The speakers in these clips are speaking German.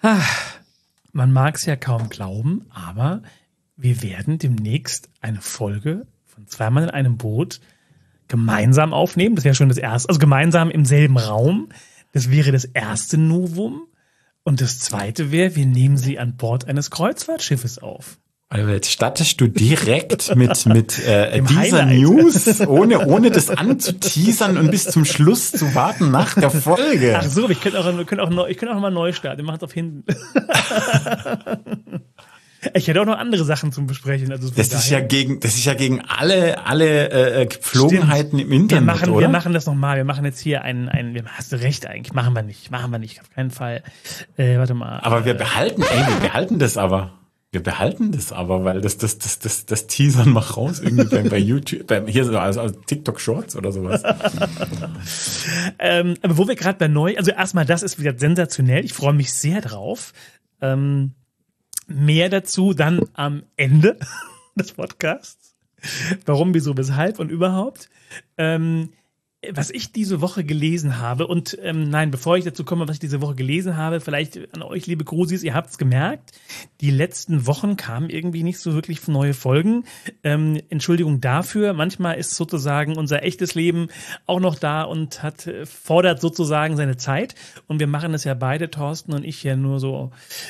Man mag es ja kaum glauben, aber wir werden demnächst eine Folge von Zweimal in einem Boot gemeinsam aufnehmen. Das wäre schon das erste, also gemeinsam im selben Raum. Das wäre das erste Novum. Und das zweite wäre, wir nehmen sie an Bord eines Kreuzfahrtschiffes auf. Also jetzt startest du direkt mit dieser Highlight. News, ohne das anzuteasern und bis zum Schluss zu warten nach der Folge. Ach so, ich könnte auch mal neu starten. Wir machen es auf hinten. Ich hätte auch noch andere Sachen zum Besprechen. Also das ist ja gegen alle Gepflogenheiten im Internet, oder? Wir machen das nochmal. Wir machen jetzt hier hast du recht eigentlich. Machen wir nicht. Auf keinen Fall. Warte mal. Aber wir behalten das aber. Wir behalten das aber, weil das Teasern macht raus irgendwie bei YouTube, hier so also TikTok Shorts oder sowas. Aber wo wir gerade bei neu, also erstmal, das ist wieder sensationell. Ich freue mich sehr drauf. Mehr dazu dann am Ende des Podcasts. Warum, wieso, weshalb und überhaupt. Was ich diese Woche gelesen habe und bevor ich dazu komme, was ich diese Woche gelesen habe, vielleicht an euch, liebe Grusis, ihr habt's gemerkt, die letzten Wochen kamen irgendwie nicht so wirklich neue Folgen. Entschuldigung dafür, manchmal ist sozusagen unser echtes Leben auch noch da und fordert sozusagen seine Zeit und wir machen das ja beide, Thorsten und ich, ja nur so,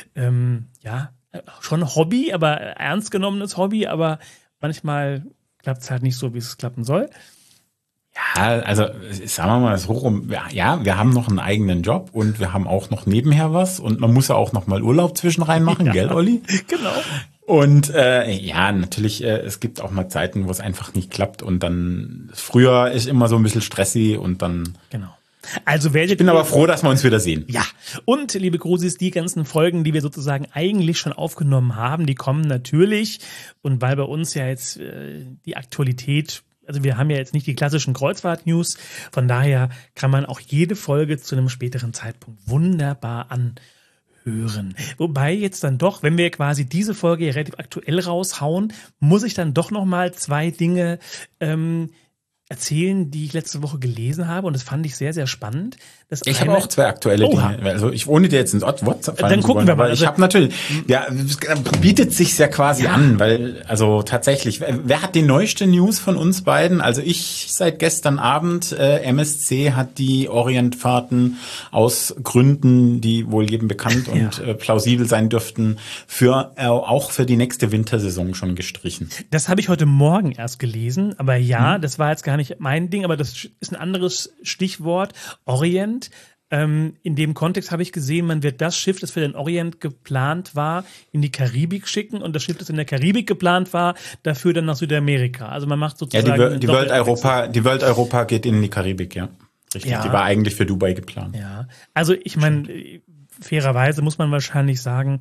schon Hobby, aber ernst genommenes Hobby, aber manchmal klappt's halt nicht so, wie es klappen soll. Ja, also sagen wir mal so rum, ja, wir haben noch einen eigenen Job und wir haben auch noch nebenher was und man muss ja auch noch mal Urlaub zwischen rein machen, gell, Olli? Genau. Und natürlich, es gibt auch mal Zeiten, wo es einfach nicht klappt und dann früher ist immer so ein bisschen stressig und dann... Genau. Also ich bin aber froh, dass wir uns wieder sehen. Ja, und liebe Grusis, die ganzen Folgen, die wir sozusagen eigentlich schon aufgenommen haben, die kommen natürlich und weil bei uns ja jetzt die Aktualität, also wir haben ja jetzt nicht die klassischen Kreuzfahrt-News, von daher kann man auch jede Folge zu einem späteren Zeitpunkt wunderbar anhören. Wobei jetzt dann doch, wenn wir quasi diese Folge ja relativ aktuell raushauen, muss ich dann doch noch mal zwei Dinge erzählen, die ich letzte Woche gelesen habe und das fand ich sehr, sehr spannend. Ich habe auch zwei aktuelle Dinge. Also ich ohne dir jetzt ins WhatsApp fallen dann gucken wir mal. Ich habe natürlich, bietet sich ja quasi an, weil also tatsächlich, wer hat die neueste News von uns beiden? Also ich seit gestern Abend, MSC hat die Orientfahrten aus Gründen, die wohl jedem bekannt und plausibel sein dürften, auch für die nächste Wintersaison schon gestrichen. Das habe ich heute Morgen erst gelesen, aber das war jetzt gar nicht mein Ding, aber das ist ein anderes Stichwort, Orient. In dem Kontext habe ich gesehen, man wird das Schiff, das für den Orient geplant war, in die Karibik schicken und das Schiff, das in der Karibik geplant war, dafür dann nach Südamerika. Also man macht sozusagen... Ja, die World Europa geht in die Karibik, ja. Richtig, die war eigentlich für Dubai geplant. Ja, also ich meine, fairerweise muss man wahrscheinlich sagen,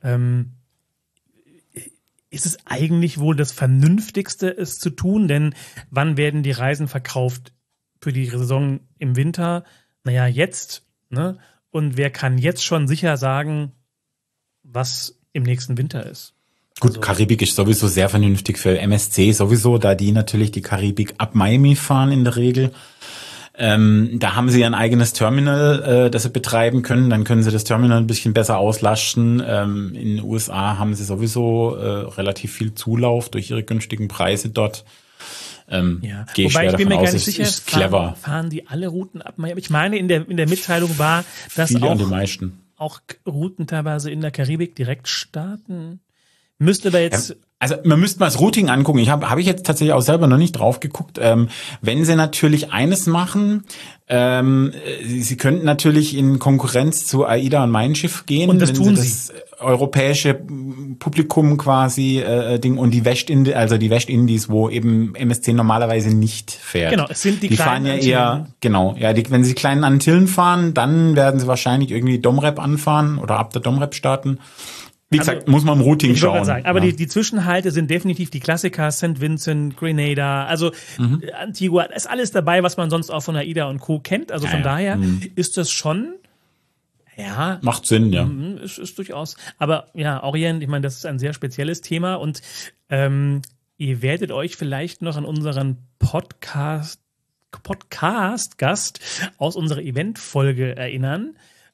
ist es eigentlich wohl das Vernünftigste, es zu tun, denn wann werden die Reisen verkauft für die Saison im Winter? Naja, jetzt, ne? Und wer kann jetzt schon sicher sagen, was im nächsten Winter ist? Gut, also, Karibik ist sowieso sehr vernünftig für MSC sowieso, da die natürlich die Karibik ab Miami fahren in der Regel. Da haben sie ein eigenes Terminal, das sie betreiben können. Dann können sie das Terminal ein bisschen besser auslasten. In den USA haben sie sowieso relativ viel Zulauf durch ihre günstigen Preise dort. Gehe ich schwer davon aus, ist clever. Fahren die alle Routen ab Miami? Ich meine, in der Mitteilung war, dass viele die meisten auch Routen teilweise in der Karibik direkt starten. Müsste da jetzt... Also man müsste mal das Routing angucken. Hab ich jetzt tatsächlich auch selber noch nicht drauf geguckt. Wenn sie natürlich eines machen, sie könnten natürlich in Konkurrenz zu AIDA und Mein Schiff gehen. Und das tun sie. Das europäische Publikum quasi Ding und die Westindies, also die Westindies, wo eben MSC normalerweise nicht fährt. Genau, es sind die kleinen fahren ja eher, genau, ja, wenn sie kleinen Antillen fahren, dann werden sie wahrscheinlich irgendwie Domrep anfahren oder ab der Domrep starten. Wie gesagt, muss man im Routing schauen. Sagen, aber die Zwischenhalte sind definitiv die Klassiker, St. Vincent, Grenada, also Antigua, ist alles dabei, was man sonst auch von AIDA und Co. kennt. Also von daher ist das schon, macht Sinn, ja. Ist durchaus. Aber ja, Orient, ich meine, das ist ein sehr spezielles Thema und ihr werdet euch vielleicht noch an unseren Podcast-Gast aus unserer Event-Folge erinnern.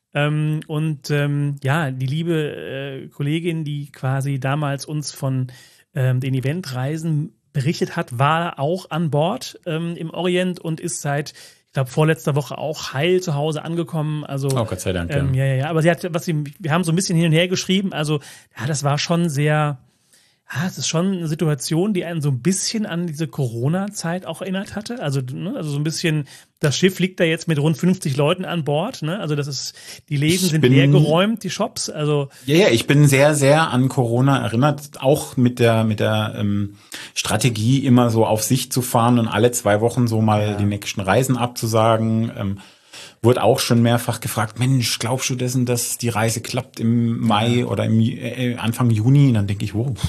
Die liebe Kollegin, die quasi damals uns von den Eventreisen berichtet hat, war auch an Bord im Orient und ist seit, ich glaube, vorletzter Woche auch heil zu Hause angekommen. Also, Gott sei Dank. Ja. Aber wir haben so ein bisschen hin und her geschrieben. Also, ja, das war schon sehr. Es ist schon eine Situation, die einen so ein bisschen an diese Corona-Zeit auch erinnert hatte. Also so ein bisschen, das Schiff liegt da jetzt mit rund 50 Leuten an Bord. Ne? Also die Läden sind leer geräumt, die Shops. Also ja, ich bin sehr, sehr an Corona erinnert. Auch mit der Strategie, immer so auf Sicht zu fahren und alle 2 Wochen so mal die nächsten Reisen abzusagen. Wurde auch schon mehrfach gefragt, Mensch, glaubst du dessen, dass die Reise klappt im Mai oder im Anfang Juni? Und dann denke ich, werden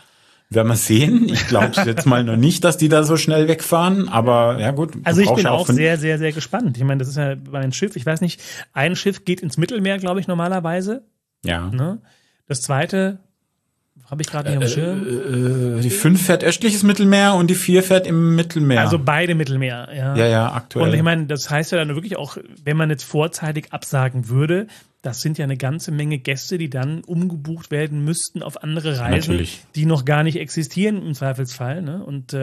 wir sehen. Ich glaube jetzt mal noch nicht, dass die da so schnell wegfahren, aber ja gut. Also ich bin auch sehr, sehr, sehr gespannt. Ich meine, das ist ja ein Schiff, ich weiß nicht, ein Schiff geht ins Mittelmeer, glaube ich, normalerweise. Ja. Ne? Das zweite habe ich gerade nicht am Schirm. Die 5 fährt östliches Mittelmeer und die 4 fährt im Mittelmeer. Also beide Mittelmeer, ja. Ja, aktuell. Und ich meine, das heißt ja dann wirklich auch, wenn man jetzt vorzeitig absagen würde, das sind ja eine ganze Menge Gäste, die dann umgebucht werden müssten auf andere Reisen, die noch gar nicht existieren im Zweifelsfall. Ne? Und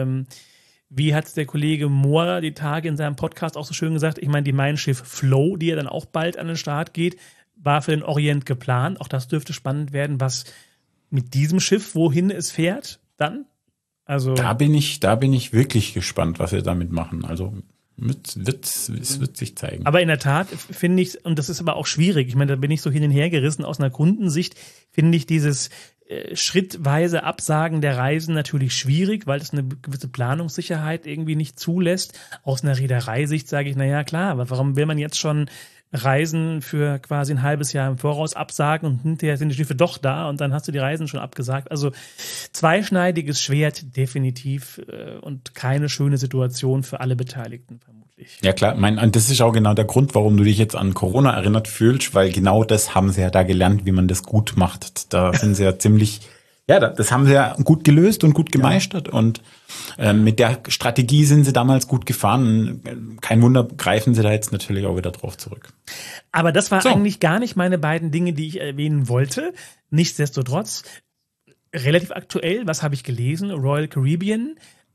wie hat es der Kollege Mohr die Tage in seinem Podcast auch so schön gesagt, ich meine, die Mein Schiff Flow, die ja dann auch bald an den Start geht, war für den Orient geplant. Auch das dürfte spannend werden, was mit diesem Schiff, wohin es fährt, dann? Also da bin ich wirklich gespannt, was wir damit machen. Also es wird sich zeigen. Aber in der Tat finde ich, und das ist aber auch schwierig, ich meine, da bin ich so hin und her gerissen aus einer Kundensicht, finde ich dieses schrittweise Absagen der Reisen natürlich schwierig, weil es eine gewisse Planungssicherheit irgendwie nicht zulässt. Aus einer Reedereisicht sage ich, naja klar, aber warum will man jetzt schon Reisen für quasi ein halbes Jahr im Voraus absagen und hinterher sind die Schiffe doch da und dann hast du die Reisen schon abgesagt. Also zweischneidiges Schwert definitiv und keine schöne Situation für alle Beteiligten vermutlich. Ja klar, und das ist auch genau der Grund, warum du dich jetzt an Corona erinnert fühlst, weil genau das haben sie ja da gelernt, wie man das gut macht. Da sind sie ja ziemlich, das haben sie ja gut gelöst und gut gemeistert und mit der Strategie sind sie damals gut gefahren. Kein Wunder, greifen sie da jetzt natürlich auch wieder drauf zurück. Aber das war eigentlich gar nicht meine beiden Dinge, die ich erwähnen wollte. Nichtsdestotrotz, relativ aktuell, was habe ich gelesen? Royal Caribbean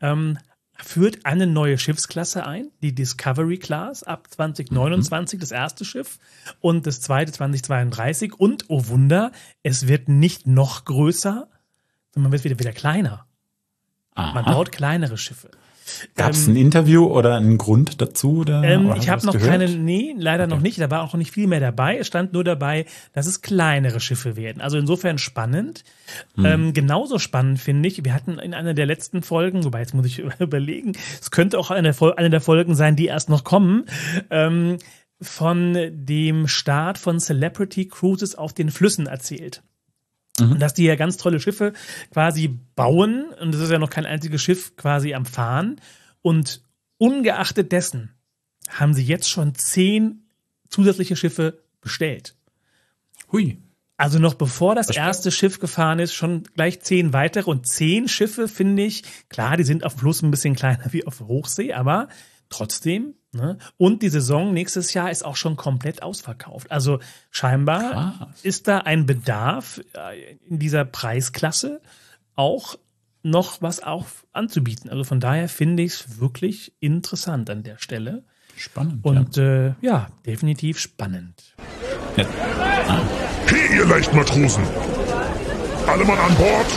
führt eine neue Schiffsklasse ein, die Discovery Class, ab 2029 das erste Schiff und das zweite 2032. Und, oh Wunder, es wird nicht noch größer, sondern man wird wieder kleiner. Aha. Man baut kleinere Schiffe. Gab es ein Interview oder einen Grund dazu? Ich habe noch leider noch nicht. Da war auch noch nicht viel mehr dabei. Es stand nur dabei, dass es kleinere Schiffe werden. Also insofern spannend. Genauso spannend finde ich, wir hatten in einer der letzten Folgen, wobei jetzt muss ich überlegen, es könnte auch eine der Folgen sein, die erst noch kommen, von dem Start von Celebrity Cruises auf den Flüssen erzählt. Und dass die ja ganz tolle Schiffe quasi bauen und das ist ja noch kein einziges Schiff quasi am Fahren und ungeachtet dessen haben sie jetzt schon 10 zusätzliche Schiffe bestellt. Hui. Also noch bevor das erste Schiff gefahren ist, schon gleich 10 weitere und 10 Schiffe finde ich, klar, die sind auf dem Fluss ein bisschen kleiner wie auf der Hochsee, aber trotzdem, ne? Und die Saison nächstes Jahr ist auch schon komplett ausverkauft. Also scheinbar ist da ein Bedarf in dieser Preisklasse auch noch was auch anzubieten. Also von daher finde ich es wirklich interessant an der Stelle. Spannend. Und definitiv spannend. Ja. Hey, ihr Leichtmatrosen! Alle Mann an Bord!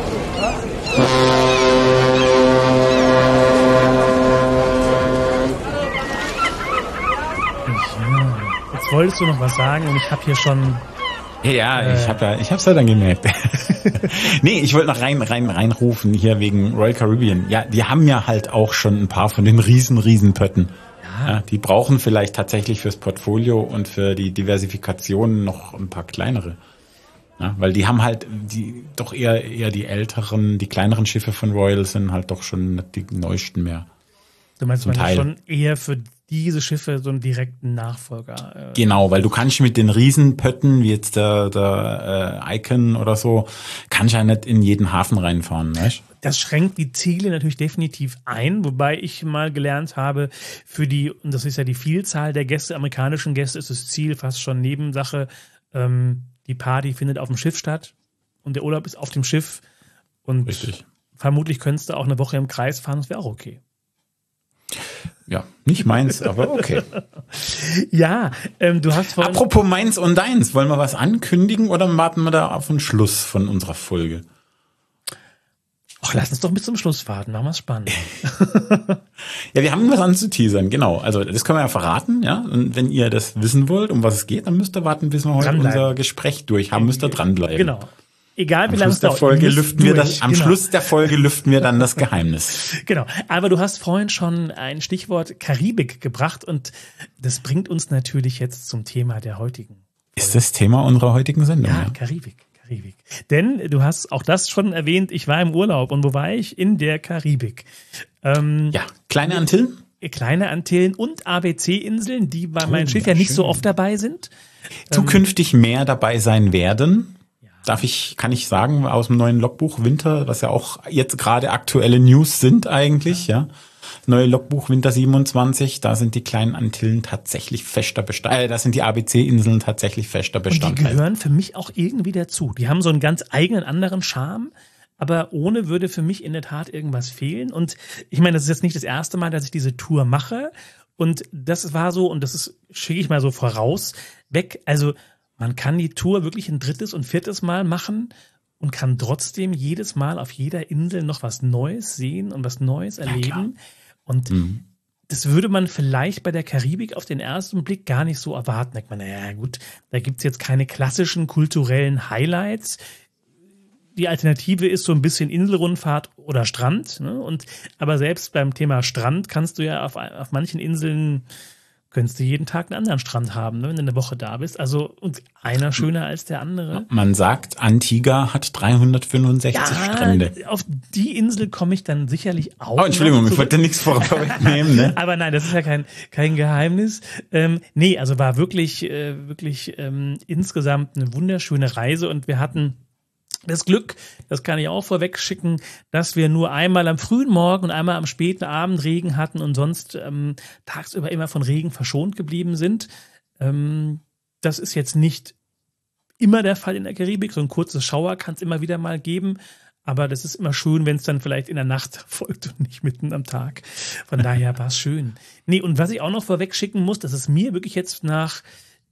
Jetzt wolltest du noch was sagen und ich habe hier schon... Ja, ich hab's ja dann gemerkt. Nee, ich wollte noch reinrufen hier wegen Royal Caribbean. Ja, die haben ja halt auch schon ein paar von den riesen Pötten. Ja, die brauchen vielleicht tatsächlich fürs Portfolio und für die Diversifikation noch ein paar kleinere. Ja, weil die haben halt doch eher die älteren, die kleineren Schiffe von Royal sind halt doch schon nicht die neuesten mehr. Du meinst, man ist schon eher für diese Schiffe so einen direkten Nachfolger. Genau, weil du kannst mit den Riesenpötten, wie jetzt der Icon oder so, kannst ja nicht in jeden Hafen reinfahren, weißt? Das schränkt die Ziele natürlich definitiv ein, wobei ich mal gelernt habe, und das ist ja die Vielzahl der Gäste, amerikanischen Gäste, ist das Ziel fast schon Nebensache. Die Party findet auf dem Schiff statt und der Urlaub ist auf dem Schiff. Und Richtig. Vermutlich könntest du auch eine Woche im Kreis fahren, das wäre auch okay. Ja, nicht meins, aber okay. Ja, du hast vorhin... Apropos meins und deins, wollen wir was ankündigen oder warten wir da auf den Schluss von unserer Folge? Ach, lass uns doch bis zum Schluss warten, machen wir es spannend. Ja, wir haben was anzuteasern, genau. Also das können wir ja verraten, ja. Und wenn ihr das wissen wollt, um was es geht, dann müsst ihr warten, bis wir heute unser Gespräch durch haben, müsst ihr dranbleiben. Genau. Egal wie lange es dauert. Am Schluss der Folge lüften wir dann das Geheimnis. Genau. Aber du hast vorhin schon ein Stichwort Karibik gebracht und das bringt uns natürlich jetzt zum Thema der heutigen Folge. Ist das Thema unserer heutigen Sendung? Ja, Karibik. Denn du hast auch das schon erwähnt, ich war im Urlaub und wo war ich? In der Karibik. Ja, kleine Antillen? Kleine Antillen und ABC-Inseln, die bei meinem Schiff ja nicht so oft dabei sind. Zukünftig mehr dabei sein werden. Kann ich sagen, aus dem neuen Logbuch Winter, was ja auch jetzt gerade aktuelle News sind eigentlich, ja. Neue Logbuch Winter 27, da sind die kleinen Antillen tatsächlich fester Bestandteil, da sind die ABC-Inseln tatsächlich fester Bestandteil. Und die gehören für mich auch irgendwie dazu. Die haben so einen ganz eigenen anderen Charme, aber ohne würde für mich in der Tat irgendwas fehlen. Und ich meine, das ist jetzt nicht das erste Mal, dass ich diese Tour mache. Und das war so, und schicke ich mal so voraus, weg. Also man kann die Tour wirklich ein 3. und 4. Mal machen und kann trotzdem jedes Mal auf jeder Insel noch was Neues sehen und was Neues erleben. Ja, und das würde man vielleicht bei der Karibik auf den ersten Blick gar nicht so erwarten. Denkt man, naja gut, da gibt's jetzt keine klassischen kulturellen Highlights. Die Alternative ist so ein bisschen Inselrundfahrt oder Strand. Ne? Aber selbst beim Thema Strand kannst du ja auf manchen Inseln könntest du jeden Tag einen anderen Strand haben, ne, wenn du eine Woche da bist. Also und einer schöner als der andere. Man sagt, Antigua hat 365 Strände. Auf die Insel komme ich dann sicherlich auch. Oh, Entschuldigung, ich wollte nichts vorwegnehmen. Ne? Aber nein, das ist ja kein Geheimnis. Nee, also war wirklich insgesamt eine wunderschöne Reise und wir hatten das Glück, das kann ich auch vorweg schicken, dass wir nur einmal am frühen Morgen und einmal am späten Abend Regen hatten und sonst tagsüber immer von Regen verschont geblieben sind. Das ist jetzt nicht immer der Fall in der Karibik. So ein kurzes Schauer kann es immer wieder mal geben. Aber das ist immer schön, wenn es dann vielleicht in der Nacht folgt und nicht mitten am Tag. Von daher war es schön. Nee, und was ich auch noch vorweg schicken muss, das ist mir wirklich jetzt nach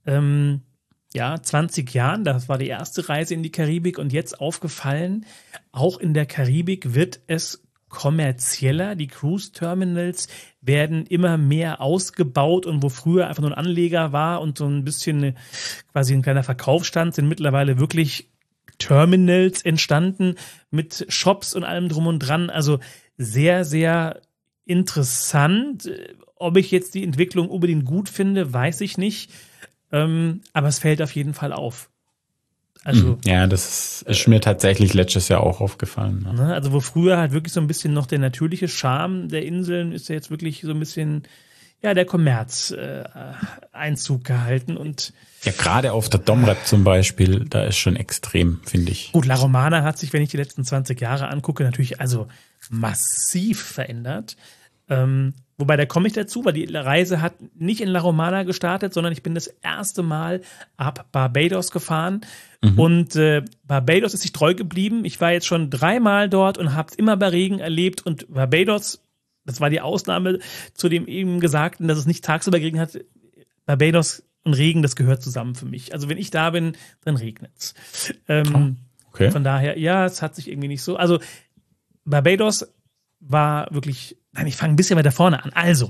20 Jahren, das war die erste Reise in die Karibik und jetzt aufgefallen, auch in der Karibik wird es kommerzieller. Die Cruise-Terminals werden immer mehr ausgebaut und wo früher einfach nur ein Anleger war und so ein bisschen quasi ein kleiner Verkaufsstand, sind mittlerweile wirklich Terminals entstanden mit Shops und allem drum und dran. Also sehr, sehr interessant. Ob ich jetzt die Entwicklung unbedingt gut finde, weiß ich nicht. Aber es fällt auf jeden Fall auf. Also, ja, das ist mir tatsächlich letztes Jahr auch aufgefallen. Ne? Also wo früher halt wirklich so ein bisschen noch der natürliche Charme der Inseln ist ja jetzt wirklich so ein bisschen, der Kommerz Einzug gehalten. Und ja, gerade auf der Domrep zum Beispiel, da ist schon extrem, finde ich. Gut, La Romana hat sich, wenn ich die letzten 20 Jahre angucke, natürlich also massiv verändert. Wobei, da komme ich dazu, weil die Reise hat nicht in La Romana gestartet, sondern ich bin das erste Mal ab Barbados gefahren. Und Barbados ist sich treu geblieben. Ich war jetzt schon 3 Mal dort und habe es immer bei Regen erlebt. Und Barbados, das war die Ausnahme zu dem eben Gesagten, dass es nicht tagsüber geregnet hat. Barbados und Regen, das gehört zusammen für mich. Also wenn ich da bin, dann regnet's. Okay. Von daher, es hat sich irgendwie nicht so. Also Barbados war wirklich. Nein, ich fange ein bisschen weiter vorne an. Also,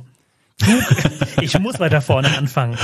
ich muss weiter vorne anfangen.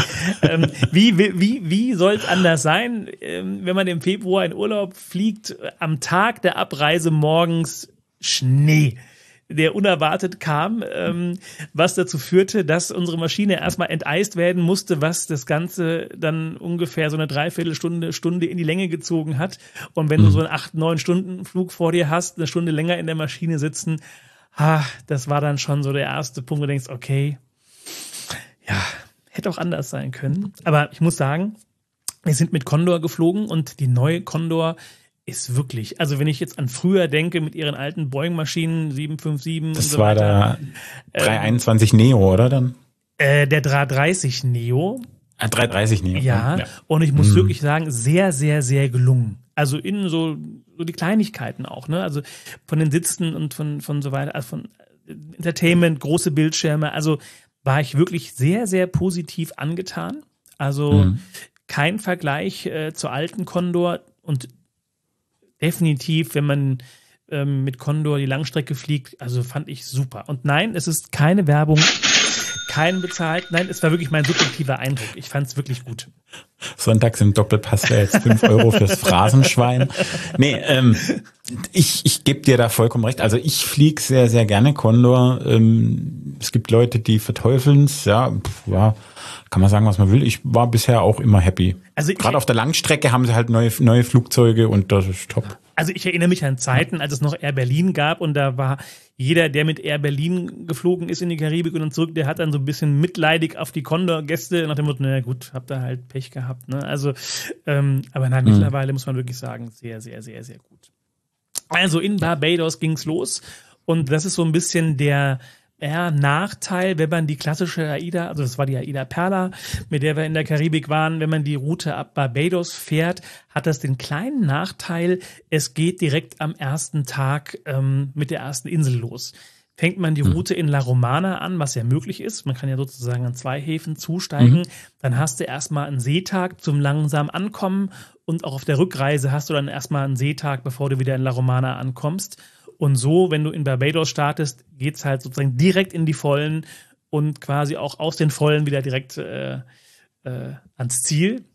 Wie soll es anders sein, wenn man im Februar in Urlaub fliegt, am Tag der Abreise morgens Schnee, der unerwartet kam, was dazu führte, dass unsere Maschine erstmal enteist werden musste, was das Ganze dann ungefähr so eine Dreiviertelstunde in die Länge gezogen hat. Und wenn du so einen 8-9 Stunden Flug vor dir hast, eine Stunde länger in der Maschine sitzen, das war dann schon so der erste Punkt, wo du denkst, okay, hätte auch anders sein können. Aber ich muss sagen, wir sind mit Condor geflogen und die neue Condor ist wirklich, also wenn ich jetzt an früher denke mit ihren alten Boeing-Maschinen 757 Das und so war weiter. der 321 Neo, oder dann? Der 330 Neo. 330 Neo. Ja, und ich muss wirklich sagen, sehr, sehr, sehr gelungen. Also innen so die Kleinigkeiten auch, ne? Also von den Sitzen und von so weiter, also von Entertainment, große Bildschirme, also war ich wirklich sehr, sehr positiv angetan. Also kein Vergleich zur alten Condor und definitiv, wenn man mit Condor die Langstrecke fliegt, also fand ich super. Und nein, es ist keine Werbung, kein bezahlt. Nein, es war wirklich mein subjektiver Eindruck. Ich fand es wirklich gut. Sonntags im Doppelpass wäre jetzt 5 Euro fürs Phrasenschwein. Nee, ich gebe dir da vollkommen recht. Also ich fliege sehr, sehr gerne Condor. Es gibt Leute, die verteufeln es. Ja, kann man sagen, was man will. Ich war bisher auch immer happy. Also gerade auf der Langstrecke haben sie halt neue Flugzeuge und das ist top. Also ich erinnere mich an Zeiten, als es noch Air Berlin gab und da war jeder, der mit Air Berlin geflogen ist in die Karibik und dann zurück, der hat dann so ein bisschen mitleidig auf die Condor-Gäste nach dem Motto, naja gut, habt ihr halt Pech gehabt. Ne? Also, aber nein, mittlerweile muss man wirklich sagen, sehr, sehr, sehr, sehr gut. Also in Barbados ging's los und das ist so ein bisschen der Nachteil, wenn man die klassische AIDA, also das war die AIDA Perla, mit der wir in der Karibik waren, wenn man die Route ab Barbados fährt, hat das den kleinen Nachteil, es geht direkt am ersten Tag mit der ersten Insel los. Fängt man die Route in La Romana an, was ja möglich ist, man kann ja sozusagen an 2 Häfen zusteigen, dann hast du erstmal einen Seetag zum langsam Ankommen und auch auf der Rückreise hast du dann erstmal einen Seetag, bevor du wieder in La Romana ankommst. Und so, wenn du in Barbados startest, geht's halt sozusagen direkt in die Vollen und quasi auch aus den Vollen wieder direkt ans Ziel.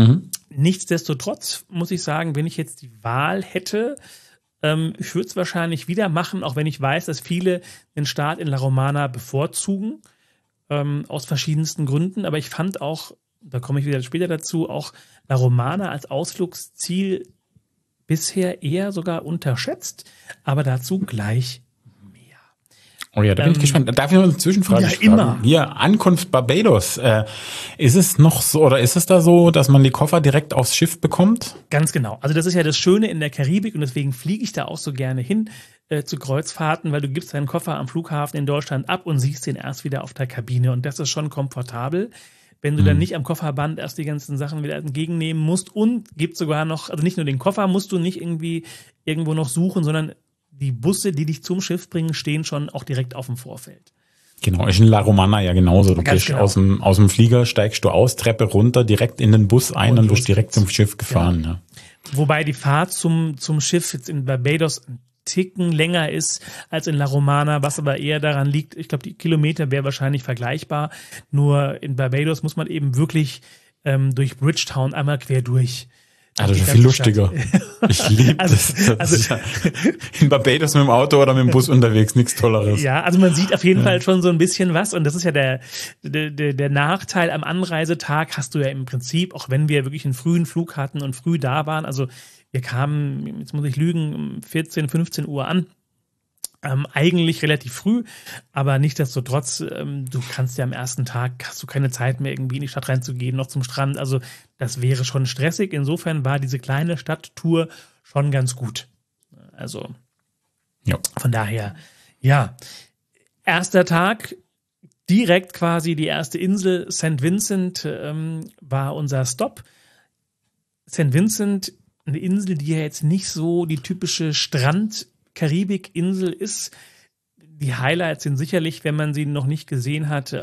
Nichtsdestotrotz muss ich sagen, wenn ich jetzt die Wahl hätte, ich würde es wahrscheinlich wieder machen, auch wenn ich weiß, dass viele den Start in La Romana bevorzugen, aus verschiedensten Gründen. Aber ich fand auch, da komme ich wieder später dazu, auch La Romana als Ausflugsziel bisher eher sogar unterschätzt, aber dazu gleich mehr. Oh ja, da bin ich gespannt. Darf ich noch eine Zwischenfrage stellen? Ja, immer. Hier, Ankunft Barbados. Ist es noch so, oder ist es da so, dass man die Koffer direkt aufs Schiff bekommt? Ganz genau. Also das ist ja das Schöne in der Karibik und deswegen fliege ich da auch so gerne hin zu Kreuzfahrten, weil du gibst deinen Koffer am Flughafen in Deutschland ab und siehst den erst wieder auf der Kabine und das ist schon komfortabel. Wenn du dann nicht am Kofferband erst die ganzen Sachen wieder entgegennehmen musst und gibt sogar noch, also nicht nur den Koffer musst du nicht irgendwie irgendwo noch suchen, sondern die Busse, die dich zum Schiff bringen, stehen schon auch direkt auf dem Vorfeld. Genau, ist in La Romana ja genauso. Du gehst genau. aus dem Flieger, steigst du aus, Treppe runter, direkt in den Bus ein und wirst direkt zum Schiff gefahren. Ja. Wobei die Fahrt zum Schiff jetzt in Barbados ein Ticken länger ist als in La Romana, was aber eher daran liegt, ich glaube, die Kilometer wäre wahrscheinlich vergleichbar, nur in Barbados muss man eben wirklich durch Bridgetown einmal quer durch. Also schon viel lustiger. Ich liebe das. Also in Barbados mit dem Auto oder mit dem Bus unterwegs, nichts Tolleres. Ja, also man sieht auf jeden Fall schon so ein bisschen was und das ist ja der Nachteil am Anreisetag hast du ja im Prinzip, auch wenn wir wirklich einen frühen Flug hatten und früh da waren, also wir kamen, jetzt muss ich lügen, um 14, 15 Uhr an. Eigentlich relativ früh, aber nichtsdestotrotz, du kannst ja am ersten Tag, hast du keine Zeit mehr irgendwie in die Stadt reinzugehen, noch zum Strand, also das wäre schon stressig. Insofern war diese kleine Stadttour schon ganz gut. Also von daher, ja. Erster Tag, direkt quasi die erste Insel, St. Vincent war unser Stopp. St. Vincent, eine Insel, die ja jetzt nicht so die typische Karibik-Insel ist. Die Highlights sind sicherlich, wenn man sie noch nicht gesehen hat,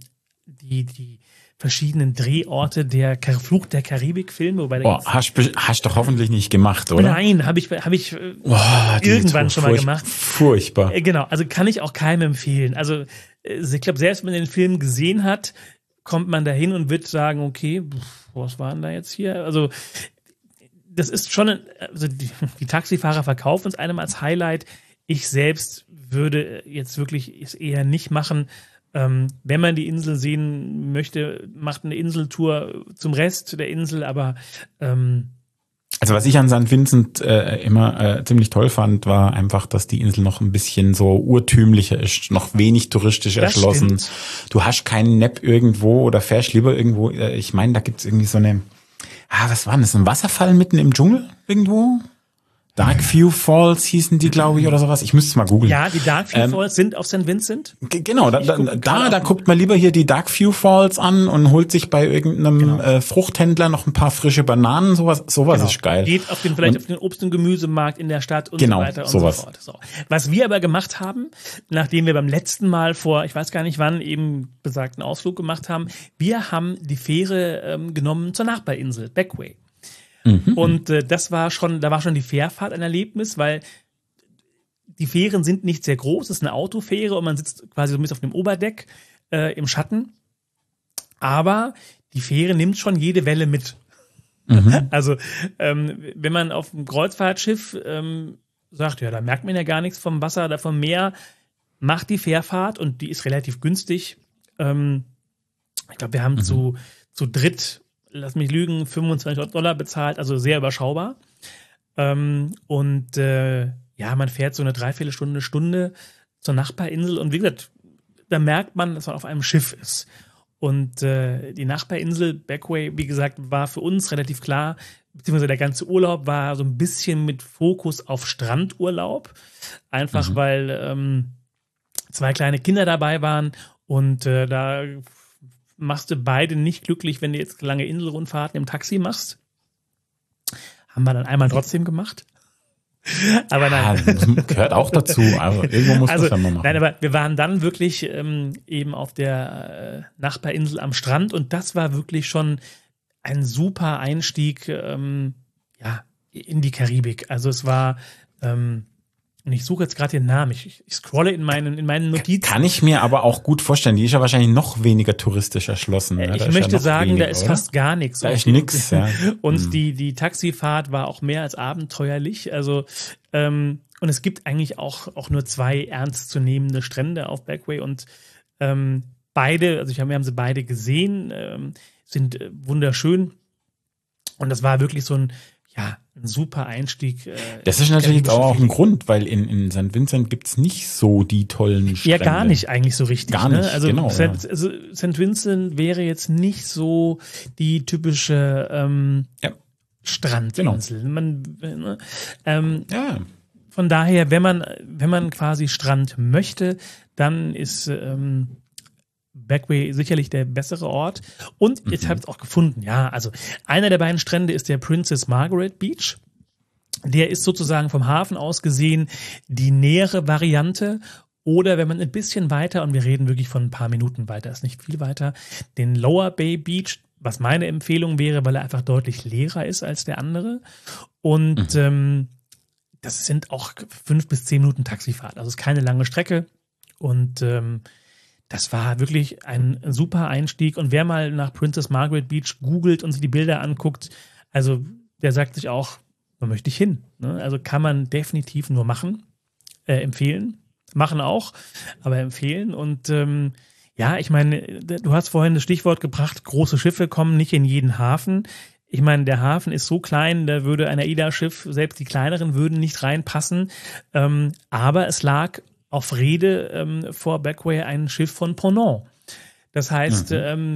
die verschiedenen Drehorte der Fluch der Karibik-Filme. Hast doch hoffentlich nicht gemacht, oder? Nein, habe ich irgendwann schon mal gemacht. Furchtbar. Genau, also kann ich auch keinem empfehlen. Also ich glaube, selbst wenn man den Film gesehen hat, kommt man dahin und wird sagen, okay, was war denn da jetzt hier? Also das ist schon, also die Taxifahrer verkaufen es einem als Highlight. Ich selbst würde jetzt wirklich es eher nicht machen. Wenn man die Insel sehen möchte, macht eine Inseltour zum Rest der Insel, aber also was ich an St. Vincent immer ziemlich toll fand, war einfach, dass die Insel noch ein bisschen so urtümlicher ist, noch wenig touristisch erschlossen. Stimmt. Du hast keinen Nap irgendwo oder fährst lieber irgendwo, ich meine, da gibt's irgendwie so eine, was war denn das, ein Wasserfall mitten im Dschungel irgendwo? Darkview Falls hießen die, glaube ich, oder sowas. Ich müsste es mal googeln. Ja, die Darkview Falls sind auf St. Vincent. Genau, da guckt man lieber hier die Darkview Falls an und holt sich bei irgendeinem Fruchthändler noch ein paar frische Bananen. Sowas ist geil. Geht auf den Obst- und Gemüsemarkt in der Stadt und so weiter und so fort. So. Was wir aber gemacht haben, nachdem wir beim letzten Mal vor, ich weiß gar nicht wann, eben besagten Ausflug gemacht haben, wir haben die Fähre genommen zur Nachbarinsel, Beckway. Und da war schon die Fährfahrt ein Erlebnis, weil die Fähren sind nicht sehr groß, es ist eine Autofähre und man sitzt quasi so mit auf dem Oberdeck im Schatten. Aber die Fähre nimmt schon jede Welle mit. Also wenn man auf dem Kreuzfahrtschiff sagt, ja, da merkt man ja gar nichts vom Wasser oder vom Meer, macht die Fährfahrt und die ist relativ günstig. Ich glaube, wir haben zu dritt, lass mich lügen, $25 bezahlt, also sehr überschaubar. Man fährt so eine Dreiviertelstunde, Stunde zur Nachbarinsel und wie gesagt, da merkt man, dass man auf einem Schiff ist. Und die Nachbarinsel Beckway, wie gesagt, war für uns relativ klar, beziehungsweise der ganze Urlaub war so ein bisschen mit Fokus auf Strandurlaub. Einfach weil 2 kleine Kinder dabei waren und da machst du beide nicht glücklich, wenn du jetzt lange Inselrundfahrten im Taxi machst. Haben wir dann einmal trotzdem gemacht. Aber nein. Das gehört auch dazu. Also irgendwo muss das ja mal machen. Nein, aber wir waren dann wirklich eben auf der Nachbarinsel am Strand und das war wirklich schon ein super Einstieg in die Karibik. Also es war und ich suche jetzt gerade den Namen. Ich scrolle in meinen Notizen. Kann ich mir aber auch gut vorstellen. Die ist ja wahrscheinlich noch weniger touristisch erschlossen. Ich möchte sagen, da ist fast gar nichts. Da ist nichts, ja. Und die Taxifahrt war auch mehr als abenteuerlich. Also und es gibt eigentlich auch nur 2 ernstzunehmende Strände auf Beckway und beide, also wir haben sie beide gesehen, sind wunderschön. Und das war wirklich so ein super Einstieg. Das ist natürlich jetzt auch ein Grund, weil in St. Vincent gibt's nicht so die tollen Strände. Ja, gar nicht eigentlich so richtig. Gar nicht, also genau. St. Vincent wäre jetzt nicht so die typische Strandinsel. Genau. Von daher, wenn man quasi Strand möchte, dann ist Beckway sicherlich der bessere Ort. Und jetzt habe ich es auch gefunden. Ja, also einer der beiden Strände ist der Princess Margaret Beach. Der ist sozusagen vom Hafen aus gesehen die nähere Variante. Oder wenn man ein bisschen weiter, und wir reden wirklich von ein paar Minuten weiter, ist nicht viel weiter, den Lower Bay Beach, was meine Empfehlung wäre, weil er einfach deutlich leerer ist als der andere. Und das sind auch 5 bis 10 Minuten Taxifahrt. Also es ist keine lange Strecke. Und das war wirklich ein super Einstieg. Und wer mal nach Princess Margaret Beach googelt und sich die Bilder anguckt, also der sagt sich auch, da möchte ich hin. Ne? Also kann man definitiv nur machen, empfehlen. Machen auch, aber empfehlen. Und ich meine, du hast vorhin das Stichwort gebracht, große Schiffe kommen nicht in jeden Hafen. Ich meine, der Hafen ist so klein, da würde ein AIDA-Schiff, selbst die kleineren würden nicht reinpassen. Aber es lag auf Rede vor Beckway ein Schiff von Ponant. Das heißt,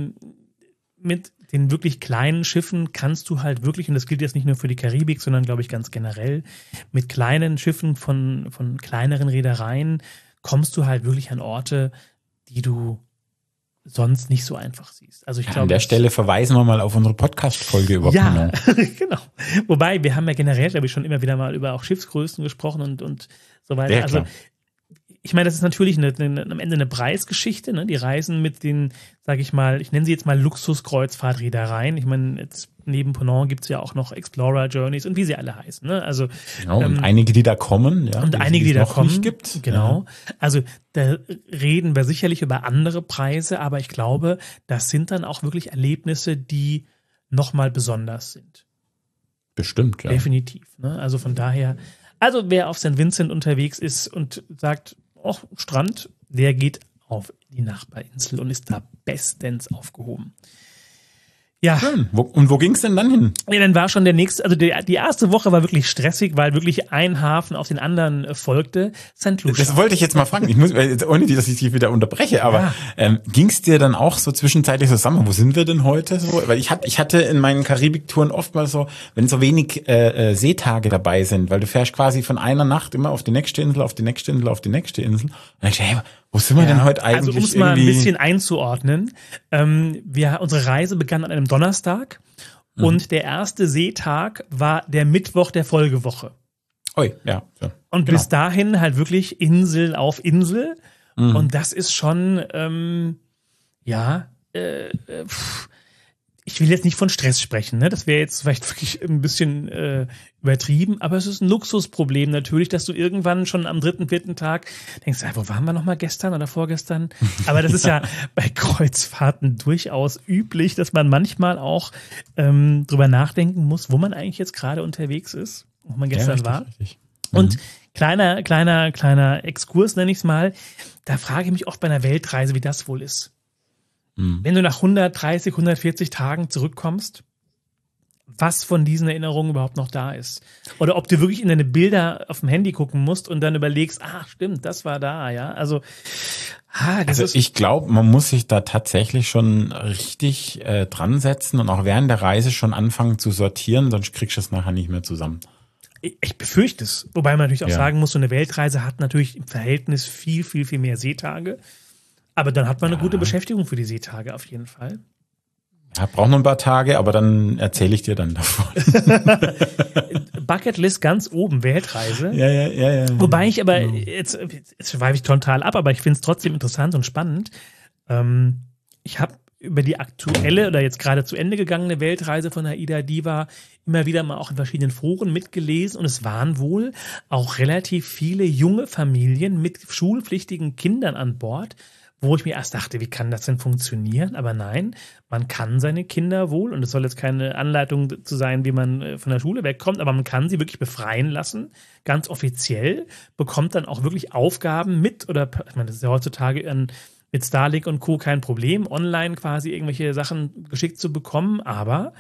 mit den wirklich kleinen Schiffen kannst du halt wirklich, und das gilt jetzt nicht nur für die Karibik, sondern glaube ich ganz generell, mit kleinen Schiffen von kleineren Reedereien kommst du halt wirklich an Orte, die du sonst nicht so einfach siehst. Also ich glaube, an der Stelle verweisen wir mal auf unsere Podcast-Folge über Ponant. Genau. Wobei, wir haben ja generell, glaube ich, schon immer wieder mal über auch Schiffsgrößen gesprochen und so weiter. Ja, also ich meine, das ist natürlich am Ende eine Preisgeschichte. Ne? Die reisen mit den, sage ich mal, ich nenne sie jetzt mal Luxus-Kreuzfahrtreedereien. Ich meine, jetzt neben Ponant gibt's ja auch noch Explorer Journeys und wie sie alle heißen. Ne? Also und einige, die da kommen. Ja, und einige, die da kommen. Nicht gibt. Genau. Ja. Also da reden wir sicherlich über andere Preise, aber ich glaube, das sind dann auch wirklich Erlebnisse, die nochmal besonders sind. Bestimmt, ja. Definitiv. Ne? Also von daher, also wer auf St. Vincent unterwegs ist und sagt, Strand, der geht auf die Nachbarinsel und ist da bestens aufgehoben. Ja. Schön. Und wo ging's denn dann hin? Ja, dann war schon der nächste, also die erste Woche war wirklich stressig, weil wirklich ein Hafen auf den anderen folgte. St. Lucia. Das wollte ich jetzt mal fragen. Ich muss, ohne dass ich dich wieder unterbreche, aber ging's dir dann auch so zwischenzeitlich so, sag mal, wo sind wir denn heute? So, weil ich hatte in meinen Karibik-Touren oftmals so, wenn so wenig Seetage dabei sind, weil du fährst quasi von einer Nacht immer auf die nächste Insel, auf die nächste Insel, auf die nächste Insel. Und dann denkst du, hey, wo sind wir denn heute eigentlich? Also um es mal ein bisschen einzuordnen, unsere Reise begann an einem Donnerstag und der erste Seetag war der Mittwoch der Folgewoche. Oi, ja. So. Und bis dahin halt wirklich Insel auf Insel. Und das ist schon, ich will jetzt nicht von Stress sprechen, ne? Das wäre jetzt vielleicht wirklich ein bisschen übertrieben, aber es ist ein Luxusproblem natürlich, dass du irgendwann schon am 3., 4. Tag denkst, wo waren wir nochmal gestern oder vorgestern? Aber das ist ja bei Kreuzfahrten durchaus üblich, dass man manchmal auch drüber nachdenken muss, wo man eigentlich jetzt gerade unterwegs ist, wo man gestern war. Richtig. Und kleiner Exkurs, nenne ich es mal, da frage ich mich oft bei einer Weltreise, wie das wohl ist. Wenn du nach 130, 140 Tagen zurückkommst, was von diesen Erinnerungen überhaupt noch da ist. Oder ob du wirklich in deine Bilder auf dem Handy gucken musst und dann überlegst, stimmt, das war da, ja. Also ich glaube, man muss sich da tatsächlich schon richtig dran setzen und auch während der Reise schon anfangen zu sortieren, sonst kriegst du es nachher nicht mehr zusammen. Ich befürchte es. Wobei man natürlich auch sagen muss, so eine Weltreise hat natürlich im Verhältnis viel, viel, viel mehr Seetage. Aber dann hat man eine gute Beschäftigung für die Seetage auf jeden Fall. Ja, braucht noch ein paar Tage, aber dann erzähle ich dir dann davon. Bucketlist ganz oben, Weltreise. Ja. Wobei ich aber, jetzt schweife ich total ab, aber ich finde es trotzdem interessant und spannend. Ich habe über die aktuelle oder jetzt gerade zu Ende gegangene Weltreise von Aida Diva immer wieder mal auch in verschiedenen Foren mitgelesen und es waren wohl auch relativ viele junge Familien mit schulpflichtigen Kindern an Bord, wo ich mir erst dachte, wie kann das denn funktionieren? Aber nein, man kann seine Kinder wohl, und es soll jetzt keine Anleitung zu sein, wie man von der Schule wegkommt, aber man kann sie wirklich befreien lassen, ganz offiziell, bekommt dann auch wirklich Aufgaben mit, oder ich meine, das ist ja heutzutage mit Starlink und Co. kein Problem, online quasi irgendwelche Sachen geschickt zu bekommen, aber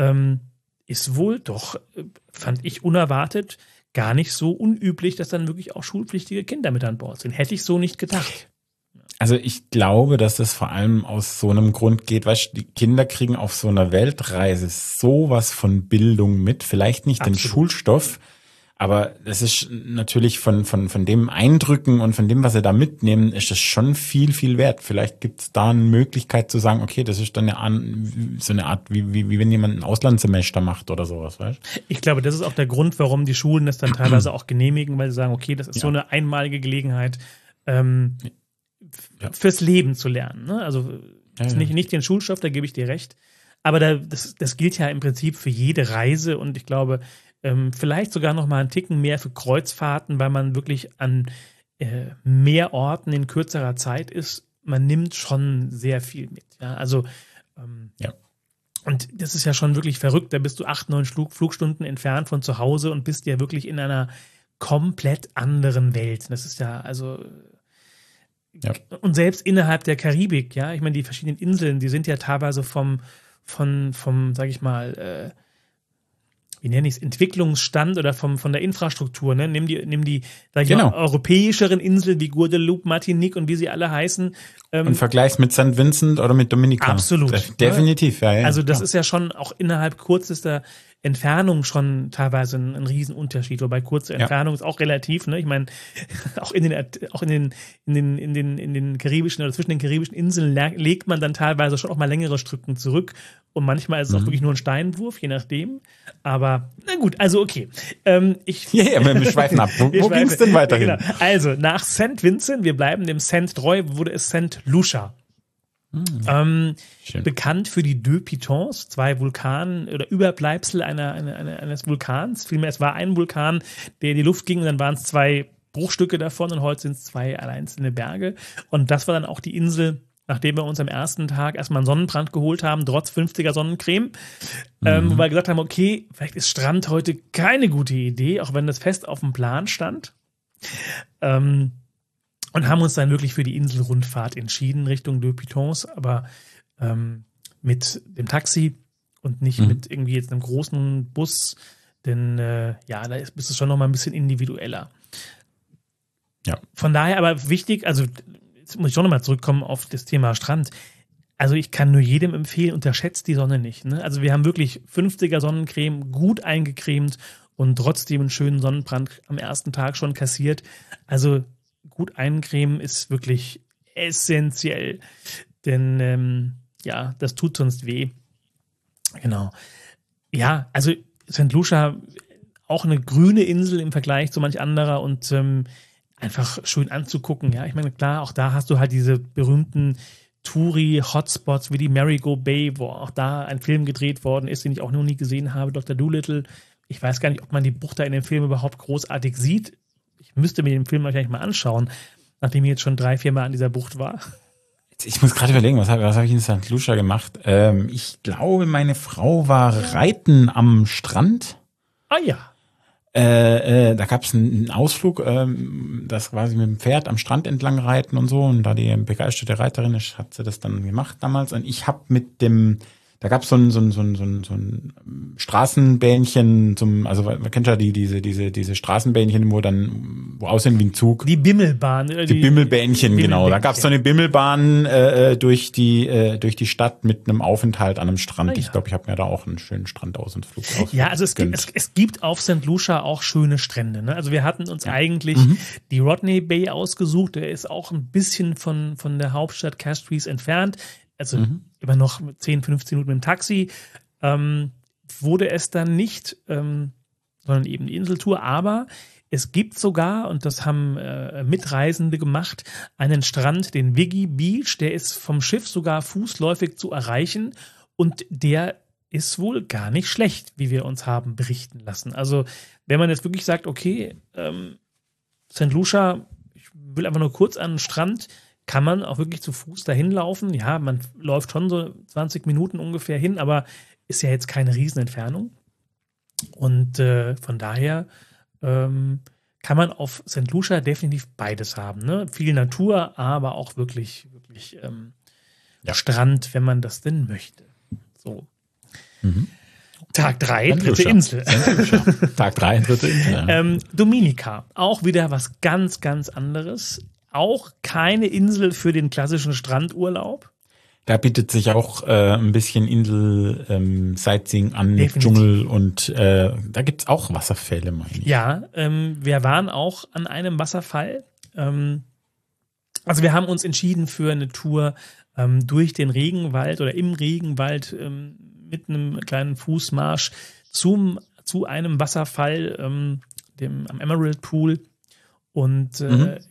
ist wohl doch, fand ich unerwartet, gar nicht so unüblich, dass dann wirklich auch schulpflichtige Kinder mit an Bord sind. Hätte ich so nicht gedacht. Also ich glaube, dass das vor allem aus so einem Grund geht, weißt du, die Kinder kriegen auf so einer Weltreise sowas von Bildung mit, vielleicht nicht den Schulstoff, aber das ist natürlich von dem Eindrücken und von dem, was sie da mitnehmen, ist das schon viel, viel wert. Vielleicht gibt es da eine Möglichkeit zu sagen, okay, das ist dann so eine Art, wie wenn jemand ein Auslandssemester macht oder sowas, weißt du? Ich glaube, das ist auch der Grund, warum die Schulen das dann teilweise auch genehmigen, weil sie sagen, okay, das ist so eine einmalige Gelegenheit, fürs Leben zu lernen. Ne? Also nicht den Schulstoff, da gebe ich dir recht. Aber das gilt ja im Prinzip für jede Reise und ich glaube, vielleicht sogar noch mal einen Ticken mehr für Kreuzfahrten, weil man wirklich an mehr Orten in kürzerer Zeit ist. Man nimmt schon sehr viel mit. Ja? Also und das ist ja schon wirklich verrückt. Da bist du 8, 9 Flugstunden entfernt von zu Hause und bist ja wirklich in einer komplett anderen Welt. Das ist ja also und selbst innerhalb der Karibik, ja, ich meine, die verschiedenen Inseln, die sind ja teilweise vom sag ich mal, wie nenne ich es, Entwicklungsstand oder von der Infrastruktur, ne? Nimm die sag ich mal, europäischeren Inseln wie Guadeloupe, Martinique und wie sie alle heißen. Und vergleichst mit St. Vincent oder mit Dominica. Absolut. Definitiv, ja. Also das ist ja schon auch innerhalb kürzester Entfernung schon teilweise ein Riesenunterschied, wobei kurze Entfernung ist auch relativ, ne? Ich meine, auch in den karibischen oder zwischen den karibischen Inseln legt man dann teilweise schon auch mal längere Stücken zurück und manchmal ist es auch wirklich nur ein Steinwurf, je nachdem. Aber na gut, also okay. Wir schweifen ab. Wo ging es denn weiterhin? Genau. Also nach St. Vincent, wir bleiben dem St. treu, wurde es St. Lucia. Bekannt für die Deux Pitons, 2 Vulkanen oder Überbleibsel eines Vulkans. Vielmehr, es war ein Vulkan, der in die Luft ging und dann waren es 2 Bruchstücke davon und heute sind es 2 einzelne Berge. Und das war dann auch die Insel, nachdem wir uns am ersten Tag erstmal einen Sonnenbrand geholt haben, trotz 50er Sonnencreme, wo wir gesagt haben, okay, vielleicht ist Strand heute keine gute Idee, auch wenn das fest auf dem Plan stand. Und haben uns dann wirklich für die Inselrundfahrt entschieden, Richtung Deux Pitons, aber mit dem Taxi und nicht mit irgendwie jetzt einem großen Bus, denn da ist es schon noch mal ein bisschen individueller. Ja. Von daher aber wichtig, also jetzt muss ich schon noch mal zurückkommen auf das Thema Strand. Also ich kann nur jedem empfehlen, unterschätzt die Sonne nicht. Ne? Also wir haben wirklich 50er Sonnencreme, gut eingecremt und trotzdem einen schönen Sonnenbrand am ersten Tag schon kassiert. Also gut eincremen ist wirklich essentiell, denn das tut sonst weh. Genau. Ja, also St. Lucia, auch eine grüne Insel im Vergleich zu manch anderer und einfach schön anzugucken. Ja, ich meine, klar, auch da hast du halt diese berühmten Touri-Hotspots wie die Marigot Bay, wo auch da ein Film gedreht worden ist, den ich auch noch nie gesehen habe, Dr. Dolittle. Ich weiß gar nicht, ob man die Bucht da in dem Film überhaupt großartig sieht. Ich müsste mir den Film wahrscheinlich mal anschauen, nachdem ich jetzt schon 3-4 Mal an dieser Bucht war. Ich muss gerade überlegen, was hab ich in St. Lucia gemacht? Ich glaube, meine Frau war reiten am Strand. Ah ja. Da gab es einen Ausflug, das quasi mit dem Pferd am Strand entlang reiten und so. Und da die begeisterte Reiterin ist, hat sie das dann gemacht damals. Und ich habe da gab es so ein Straßenbähnchen also man kennt ja diese Straßenbähnchen, wo aussehen wie ein Zug. Die Bimmelbahn. Die Bimmelbähnchen, genau. Da gab es so eine Bimmelbahn durch die Stadt mit einem Aufenthalt an einem Strand. Ich glaube, ich habe mir da auch einen schönen Strandausflug ausgesucht. Ja, also es gibt auf St. Lucia auch schöne Strände. Ne? Also wir hatten uns eigentlich die Rodney Bay ausgesucht. Der ist auch ein bisschen von der Hauptstadt Castries entfernt. Also immer noch 10, 15 Minuten mit dem Taxi, wurde es dann nicht, sondern eben die Inseltour. Aber es gibt sogar, und das haben Mitreisende gemacht, einen Strand, den Wiggy Beach, der ist vom Schiff sogar fußläufig zu erreichen und der ist wohl gar nicht schlecht, wie wir uns haben berichten lassen. Also wenn man jetzt wirklich sagt, okay, St. Lucia, ich will einfach nur kurz an den Strand, kann man auch wirklich zu Fuß dahin laufen. Ja, man läuft schon so 20 Minuten ungefähr hin, aber ist ja jetzt keine Riesenentfernung. Und von daher kann man auf St. Lucia definitiv beides haben. Ne? Viel Natur, aber auch wirklich Strand, wenn man das denn möchte. So. Tag 3, dritte Insel. Tag 3, dritte Insel. Ja. Dominica, auch wieder was ganz, ganz anderes. Auch keine Insel für den klassischen Strandurlaub. Da bietet sich auch ein bisschen Insel-Sightseeing an, Definitiv. Dschungel und da gibt's auch Wasserfälle, meine ich. Ja, wir waren auch an einem Wasserfall. Also wir haben uns entschieden für eine Tour durch den Regenwald oder im Regenwald mit einem kleinen Fußmarsch zu einem Wasserfall, am Emerald Pool. Und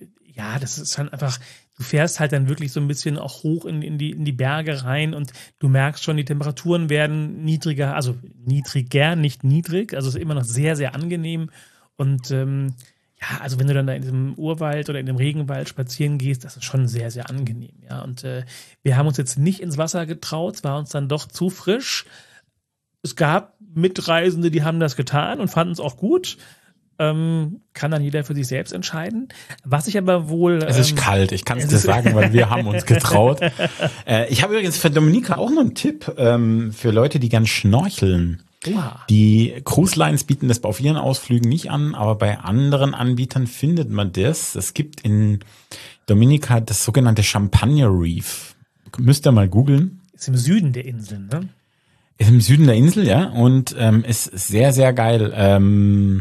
das ist halt einfach, du fährst halt dann wirklich so ein bisschen auch hoch in die Berge rein und du merkst schon, die Temperaturen werden niedriger, also niedriger, nicht niedrig, also es ist immer noch sehr, sehr angenehm. Und also wenn du dann da in diesem Urwald oder in dem Regenwald spazieren gehst, das ist schon sehr, sehr angenehm. Ja, und wir haben uns jetzt nicht ins Wasser getraut, es war uns dann doch zu frisch. Es gab Mitreisende, die haben das getan und fanden es auch gut. Kann dann jeder für sich selbst entscheiden. Was ich aber wohl... Es ist kalt, ich kann es dir sagen, weil wir haben uns getraut. Ich habe übrigens für Dominica auch noch einen Tipp für Leute, die gern schnorcheln. Oha. Die Cruise Lines bieten das auf ihren Ausflügen nicht an, aber bei anderen Anbietern findet man das. Es gibt in Dominica das sogenannte Champagner Reef. Müsst ihr mal googeln. Ist im Süden der Insel, ne? Ist im Süden der Insel, ja. Und ist sehr, sehr geil.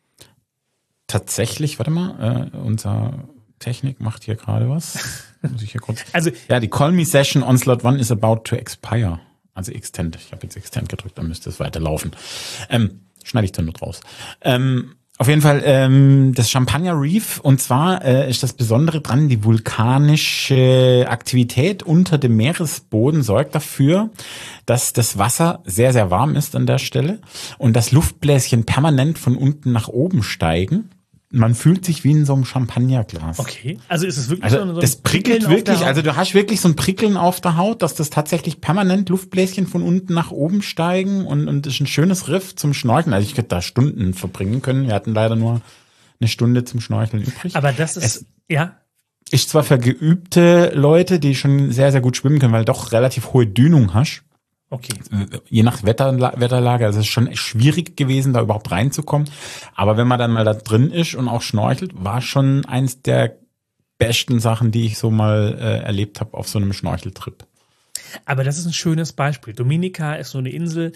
Tatsächlich, warte mal, unser Technik macht hier gerade was. Muss ich hier kurz. Also, ja, die Call Me Session on Slot 1 is about to expire. Also Extend. Ich habe jetzt Extend gedrückt, dann müsste es weiterlaufen. Schneide ich dann nur draus. Auf jeden Fall das Champagner Reef. Und zwar ist das Besondere dran, die vulkanische Aktivität unter dem Meeresboden sorgt dafür, dass das Wasser sehr, sehr warm ist an der Stelle und dass Luftbläschen permanent von unten nach oben steigen. Man fühlt sich wie in so einem Champagnerglas. Okay, also ist es wirklich so ein das prickelt wirklich, also du hast wirklich so ein Prickeln auf der Haut, dass das tatsächlich permanent Luftbläschen von unten nach oben steigen und ist ein schönes Riff zum Schnorcheln. Also ich könnte da Stunden verbringen können. Wir hatten leider nur eine Stunde zum Schnorcheln übrig. Aber das ist, ist zwar für geübte Leute, die schon sehr, sehr gut schwimmen können, weil du doch relativ hohe Dünung hast. Okay. Je nach Wetterlage, also es ist schon schwierig gewesen, da überhaupt reinzukommen. Aber wenn man dann mal da drin ist und auch schnorchelt, war schon eins der besten Sachen, die ich so mal erlebt habe auf so einem Schnorcheltrip. Aber das ist ein schönes Beispiel. Dominica ist so eine Insel.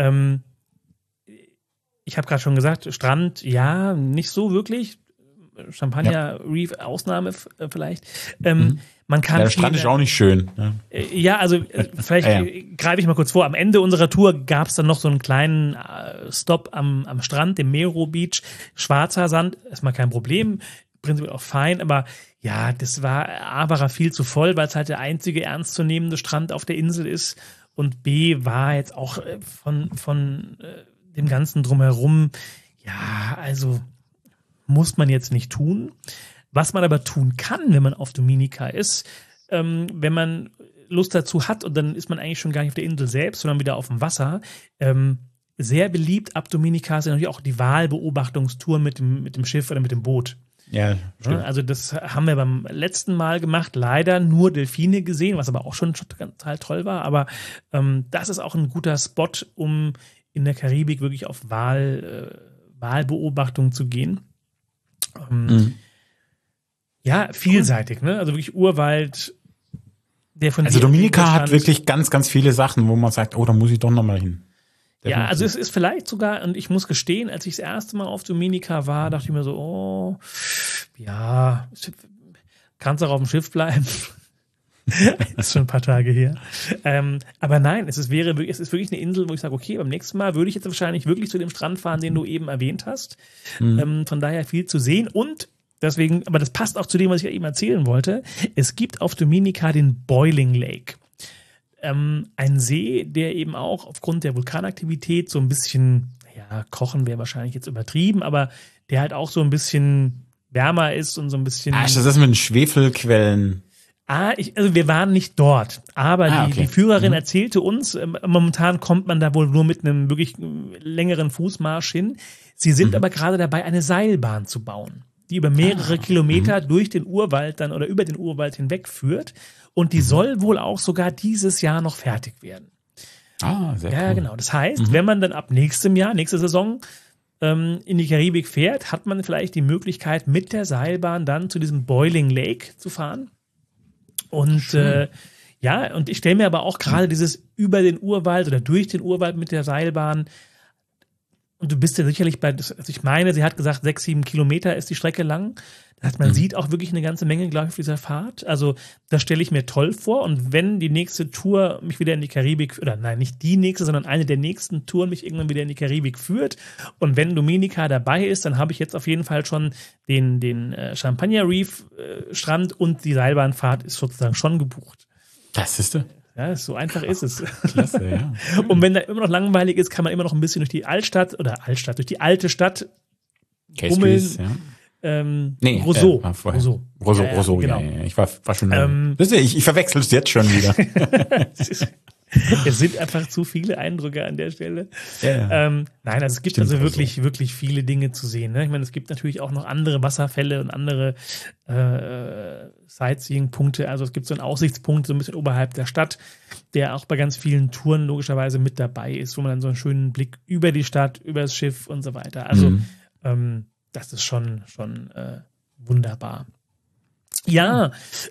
Ich habe gerade schon gesagt, Strand, ja, nicht so wirklich. Champagner Reef, Ausnahme vielleicht. Man kann der Strand ist auch nicht schön. Ne? Ja, also vielleicht greife ich mal kurz vor. Am Ende unserer Tour gab es dann noch so einen kleinen Stop am Strand, dem Mero Beach. Schwarzer Sand, erstmal kein Problem, prinzipiell auch fein, aber ja, das war viel zu voll, weil es halt der einzige ernstzunehmende Strand auf der Insel ist. Und B war jetzt auch von dem Ganzen drumherum, ja, also muss man jetzt nicht tun. Was man aber tun kann, wenn man auf Dominica ist, wenn man Lust dazu hat und dann ist man eigentlich schon gar nicht auf der Insel selbst, sondern wieder auf dem Wasser. Sehr beliebt ab Dominica sind natürlich auch die Walbeobachtungstouren mit dem Schiff oder mit dem Boot. Ja, stimmt. Also das haben wir beim letzten Mal gemacht, leider nur Delfine gesehen, was aber auch schon total toll war. Aber das ist auch ein guter Spot, um in der Karibik wirklich auf Walbeobachtung zu gehen. Ja, vielseitig, ne? Also wirklich Urwald, der von Also Dominica hat wirklich ganz, ganz viele Sachen, wo man sagt, oh, da muss ich doch nochmal hin. Ja, also es ist vielleicht sogar, und ich muss gestehen, als ich das erste Mal auf Dominica war, dachte ich mir so, oh, ja, kannst auch auf dem Schiff bleiben. Das ist schon ein paar Tage her. Aber nein, es ist wirklich eine Insel, wo ich sage, okay, beim nächsten Mal würde ich jetzt wahrscheinlich wirklich zu dem Strand fahren, den du eben erwähnt hast. Von daher viel zu sehen und deswegen, aber das passt auch zu dem, was ich eben erzählen wollte. Es gibt auf Dominica den Boiling Lake. Ein See, der eben auch aufgrund der Vulkanaktivität so ein bisschen, ja, kochen wäre wahrscheinlich jetzt übertrieben, aber der halt auch so ein bisschen wärmer ist und so ein bisschen. Ach, das ist mit den Schwefelquellen. Also wir waren nicht dort, aber die Führerin erzählte uns, momentan kommt man da wohl nur mit einem wirklich längeren Fußmarsch hin. Sie sind aber gerade dabei, eine Seilbahn zu bauen, die über mehrere Kilometer durch den Urwald dann oder über den Urwald hinweg führt. Und die soll wohl auch sogar dieses Jahr noch fertig werden. Sehr cool. Ja, genau. Das heißt, wenn man dann ab nächste Saison in die Karibik fährt, hat man vielleicht die Möglichkeit, mit der Seilbahn dann zu diesem Boiling Lake zu fahren. Und und ich stelle mir aber auch gerade dieses über den Urwald oder durch den Urwald mit der Seilbahn. Und du bist ja sicherlich also ich meine, sie hat gesagt, 6-7 Kilometer ist die Strecke lang. Das heißt, man sieht auch wirklich eine ganze Menge, glaube ich, auf dieser Fahrt. Also das stelle ich mir toll vor. Und wenn die nächste Tour mich wieder in die Karibik, oder nein, nicht die nächste, sondern eine der nächsten Touren mich irgendwann wieder in die Karibik führt und wenn Dominica dabei ist, dann habe ich jetzt auf jeden Fall schon den Champagner Reef Strand und die Seilbahnfahrt ist sozusagen schon gebucht. Das ist du. Ja, so einfach ist es. Klasse, ja. Und wenn da immer noch langweilig ist, kann man immer noch ein bisschen durch die durch die alte Stadt bummeln. Roseau. Roseau, genau. Ja. Ich war schon. Ich verwechsel es jetzt schon wieder. Es sind einfach zu viele Eindrücke an der Stelle. Nein, also es gibt also wirklich, wirklich viele Dinge zu sehen. Ne? Ich meine, es gibt natürlich auch noch andere Wasserfälle und andere Sightseeing-Punkte. Also es gibt so einen Aussichtspunkt so ein bisschen oberhalb der Stadt, der auch bei ganz vielen Touren logischerweise mit dabei ist, wo man dann so einen schönen Blick über die Stadt, über das Schiff und so weiter. Also das ist schon wunderbar. Ja,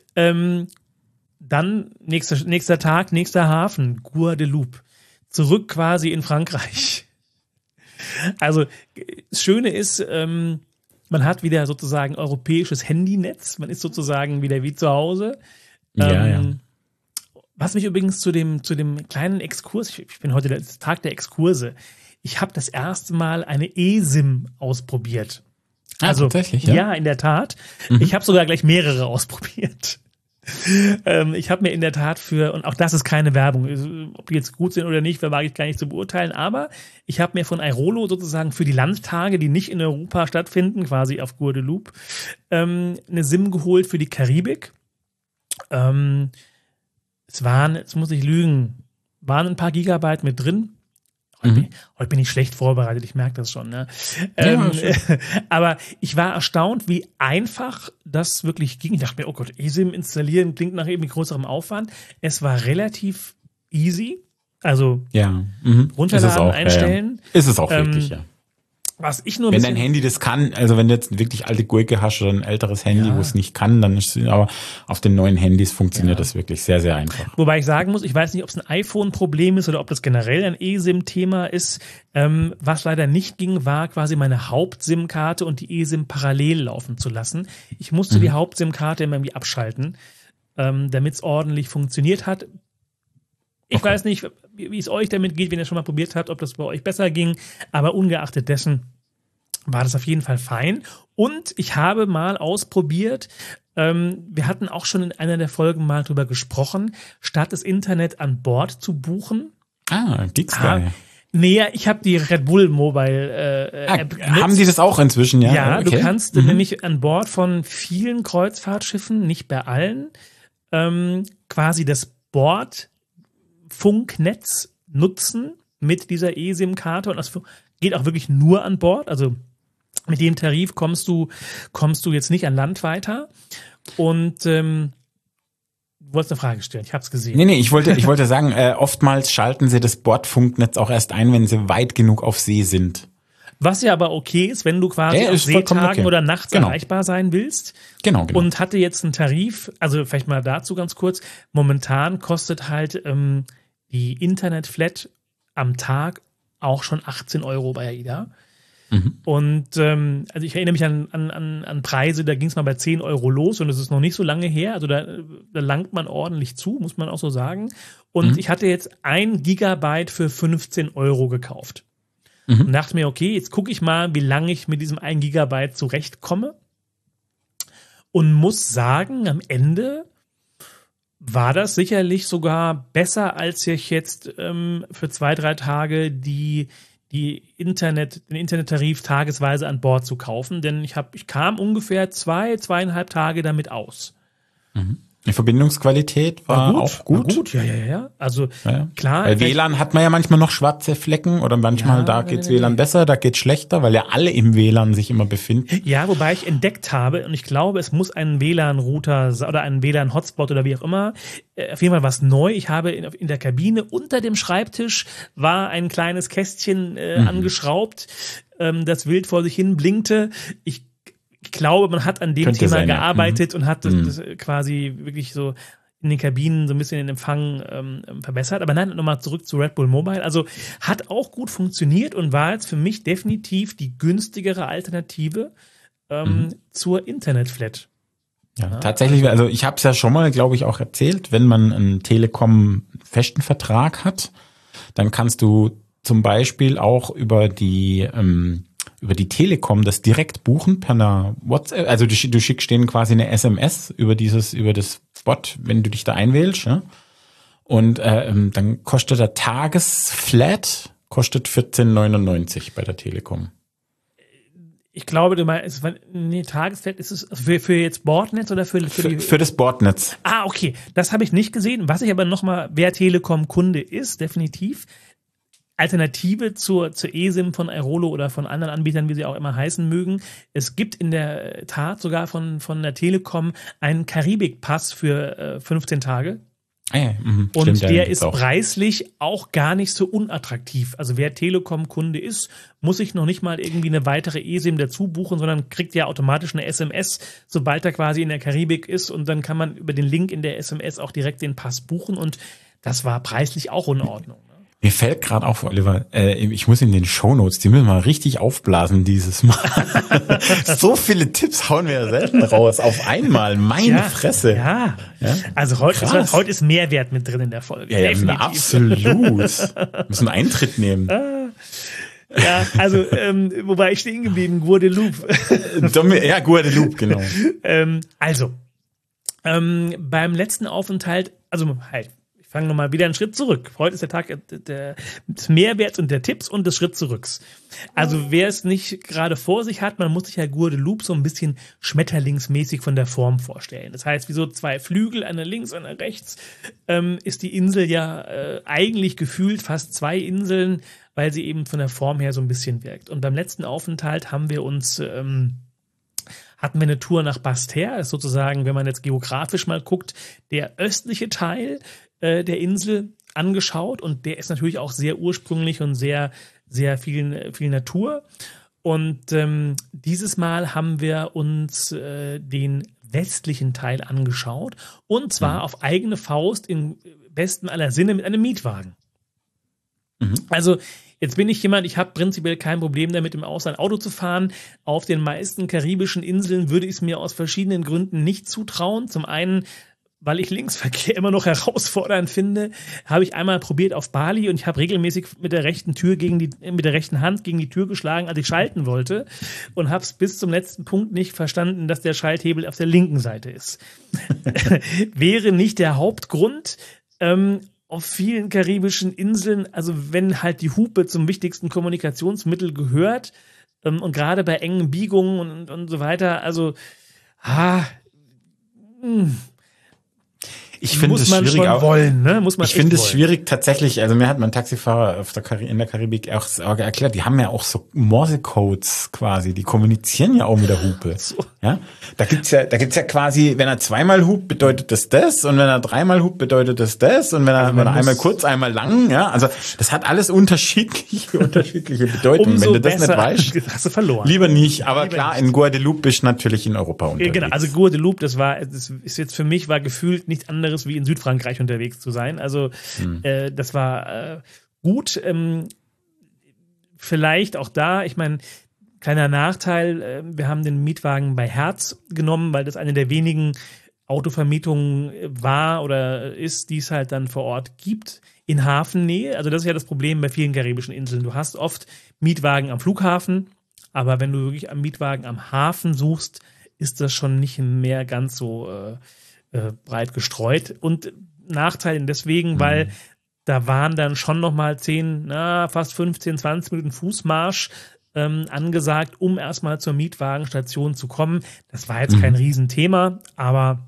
dann nächster Tag, nächster Hafen, Guadeloupe. Zurück quasi in Frankreich. Also das Schöne ist, man hat wieder sozusagen europäisches Handynetz. Man ist sozusagen wieder wie zu Hause. Was mich übrigens zu dem kleinen Exkurs, ich bin heute der Tag der Exkurse, ich habe das erste Mal eine eSIM ausprobiert. Also tatsächlich, ja, in der Tat. Ich habe sogar gleich mehrere ausprobiert. Ich habe mir in der Tat und auch das ist keine Werbung, ob die jetzt gut sind oder nicht, wage ich gar nicht zu beurteilen, aber ich habe mir von Airolo sozusagen für die Landtage, die nicht in Europa stattfinden, quasi auf Guadeloupe, eine SIM geholt für die Karibik. Jetzt muss ich lügen, waren ein paar Gigabyte mit drin. Heute bin ich schlecht vorbereitet, ich merke das schon. Ne? Aber ich war erstaunt, wie einfach das wirklich ging. Ich dachte mir, oh Gott, eSIM installieren klingt nach irgendwie größerem Aufwand. Es war relativ easy. Also Ja. runterladen, Ist es auch, einstellen. Ja. Ist es auch wirklich, ja. Was ich nur ein Wenn bisschen, dein Handy das kann, also wenn du jetzt wirklich alte Gurke hast oder ein älteres Handy, wo es nicht kann, dann ist es, aber auf den neuen Handys funktioniert das wirklich sehr, sehr einfach. wobei ich sagen muss, ich weiß nicht, ob es ein iPhone-Problem ist oder ob das generell ein eSIM-Thema ist. Was leider nicht ging, war quasi meine Haupt-SIM-Karte und die eSIM parallel laufen zu lassen. Ich musste die Haupt-SIM-Karte immer irgendwie abschalten, damit es ordentlich funktioniert hat. Ich weiß nicht, wie es euch damit geht, wenn ihr schon mal probiert habt, ob das bei euch besser ging, aber ungeachtet dessen war das auf jeden Fall fein. Und ich habe mal ausprobiert, wir hatten auch schon in einer der Folgen mal drüber gesprochen, statt das Internet an Bord zu buchen. Geeksky. Nee, ich habe die Red Bull Mobile App genutzt. Haben die das auch inzwischen, ja? Ja, Okay. du kannst nämlich an Bord von vielen Kreuzfahrtschiffen, nicht bei allen, quasi das Bordfunknetz nutzen mit dieser eSIM-Karte und das geht auch wirklich nur an Bord. Also mit dem Tarif kommst du jetzt nicht an Land weiter. Und du wolltest eine Frage stellen, ich habe es gesehen. Nee, ich wollte sagen, oftmals schalten sie das Bordfunknetz auch erst ein, wenn sie weit genug auf See sind. Was ja aber okay ist, wenn du quasi auf ist vollkommen Seetagen okay. oder nachts Genau. erreichbar sein willst. Genau. Und hatte jetzt einen Tarif, also vielleicht mal dazu ganz kurz, momentan kostet halt die Internetflat am Tag auch schon 18 € bei AIDA. Und also ich erinnere mich an Preise, da ging es mal bei 10 € los und das ist noch nicht so lange her. Also da langt man ordentlich zu, muss man auch so sagen. Und ich hatte jetzt 1 Gigabyte für 15 € gekauft. Und dachte mir, okay, jetzt gucke ich mal, wie lange ich mit diesem 1 Gigabyte zurechtkomme. Und muss sagen, am Ende war das sicherlich sogar besser, als ich jetzt für 2-3 Tage den Internettarif tagesweise an Bord zu kaufen, denn ich kam ungefähr 2,5 Tage damit aus. Die Verbindungsqualität war auch gut. War gut, ja. Also Ja. klar. Bei WLAN hat man ja manchmal noch schwarze Flecken oder manchmal Ja, da geht's WLAN besser, da geht's schlechter, weil ja alle im WLAN sich immer befinden. Ja, wobei ich entdeckt habe, und ich glaube, es muss ein WLAN-Router oder ein WLAN-Hotspot oder wie auch immer, auf jeden Fall was neu. Ich habe in der Kabine unter dem Schreibtisch war ein kleines Kästchen angeschraubt, das wild vor sich hin blinkte. Ich glaube, man hat an dem Könnte Thema sein, ja. gearbeitet und hat das quasi wirklich so in den Kabinen so ein bisschen den Empfang verbessert. Aber nein, nochmal zurück zu Red Bull Mobile. Also hat auch gut funktioniert und war jetzt für mich definitiv die günstigere Alternative zur Internetflat. Ja, tatsächlich, also ich habe es ja schon mal, glaube ich, auch erzählt, wenn man einen Telekom-festen Vertrag hat, dann kannst du zum Beispiel auch über die Telekom das direkt buchen per einer WhatsApp, also du schickst denen quasi eine SMS über das Bot, wenn du dich da einwählst, ja? Und dann kostet der Tagesflat 14,99 bei der Telekom. Ich glaube, du meinst, Tagesflat ist es für jetzt Bordnetz oder für das Bordnetz. Ah, okay. Das habe ich nicht gesehen. Was ich aber nochmal, wer Telekom-Kunde ist, definitiv. Alternative zur eSIM von Airolo oder von anderen Anbietern, wie sie auch immer heißen mögen. Es gibt in der Tat sogar von der Telekom einen Karibik-Pass für 15 Tage. Und Stimmt, der ist preislich auch gar nicht so unattraktiv. Also wer Telekom-Kunde ist, muss sich noch nicht mal irgendwie eine weitere eSIM dazu buchen, sondern kriegt ja automatisch eine SMS, sobald er quasi in der Karibik ist. Und dann kann man über den Link in der SMS auch direkt den Pass buchen. Und das war preislich auch in Ordnung. Mir fällt gerade auf, Oliver, ich muss in den Shownotes, die müssen wir mal richtig aufblasen dieses Mal. So viele Tipps hauen wir ja selten raus, auf einmal, meine Fresse. Ja, also heute ist Mehrwert mit drin in der Folge. Ja, absolut. Wir müssen Eintritt nehmen. Ja, also, wobei ich stehen geblieben, Guadeloupe. Ja, Guadeloupe, genau. Beim letzten Aufenthalt, fangen wir mal wieder einen Schritt zurück. Heute ist der Tag des Mehrwerts und der Tipps und des Schritt zurücks. Also wer es nicht gerade vor sich hat, man muss sich ja Guadeloupe so ein bisschen schmetterlingsmäßig von der Form vorstellen. Das heißt, wie so 2 Flügel, einer links, einer rechts, ist die Insel ja eigentlich gefühlt fast 2 Inseln, weil sie eben von der Form her so ein bisschen wirkt. Und beim letzten Aufenthalt hatten wir eine Tour nach Basse-Terre, das ist sozusagen, wenn man jetzt geografisch mal guckt, der östliche Teil der Insel, angeschaut und der ist natürlich auch sehr ursprünglich und sehr, sehr viel Natur. Und dieses Mal haben wir uns den westlichen Teil angeschaut und zwar auf eigene Faust im besten aller Sinne mit einem Mietwagen. Also jetzt bin ich jemand, ich habe prinzipiell kein Problem damit, im Ausland Auto zu fahren. Auf den meisten karibischen Inseln würde ich es mir aus verschiedenen Gründen nicht zutrauen. Zum einen, weil ich Linksverkehr immer noch herausfordernd finde, habe ich einmal probiert auf Bali und ich habe regelmäßig mit der rechten Hand gegen die Tür geschlagen, als ich schalten wollte und habe es bis zum letzten Punkt nicht verstanden, dass der Schalthebel auf der linken Seite ist. Wäre nicht der Hauptgrund. Auf vielen karibischen Inseln, also wenn halt die Hupe zum wichtigsten Kommunikationsmittel gehört und gerade bei engen Biegungen und so weiter, also ich finde es schwierig auch. Wollen, ne? Muss man ich finde es schwierig tatsächlich. Also mir hat mein Taxifahrer in der Karibik auch erklärt, die haben ja auch so Morse-Codes quasi, die kommunizieren ja auch mit der Hupe. So. Ja, da gibt's ja quasi, wenn er zweimal hupt, bedeutet das und wenn er dreimal hupt, bedeutet das und wenn er einmal kurz, einmal lang, ja, also das hat alles unterschiedliche Bedeutungen. Wenn du das nicht weißt, hast du verloren. Lieber nicht. Aber lieber klar, nicht. In Guadeloupe bist du natürlich in Europa unterwegs. Genau, also Guadeloupe, das ist jetzt für mich gefühlt nichts anderes wie in Südfrankreich unterwegs zu sein. Also das war gut. Vielleicht auch da, ich meine, kleiner Nachteil, wir haben den Mietwagen bei Hertz genommen, weil das eine der wenigen Autovermietungen war oder ist, die es halt dann vor Ort gibt, in Hafennähe. Also das ist ja das Problem bei vielen karibischen Inseln. Du hast oft Mietwagen am Flughafen, aber wenn du wirklich am Mietwagen am Hafen suchst, ist das schon nicht mehr ganz so breit gestreut. Und Nachteil deswegen, weil da waren dann schon nochmal fast 15, 20 Minuten Fußmarsch angesagt, um erstmal zur Mietwagenstation zu kommen. Das war jetzt kein Riesenthema, aber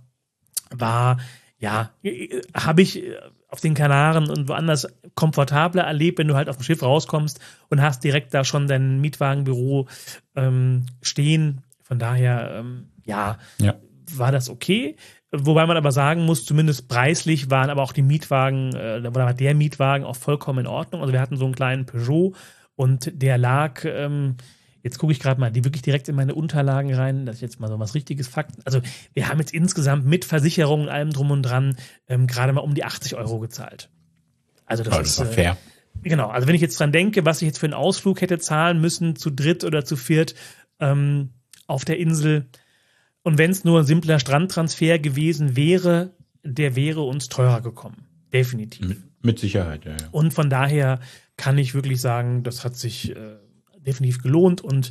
habe ich auf den Kanaren und woanders komfortabler erlebt, wenn du halt auf dem Schiff rauskommst und hast direkt da schon dein Mietwagenbüro stehen. Von daher, war das okay. Wobei man aber sagen muss, zumindest preislich waren aber auch die Mietwagen, oder war der Mietwagen auch vollkommen in Ordnung. Also wir hatten so einen kleinen Peugeot und der lag, jetzt gucke ich gerade mal, die wirklich direkt in meine Unterlagen rein, dass ich jetzt mal so was richtiges Fakten. Also wir haben jetzt insgesamt mit Versicherung und allem drum und dran gerade mal um die 80 € gezahlt. Also das ist fair. Genau, also wenn ich jetzt dran denke, was ich jetzt für einen Ausflug hätte zahlen müssen, zu dritt oder zu viert auf der Insel, und wenn es nur ein simpler Strandtransfer gewesen wäre, der wäre uns teurer gekommen. Definitiv. Mit Sicherheit, ja. Und von daher kann ich wirklich sagen, das hat sich definitiv gelohnt und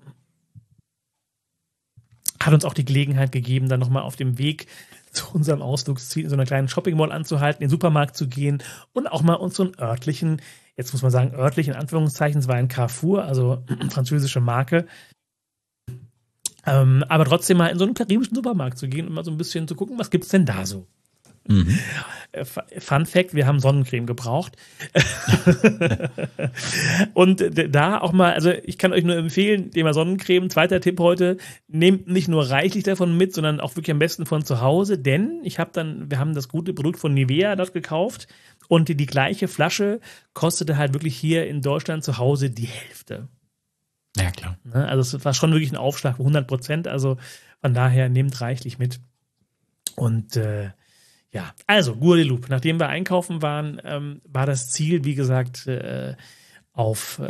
hat uns auch die Gelegenheit gegeben, dann nochmal auf dem Weg zu unserem Ausflugsziel in so einer kleinen Shopping-Mall anzuhalten, in den Supermarkt zu gehen und auch mal uns so einen örtlichen, jetzt muss man sagen, örtlich in Anführungszeichen, es war ein Carrefour, also französische Marke, aber trotzdem mal in so einen karibischen Supermarkt zu gehen und mal so ein bisschen zu gucken, was gibt's denn da so? Fun Fact, wir haben Sonnencreme gebraucht. Und da auch mal, also ich kann euch nur empfehlen, Thema Sonnencreme, zweiter Tipp heute, nehmt nicht nur reichlich davon mit, sondern auch wirklich am besten von zu Hause, denn wir haben das gute Produkt von Nivea dort gekauft und die gleiche Flasche kostete halt wirklich hier in Deutschland zu Hause die Hälfte. Ja, klar. Also es war schon wirklich ein Aufschlag von 100%, also von daher nehmt reichlich mit. Und also Guadeloupe. Nachdem wir einkaufen waren, war das Ziel, wie gesagt, auf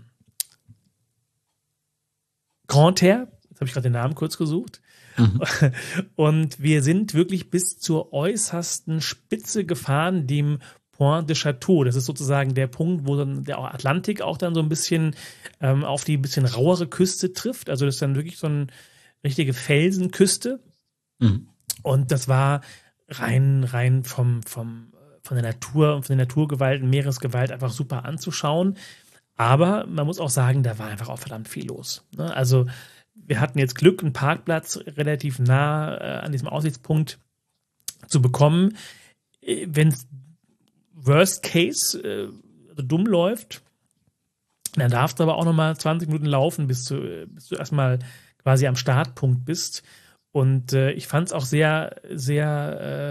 Grande Terre. Jetzt habe ich gerade den Namen kurz gesucht. Und wir sind wirklich bis zur äußersten Spitze gefahren, dem Point de Château. Das ist sozusagen der Punkt, wo dann der Atlantik auch dann so ein bisschen auf die bisschen rauere Küste trifft. Also das ist dann wirklich so eine richtige Felsenküste. Und das war rein von der Natur und von der Naturgewalt, Meeresgewalt einfach super anzuschauen. Aber man muss auch sagen, da war einfach auch verdammt viel los. Ne? Also wir hatten jetzt Glück, einen Parkplatz relativ nah an diesem Aussichtspunkt zu bekommen. Wenn es Worst Case dumm läuft, dann darfst du aber auch nochmal 20 Minuten laufen, bis du erstmal quasi am Startpunkt bist. Und ich fand es auch sehr, sehr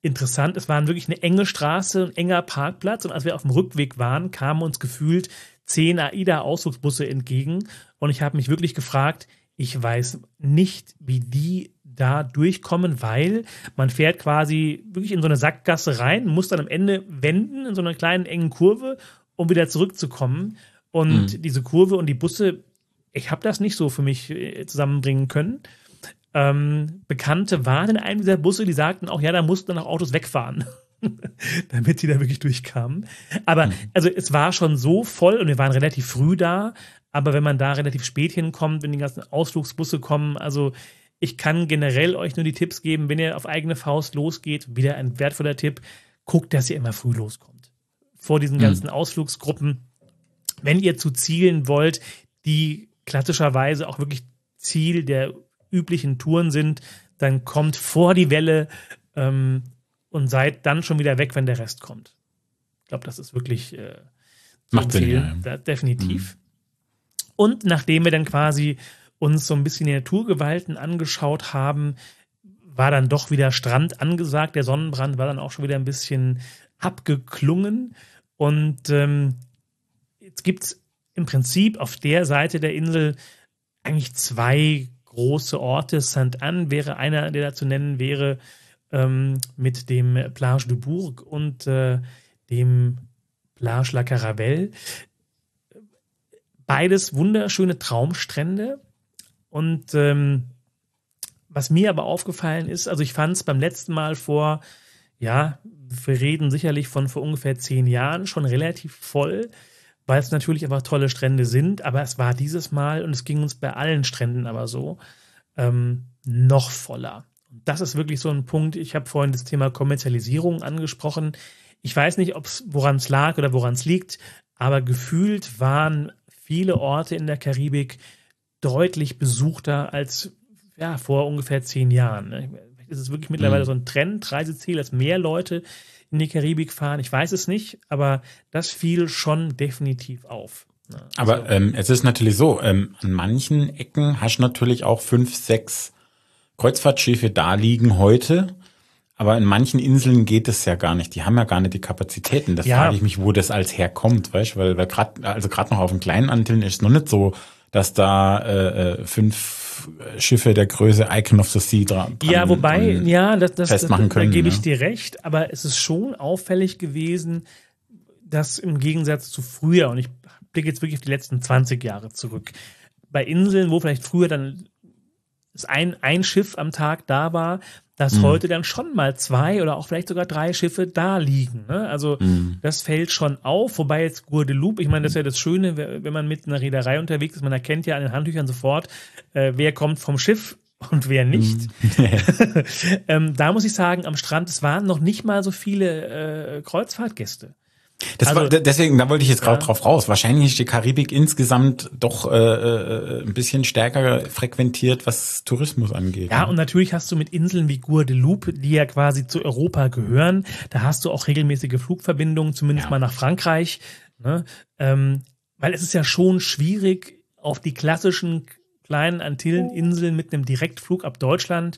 interessant. Es war wirklich eine enge Straße, ein enger Parkplatz. Und als wir auf dem Rückweg waren, kamen uns gefühlt 10 AIDA-Ausflugsbusse entgegen. Und ich habe mich wirklich gefragt, ich weiß nicht, wie die da durchkommen, weil man fährt quasi wirklich in so eine Sackgasse rein, muss dann am Ende wenden in so einer kleinen engen Kurve, um wieder zurückzukommen. Und diese Kurve und die Busse, ich habe das nicht so für mich zusammenbringen können. Bekannte waren in einem dieser Busse, die sagten auch, ja, da mussten dann auch Autos wegfahren, damit die da wirklich durchkamen. Aber also es war schon so voll und wir waren relativ früh da, aber wenn man da relativ spät hinkommt, wenn die ganzen Ausflugsbusse kommen, also ich kann generell euch nur die Tipps geben, wenn ihr auf eigene Faust losgeht, wieder ein wertvoller Tipp, guckt, dass ihr immer früh loskommt. Vor diesen ganzen Ausflugsgruppen, wenn ihr zu Zielen wollt, die klassischerweise auch wirklich Ziel der üblichen Touren sind, dann kommt vor die Welle und seid dann schon wieder weg, wenn der Rest kommt. Ich glaube, das ist wirklich zu empfehlen. Ja. Definitiv. Und nachdem wir dann quasi uns so ein bisschen die Naturgewalten angeschaut haben, war dann doch wieder Strand angesagt. Der Sonnenbrand war dann auch schon wieder ein bisschen abgeklungen. Und jetzt gibt es im Prinzip auf der Seite der Insel eigentlich 2 große Orte. Sainte-Anne wäre einer, der da zu nennen wäre, mit dem Plage du Bourg und dem Plage La Caravelle. Beides wunderschöne Traumstrände. Und was mir aber aufgefallen ist, also ich fand es beim letzten Mal vor, ja, wir reden sicherlich von vor ungefähr 10 Jahren, schon relativ voll, weil es natürlich einfach tolle Strände sind, aber es war dieses Mal, und es ging uns bei allen Stränden aber so, noch voller. Und das ist wirklich so ein Punkt, ich habe vorhin das Thema Kommerzialisierung angesprochen. Ich weiß nicht, woran es lag oder woran es liegt, aber gefühlt waren viele Orte in der Karibik deutlich besuchter als vor ungefähr 10 Jahren. Vielleicht ist es wirklich mittlerweile so ein Trend, Reiseziel, dass mehr Leute in die Karibik fahren. Ich weiß es nicht, aber das fiel schon definitiv auf. Aber es ist natürlich so, an manchen Ecken hast du natürlich auch 5, 6 Kreuzfahrtschiffe da liegen heute, aber in manchen Inseln geht es ja gar nicht. Die haben ja gar nicht die Kapazitäten. Das frage ich mich, wo das als herkommt, weißt du? Weil gerade noch auf den kleinen Antillen ist es noch nicht so, dass da 5 Schiffe der Größe Icon of the Sea dran festmachen können. Da gebe ich dir recht, aber es ist schon auffällig gewesen, dass im Gegensatz zu früher, und ich blicke jetzt wirklich auf die letzten 20 Jahre zurück, bei Inseln, wo vielleicht früher dann ein Schiff am Tag da war, dass heute dann schon mal 2 oder auch vielleicht sogar 3 Schiffe da liegen. Ne? Also das fällt schon auf, wobei jetzt Guadeloupe, ich meine, das ist ja das Schöne, wenn man mit einer Reederei unterwegs ist, man erkennt ja an den Handtüchern sofort, wer kommt vom Schiff und wer nicht. Da muss ich sagen, am Strand, es waren noch nicht mal so viele Kreuzfahrtgäste. Deswegen, da wollte ich jetzt gerade drauf raus. Wahrscheinlich ist die Karibik insgesamt doch ein bisschen stärker frequentiert, was Tourismus angeht. Ja, und natürlich hast du mit Inseln wie Guadeloupe, die ja quasi zu Europa gehören, da hast du auch regelmäßige Flugverbindungen, zumindest mal nach Frankreich. Ne? Weil es ist ja schon schwierig, auf die klassischen kleinen Antillen-Inseln mit einem Direktflug ab Deutschland,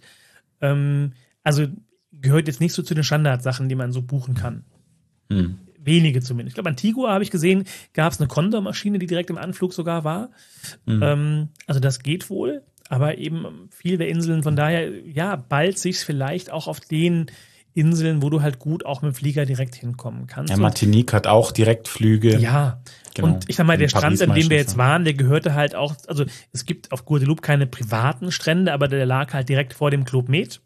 also gehört jetzt nicht so zu den Standardsachen, die man so buchen kann. Wenige zumindest. Ich glaube, Antigua habe ich gesehen, gab es eine Condor-Maschine, die direkt im Anflug sogar war. Also das geht wohl, aber eben viele der Inseln, von daher, ja, bald sich vielleicht auch auf den Inseln, wo du halt gut auch mit dem Flieger direkt hinkommen kannst. Ja, Martinique hat auch Direktflüge. Ja, genau. Und ich sag mal, der Strand, an dem wir jetzt waren, der gehörte halt auch, also es gibt auf Guadeloupe keine privaten Strände, aber der lag halt direkt vor dem Club Med.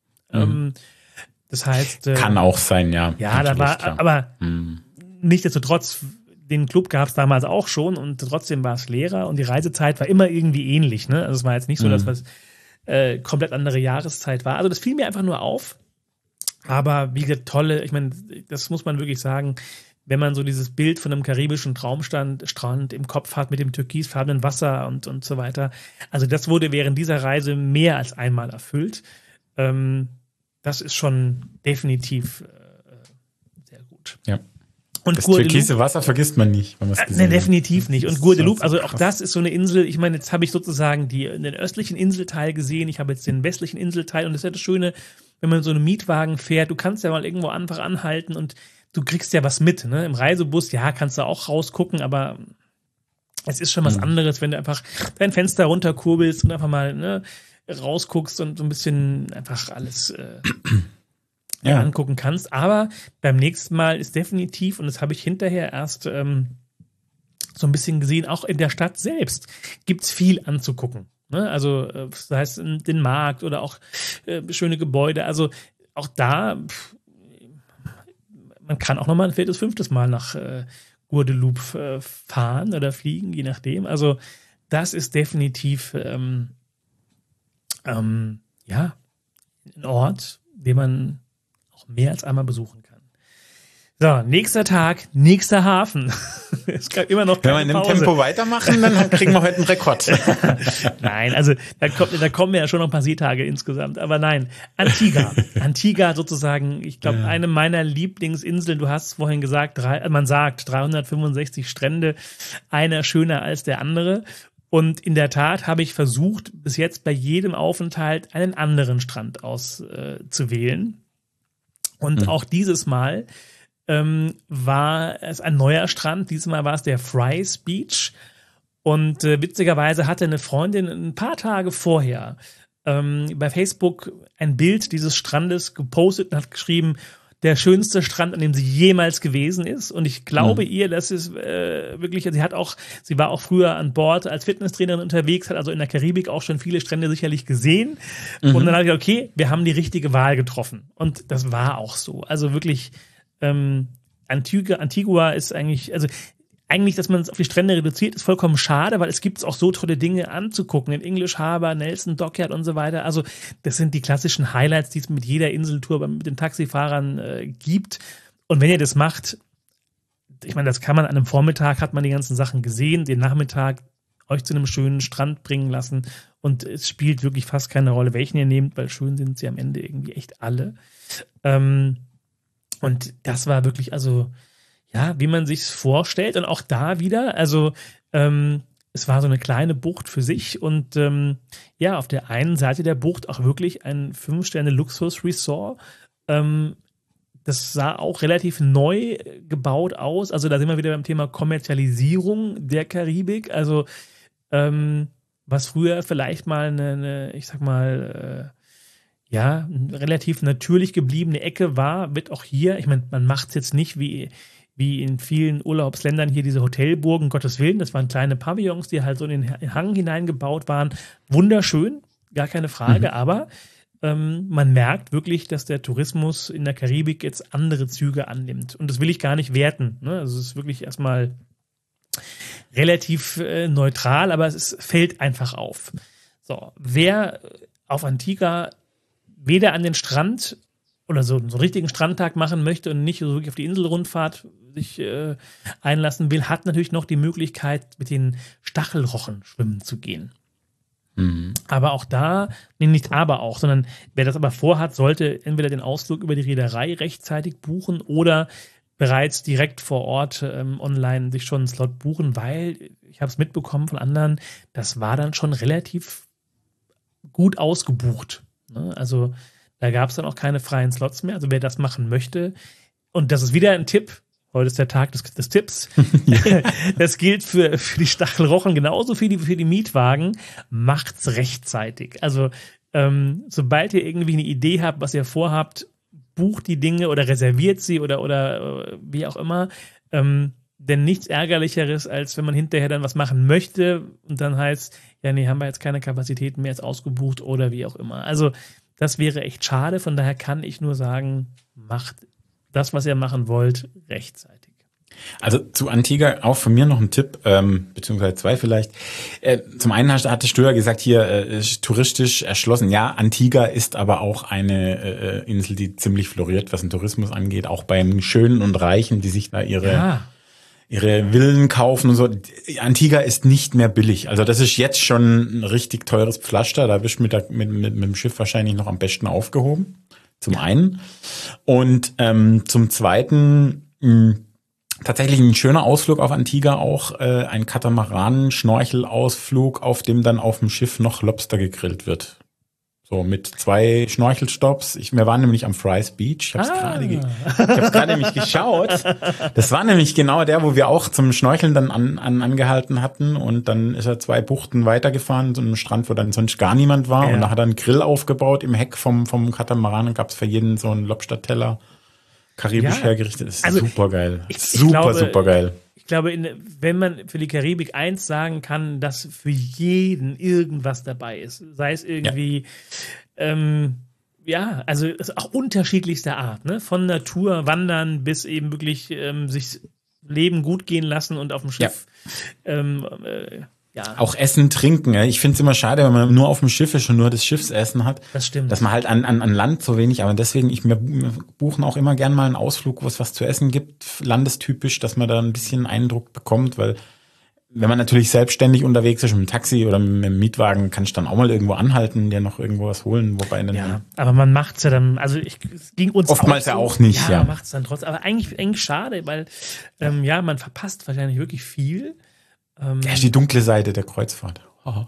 Das heißt, kann auch sein, ja. Ja, da war, aber nichtsdestotrotz, den Club gab es damals auch schon und trotzdem war es leerer und die Reisezeit war immer irgendwie ähnlich. Ne? Also es war jetzt nicht so, dass was komplett andere Jahreszeit war. Also das fiel mir einfach nur auf. Aber wie gesagt, ich meine, das muss man wirklich sagen, wenn man so dieses Bild von einem karibischen Traumstrand im Kopf hat mit dem türkisfarbenen Wasser und so weiter. Also das wurde während dieser Reise mehr als einmal erfüllt. Das ist schon definitiv sehr gut. Ja. Und das türkise Wasser vergisst man nicht, wenn man es gesehen hat. Definitiv nicht. Und Guadeloupe, also auch das ist so eine Insel, ich meine, jetzt habe ich sozusagen den östlichen Inselteil gesehen, ich habe jetzt den westlichen Inselteil und das ist ja das Schöne, wenn man so einen Mietwagen fährt, du kannst ja mal irgendwo einfach anhalten und du kriegst ja was mit, ne? Im Reisebus, ja, kannst du auch rausgucken, aber es ist schon was anderes, wenn du einfach dein Fenster runterkurbelst und einfach mal, ne, rausguckst und so ein bisschen einfach alles angucken kannst. Aber beim nächsten Mal ist definitiv, und das habe ich hinterher erst so ein bisschen gesehen, auch in der Stadt selbst gibt's viel anzugucken. Ne? Also das heißt den Markt oder auch schöne Gebäude. Also auch da, man kann auch nochmal ein 4., 5. Mal nach Guadeloupe fahren oder fliegen, je nachdem. Also das ist definitiv ein Ort, den man auch mehr als einmal besuchen kann. So, nächster Tag, nächster Hafen. Es gab immer noch keine Wenn wir in dem Pause. Tempo weitermachen, dann kriegen wir heute einen Rekord. Nein, also da kommen ja schon noch ein paar Seetage insgesamt. Aber nein, Antigua. Antigua sozusagen, ich glaube, eine meiner Lieblingsinseln. Du hast vorhin gesagt, man sagt 365 Strände, einer schöner als der andere. Und in der Tat habe ich versucht, bis jetzt bei jedem Aufenthalt einen anderen Strand auszuwählen. Und auch dieses Mal war es ein neuer Strand. Diesmal war es der Fry's Beach. Und witzigerweise hatte eine Freundin ein paar Tage vorher bei Facebook ein Bild dieses Strandes gepostet und hat geschrieben, der schönste Strand, an dem sie jemals gewesen ist. Und ich glaube ihr, dass es wirklich, sie war auch früher an Bord als Fitnesstrainerin unterwegs, hat also in der Karibik auch schon viele Strände sicherlich gesehen. Und dann habe ich gedacht, okay, wir haben die richtige Wahl getroffen. Und das war auch so. Also wirklich, Antigua ist eigentlich, dass man es auf die Strände reduziert, ist vollkommen schade, weil es gibt auch so tolle Dinge anzugucken. Den English Harbor, Nelson Dockyard und so weiter. Also das sind die klassischen Highlights, die es mit jeder Inseltour mit den Taxifahrern gibt. Und wenn ihr das macht, ich meine, das kann man an einem Vormittag, hat man die ganzen Sachen gesehen, den Nachmittag euch zu einem schönen Strand bringen lassen. Und es spielt wirklich fast keine Rolle, welchen ihr nehmt, weil schön sind sie am Ende irgendwie echt alle. Und das war wirklich, also ja, wie man sich's vorstellt. Und auch da wieder, also es war so eine kleine Bucht für sich und auf der einen Seite der Bucht auch wirklich ein 5-Sterne-Luxus-Resort. Das sah auch relativ neu gebaut aus. Also da sind wir wieder beim Thema Kommerzialisierung der Karibik. Also was früher vielleicht mal eine ich sag mal, eine relativ natürlich gebliebene Ecke war, wird auch hier, ich meine, man macht es jetzt nicht wie in vielen Urlaubsländern hier diese Hotelburgen, Gottes Willen, das waren kleine Pavillons, die halt so in den Hang hineingebaut waren. Wunderschön, gar keine Frage, aber man merkt wirklich, dass der Tourismus in der Karibik jetzt andere Züge annimmt. Und das will ich gar nicht werten. Ne? Also es ist wirklich erstmal relativ neutral, aber es fällt einfach auf. So, wer auf Antigua weder an den Strand oder so einen richtigen Strandtag machen möchte und nicht so wirklich auf die Inselrundfahrt sich einlassen will, hat natürlich noch die Möglichkeit, mit den Stachelrochen schwimmen zu gehen. Aber auch sondern wer das aber vorhat, sollte entweder den Ausflug über die Reederei rechtzeitig buchen oder bereits direkt vor Ort online sich schon einen Slot buchen, weil ich habe es mitbekommen von anderen, das war dann schon relativ gut ausgebucht. Ne? Also da gab es dann auch keine freien Slots mehr. Also wer das machen möchte, und das ist wieder ein Tipp, heute ist der Tag des Tipps, das gilt für die Stachelrochen genauso wie für die Mietwagen, macht's rechtzeitig. Also sobald ihr irgendwie eine Idee habt, was ihr vorhabt, bucht die Dinge oder reserviert sie oder wie auch immer, denn nichts Ärgerlicheres, als wenn man hinterher dann was machen möchte und dann heißt, ja, nee, haben wir jetzt keine Kapazitäten mehr, ist ausgebucht oder wie auch immer. Also das wäre echt schade, von daher kann ich nur sagen, macht das, was ihr machen wollt, rechtzeitig. Also zu Antigua auch von mir noch ein Tipp, beziehungsweise zwei vielleicht. Zum einen hattest du ja gesagt, hier ist touristisch erschlossen. Ja, Antigua ist aber auch eine Insel, die ziemlich floriert, was den Tourismus angeht, auch beim Schönen und Reichen, die sich da ihre Villen kaufen und so. Antigua ist nicht mehr billig. Also das ist jetzt schon ein richtig teures Pflaster. Da bist du mit dem Schiff wahrscheinlich noch am besten aufgehoben. Zum einen. Und zum zweiten tatsächlich ein schöner Ausflug auf Antigua auch, ein Katamaran-Schnorchelausflug, auf dem dann auf dem Schiff noch Lobster gegrillt wird. So mit 2 Schnorchelstopps. Wir waren nämlich am Fry's Beach. Ich habe es gerade nämlich geschaut. Das war nämlich genau der, wo wir auch zum Schnorcheln dann angehalten hatten. Und dann ist er 2 Buchten weitergefahren, so einem Strand, wo dann sonst gar niemand war. Ja. Und da hat er einen Grill aufgebaut im Heck vom Katamaran und gab es für jeden so einen Lobsterteller karibisch hergerichtet. Das ist super geil. Super geil. Ich glaube, wenn man für die Karibik eins sagen kann, dass für jeden irgendwas dabei ist, sei es irgendwie, also auch unterschiedlichster Art, ne? Von Natur, Wandern bis eben wirklich sich Leben gut gehen lassen und auf dem Schiff. Auch Essen, Trinken. Ich finde es immer schade, wenn man nur auf dem Schiff ist und nur das Schiffsessen hat. Das stimmt. Dass man halt an Land so wenig, aber deswegen, wir buchen auch immer gern mal einen Ausflug, wo es was zu essen gibt, landestypisch, dass man da ein bisschen Eindruck bekommt, weil wenn man natürlich selbstständig unterwegs ist, mit dem Taxi oder mit dem Mietwagen, kann ich dann auch mal irgendwo anhalten, dir noch irgendwo was holen, wobei dann... aber man macht's ja dann, also es ging uns oftmals ja auch nicht, man macht's dann trotzdem, aber eigentlich schade, weil, man verpasst wahrscheinlich wirklich viel. Das ist die dunkle Seite der Kreuzfahrt. Oh.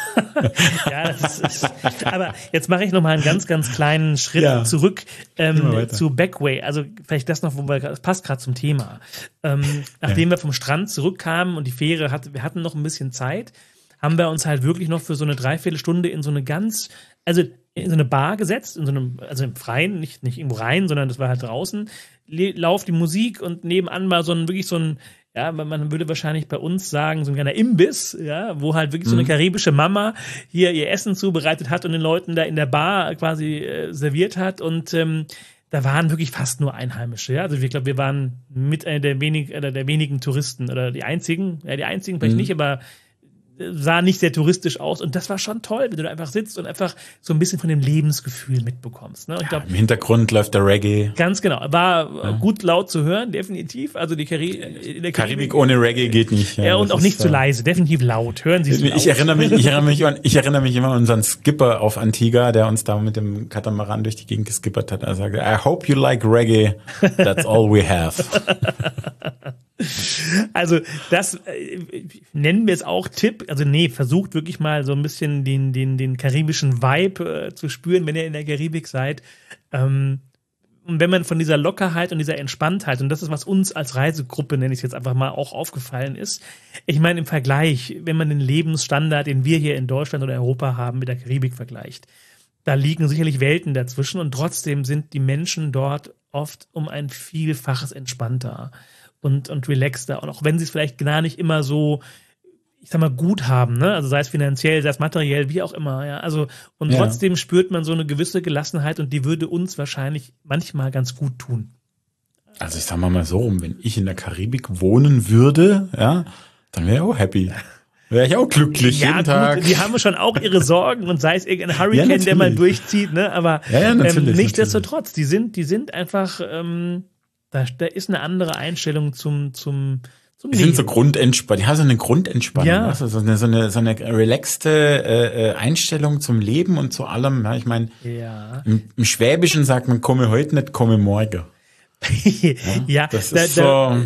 Aber jetzt mache ich noch mal einen ganz, ganz kleinen Schritt zurück zu Backway. Also vielleicht das noch, das passt gerade zum Thema. Nachdem wir vom Strand zurückkamen und die Fähre wir hatten noch ein bisschen Zeit, haben wir uns halt wirklich noch für so eine Dreiviertelstunde in so eine in so eine Bar gesetzt, also im Freien, nicht irgendwo rein, sondern das war halt draußen. Lauft die Musik und nebenan war wirklich so ein man würde wahrscheinlich bei uns sagen, so ein kleiner Imbiss, wo halt wirklich so eine karibische Mama hier ihr Essen zubereitet hat und den Leuten da in der Bar quasi serviert hat. Und da waren wirklich fast nur Einheimische. Ja? Also ich glaube, wir waren mit einer der wenigen Touristen oder die einzigen vielleicht nicht, aber sah nicht sehr touristisch aus und das war schon toll, wenn du da einfach sitzt und einfach so ein bisschen von dem Lebensgefühl mitbekommst. Ne? Und ich glaub, im Hintergrund läuft der Reggae. Ganz genau, war gut laut zu hören, definitiv. Also die Karibik ohne Reggae geht nicht. Ja, und auch nicht zu leise, definitiv laut. Hören Sie es laut. Ich erinnere mich immer an unseren Skipper auf Antigua, der uns da mit dem Katamaran durch die Gegend geskippert hat. Er sagte, I hope you like Reggae, that's all we have. Also das nennen wir es auch Tipp, versucht wirklich mal so ein bisschen den karibischen Vibe zu spüren, wenn ihr in der Karibik seid. Und wenn man von dieser Lockerheit und dieser Entspanntheit, und das ist, was uns als Reisegruppe, nenne ich es jetzt einfach mal, auch aufgefallen ist. Ich meine, im Vergleich, wenn man den Lebensstandard, den wir hier in Deutschland oder Europa haben, mit der Karibik vergleicht, da liegen sicherlich Welten dazwischen und trotzdem sind die Menschen dort oft um ein Vielfaches entspannter und relaxter. Und auch wenn sie es vielleicht gar nicht immer so, ich sag mal, gut haben, ne? Also sei es finanziell, sei es materiell, wie auch immer, ja. Also, und trotzdem spürt man so eine gewisse Gelassenheit und die würde uns wahrscheinlich manchmal ganz gut tun. Also ich sag mal so rum, wenn ich in der Karibik wohnen würde, dann wäre ich auch happy. Wäre ich auch glücklich jeden Tag. Die haben schon auch ihre Sorgen und sei es irgendein Hurricane, der mal durchzieht, ne? Aber nichtsdestotrotz, die sind einfach, da ist eine andere Einstellung zum Die sind so grundentspannt. Die haben so eine Grundentspannung. Ja. Weißt du? so eine relaxte Einstellung zum Leben und zu allem. Ja, ich meine, im Schwäbischen sagt man, komme heute nicht, komme morgen. Das ist so.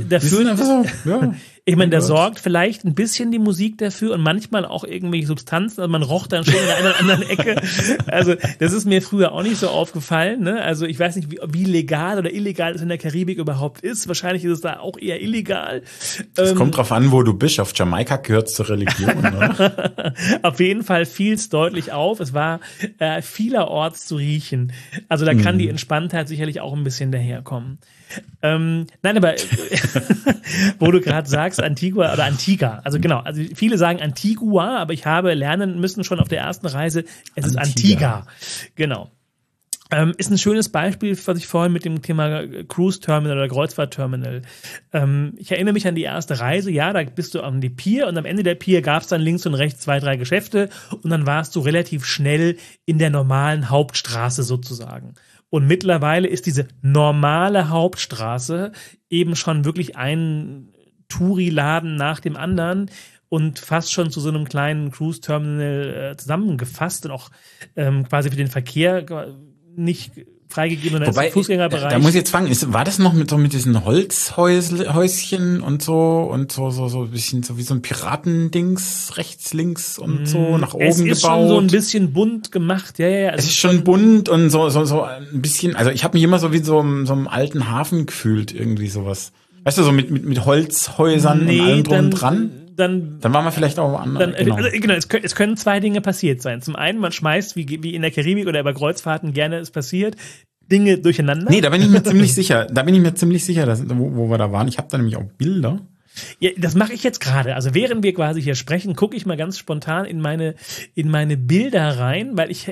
Ich meine, da sorgt vielleicht ein bisschen die Musik dafür und manchmal auch irgendwelche Substanzen. Also man roch dann schon in einer anderen Ecke. Also das ist mir früher auch nicht so aufgefallen. Ne? Also ich weiß nicht, wie legal oder illegal es in der Karibik überhaupt ist. Wahrscheinlich ist es da auch eher illegal. Es kommt drauf an, wo du bist. Auf Jamaika gehört es zur Religion, oder? Auf jeden Fall fiel es deutlich auf. Es war vielerorts zu riechen. Also da kann die Entspanntheit sicherlich auch ein bisschen daherkommen. Nein, aber wo du gerade sagst, Antigua oder Antigua, also genau, also viele sagen Antigua, aber ich habe lernen müssen schon auf der ersten Reise, es ist Antigua. Genau. Ist ein schönes Beispiel, was ich vorhin mit dem Thema Cruise Terminal oder Kreuzfahrt-Terminal. Ich erinnere mich an die erste Reise, da bist du an die Pier und am Ende der Pier gab es dann links und rechts 2, 3 Geschäfte und dann warst du relativ schnell in der normalen Hauptstraße sozusagen. Und mittlerweile ist diese normale Hauptstraße eben schon wirklich ein Touri-Laden nach dem anderen und fast schon zu so einem kleinen Cruise-Terminal zusammengefasst und auch quasi für den Verkehr nicht freigegeben und dann Wobei, ist Fußgängerbereich. da muss ich jetzt fragen, war das noch mit diesen Holzhäuschen und so ein bisschen so wie so ein Piratendings, rechts, links und so nach oben gebaut? Es ist schon so ein bisschen bunt gemacht, ja. Es ist schon bunt und so ein bisschen, also ich habe mich immer so wie so einem alten Hafen gefühlt, irgendwie sowas. Weißt du, so mit Holzhäusern und allem drum und dran? Dann waren wir vielleicht auch woanders. Genau, es können zwei Dinge passiert sein. Zum einen, man schmeißt, wie in der Karibik oder bei Kreuzfahrten gerne es passiert, Dinge durcheinander. Nee, da bin ich mir ziemlich sicher. Dass, wo wir da waren. Ich habe da nämlich auch Bilder. Ja, das mache ich jetzt gerade. Also während wir quasi hier sprechen, gucke ich mal ganz spontan in meine Bilder rein, weil ich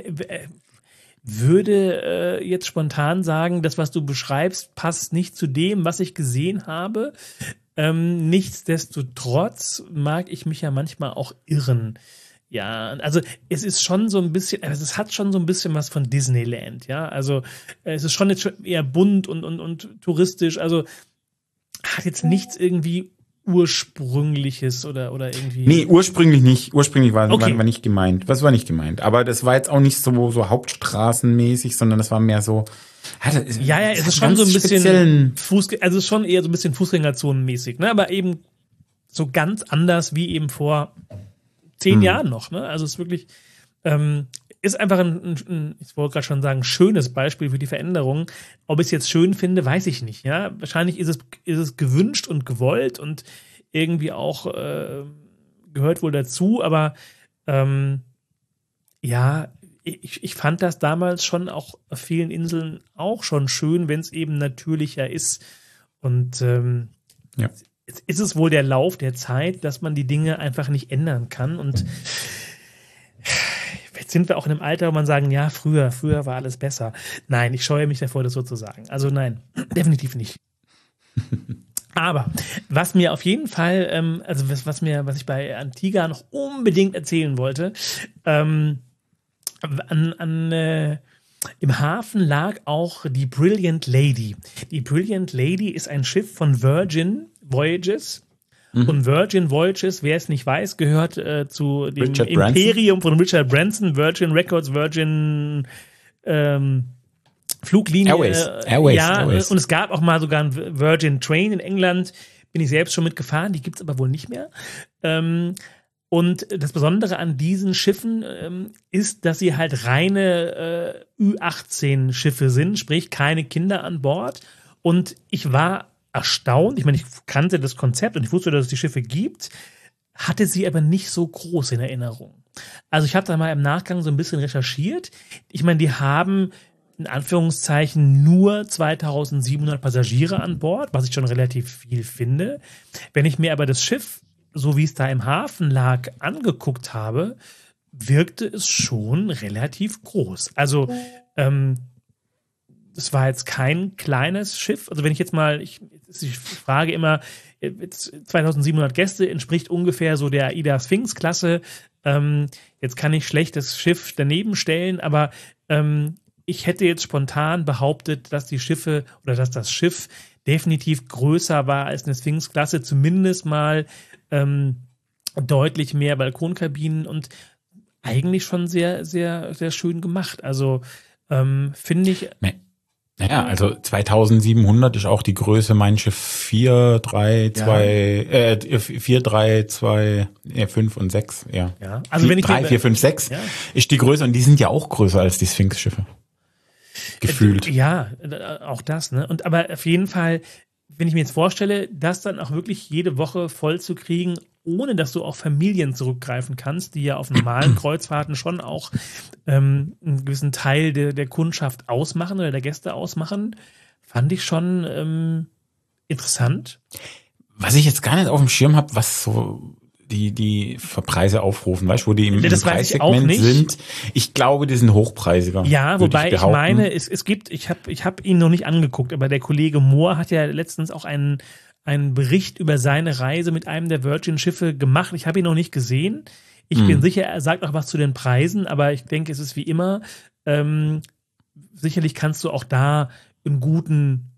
würde jetzt spontan sagen, das, was du beschreibst, passt nicht zu dem, was ich gesehen habe. Nichtsdestotrotz mag ich mich ja manchmal auch irren. Ja, also es ist schon so ein bisschen, also es hat schon so ein bisschen was von Disneyland, ja. Also es ist schon jetzt schon eher bunt und touristisch, also hat jetzt nichts irgendwie Ursprüngliches oder irgendwie. Nee, ursprünglich nicht. Ursprünglich war nicht gemeint. Was war nicht gemeint? Aber das war jetzt auch nicht so hauptstraßenmäßig, sondern das war mehr so. Es ist schon so ein bisschen also schon eher so ein bisschen Fußgängerzonenmäßig, ne? Aber eben so ganz anders wie eben vor 10 Jahren noch, ne? Also es ist wirklich, ist einfach ich wollte gerade schon sagen, schönes Beispiel für die Veränderung. Ob ich es jetzt schön finde, weiß ich nicht, ja. Wahrscheinlich ist es gewünscht und gewollt und irgendwie auch gehört wohl dazu, aber ich fand das damals schon auch auf vielen Inseln auch schon schön, wenn es eben natürlicher ist. Und jetzt ist es wohl der Lauf der Zeit, dass man die Dinge einfach nicht ändern kann. Und jetzt sind wir auch in einem Alter, wo man sagen, ja, früher war alles besser. Nein, ich scheue mich davor, das so zu sagen. Also nein, definitiv nicht. Aber was mir auf jeden Fall, was ich bei Antigua noch unbedingt erzählen wollte, im Hafen lag auch die Brilliant Lady. Die Brilliant Lady ist ein Schiff von Virgin Voyages. Und Virgin Voyages, wer es nicht weiß, gehört zu dem Richard Imperium von Richard Branson, Virgin Records, Virgin Fluglinie. Airways. Und es gab auch mal sogar ein Virgin Train in England. Bin ich selbst schon mitgefahren, die gibt es aber wohl nicht mehr. Und das Besondere an diesen Schiffen ist, dass sie halt reine Ü-18-Schiffe sind, sprich keine Kinder an Bord. Und ich war erstaunt, ich meine, ich kannte das Konzept und ich wusste, dass es die Schiffe gibt, hatte sie aber nicht so groß in Erinnerung. Also ich habe da mal im Nachgang so ein bisschen recherchiert. Ich meine, die haben in Anführungszeichen nur 2700 Passagiere an Bord, was ich schon relativ viel finde. Wenn ich mir aber das Schiff, so wie es da im Hafen lag, angeguckt habe, wirkte es schon relativ groß. Also es war jetzt kein kleines Schiff. Also wenn ich jetzt mal, ich frage immer, 2700 Gäste entspricht ungefähr so der AIDA Sphinx-Klasse. Jetzt kann ich schlecht das Schiff daneben stellen, aber ich hätte jetzt spontan behauptet, dass das Schiff definitiv größer war als eine Sphinx-Klasse, zumindest mal deutlich mehr Balkonkabinen und eigentlich schon sehr, sehr, sehr schön gemacht. Also finde ich. Naja, also 2700 ist auch die Größe, mein Schiff 4, 3, 2, 5 und 6, ja. Also wenn ich 3, 4, 5, 6 ist die Größe und die sind ja auch größer als die Sphinx-Schiffe. Gefühlt. Ja, auch das, ne? Und aber auf jeden Fall, wenn ich mir jetzt vorstelle, das dann auch wirklich jede Woche voll zu kriegen, ohne dass du auf Familien zurückgreifen kannst, die ja auf normalen Kreuzfahrten schon auch einen gewissen Teil der Kundschaft ausmachen oder der Gäste ausmachen, fand ich schon interessant. Was ich jetzt gar nicht auf dem Schirm habe, was so die Preise aufrufen, weißt du, wo die im Preissegment sind. Ich glaube, die sind hochpreisiger. Ja, wobei ich meine, ich habe ihn noch nicht angeguckt, aber der Kollege Mohr hat ja letztens auch einen Bericht über seine Reise mit einem der Virgin-Schiffe gemacht. Ich habe ihn noch nicht gesehen. Ich bin sicher, er sagt auch was zu den Preisen, aber ich denke, es ist wie immer, sicherlich kannst du auch da einen guten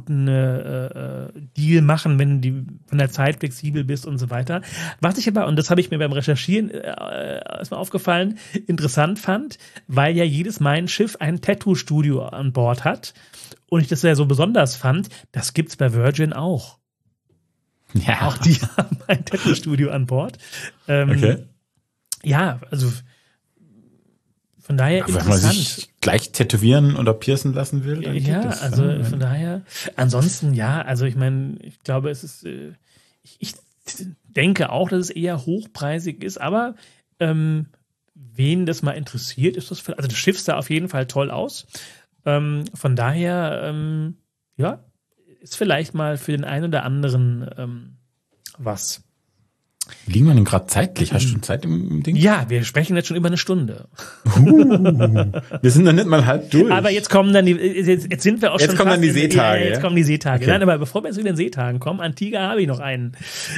Deal machen, wenn du von der Zeit flexibel bist und so weiter. Was ich aber, und das habe ich mir beim Recherchieren erstmal aufgefallen, interessant fand, weil ja jedes Mein Schiff ein Tattoo-Studio an Bord hat und ich das ja so besonders fand, das gibt's bei Virgin auch. Ja. Auch die haben ein Tattoo-Studio an Bord. Okay. Ja, also von daher Wenn man interessant. sich gleich tätowieren oder piercen lassen will, dann Ja, geht das. also von daher. Ansonsten, ja, also ich meine, ich glaube, es ist, ich denke auch, dass es eher hochpreisig ist, aber wen das mal interessiert, ist das, also das Schiff sah auf jeden Fall toll aus. Von daher, ja, ist vielleicht mal für den einen oder anderen was. Wie liegen wir denn gerade zeitlich? Hast du Zeit im Ding? Ja, wir sprechen jetzt schon über eine Stunde. Wir sind noch nicht mal halb durch. Aber jetzt kommen dann jetzt sind wir auch Jetzt schon kommen fast dann die Seetage, jetzt ja? kommen die Seetage. Okay. Nein, aber bevor wir zu den Seetagen kommen, Antigua habe ich noch einen.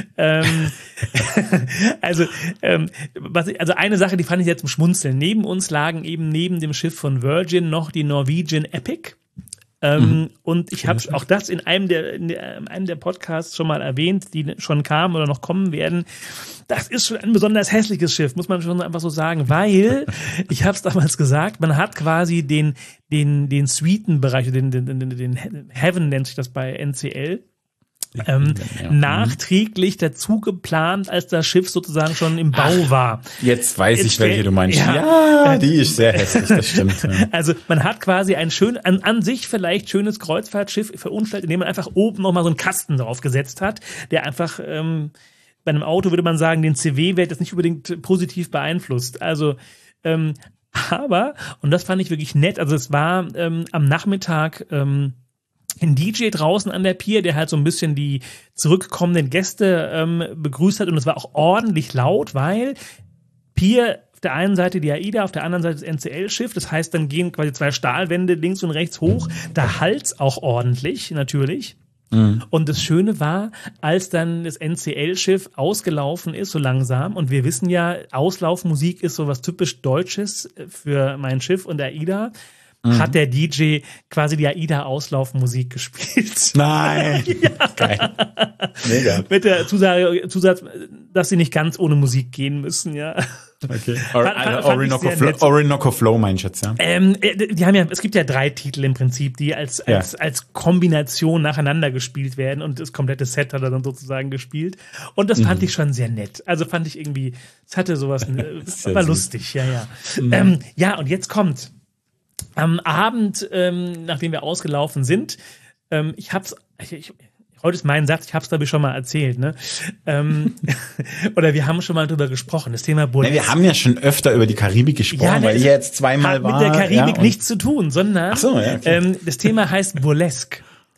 Also eine Sache, die fand ich jetzt zum Schmunzeln. Neben uns lagen eben neben dem Schiff von Virgin noch die Norwegian Epic. Und ich habe auch das in einem der Podcasts schon mal erwähnt, die schon kamen oder noch kommen werden. Das ist schon ein besonders hässliches Schiff, muss man schon einfach so sagen, weil, ich habe es damals gesagt, man hat quasi den Suitenbereich, den Heaven nennt sich das bei NCL, nachträglich dazu geplant, als das Schiff sozusagen schon im Bau war. Jetzt weiß ich, Jetzt welche du meinst. ja. Die ist sehr hässlich, das stimmt. Ja. Also man hat quasi ein an sich vielleicht schönes Kreuzfahrtschiff verunstaltet, indem man einfach oben nochmal so einen Kasten drauf gesetzt hat, der einfach bei einem Auto würde man sagen, den CW-Wert jetzt nicht unbedingt positiv beeinflusst. Also aber, und das fand ich wirklich nett, also es war am Nachmittag ein DJ draußen an der Pier, der halt so ein bisschen die zurückkommenden Gäste begrüßt hat und es war auch ordentlich laut, weil Pier auf der einen Seite die AIDA, auf der anderen Seite das NCL-Schiff, das heißt, dann gehen quasi zwei Stahlwände links und rechts hoch, da hallt's auch ordentlich, natürlich. Und das Schöne war, als dann das NCL-Schiff ausgelaufen ist, so langsam, und wir wissen ja, Auslaufmusik ist so was typisch Deutsches für Mein Schiff und AIDA, hat der DJ quasi die AIDA-Auslaufmusik gespielt. Nein. Ja. Geil. Mega. Mit der Zusatz, dass sie nicht ganz ohne Musik gehen müssen, ja. Okay. Orinoco Flow, mein Schatz, ja. Es gibt ja 3 Titel im Prinzip, die als Kombination nacheinander gespielt werden und das komplette Set hat er dann sozusagen gespielt. Und das fand ich schon sehr nett. Also fand ich irgendwie, es hatte sowas, war lustig, ja. Ja, und jetzt kommt am Abend, nachdem wir ausgelaufen sind, heute ist mein Satz, ich hab's glaube ich schon mal erzählt, ne? Oder wir haben schon mal drüber gesprochen, das Thema Burlesque. Wir haben ja schon öfter über die Karibik gesprochen, weil ich jetzt zweimal war. Hat mit der Karibik nichts zu tun, sondern das Thema heißt Burlesque.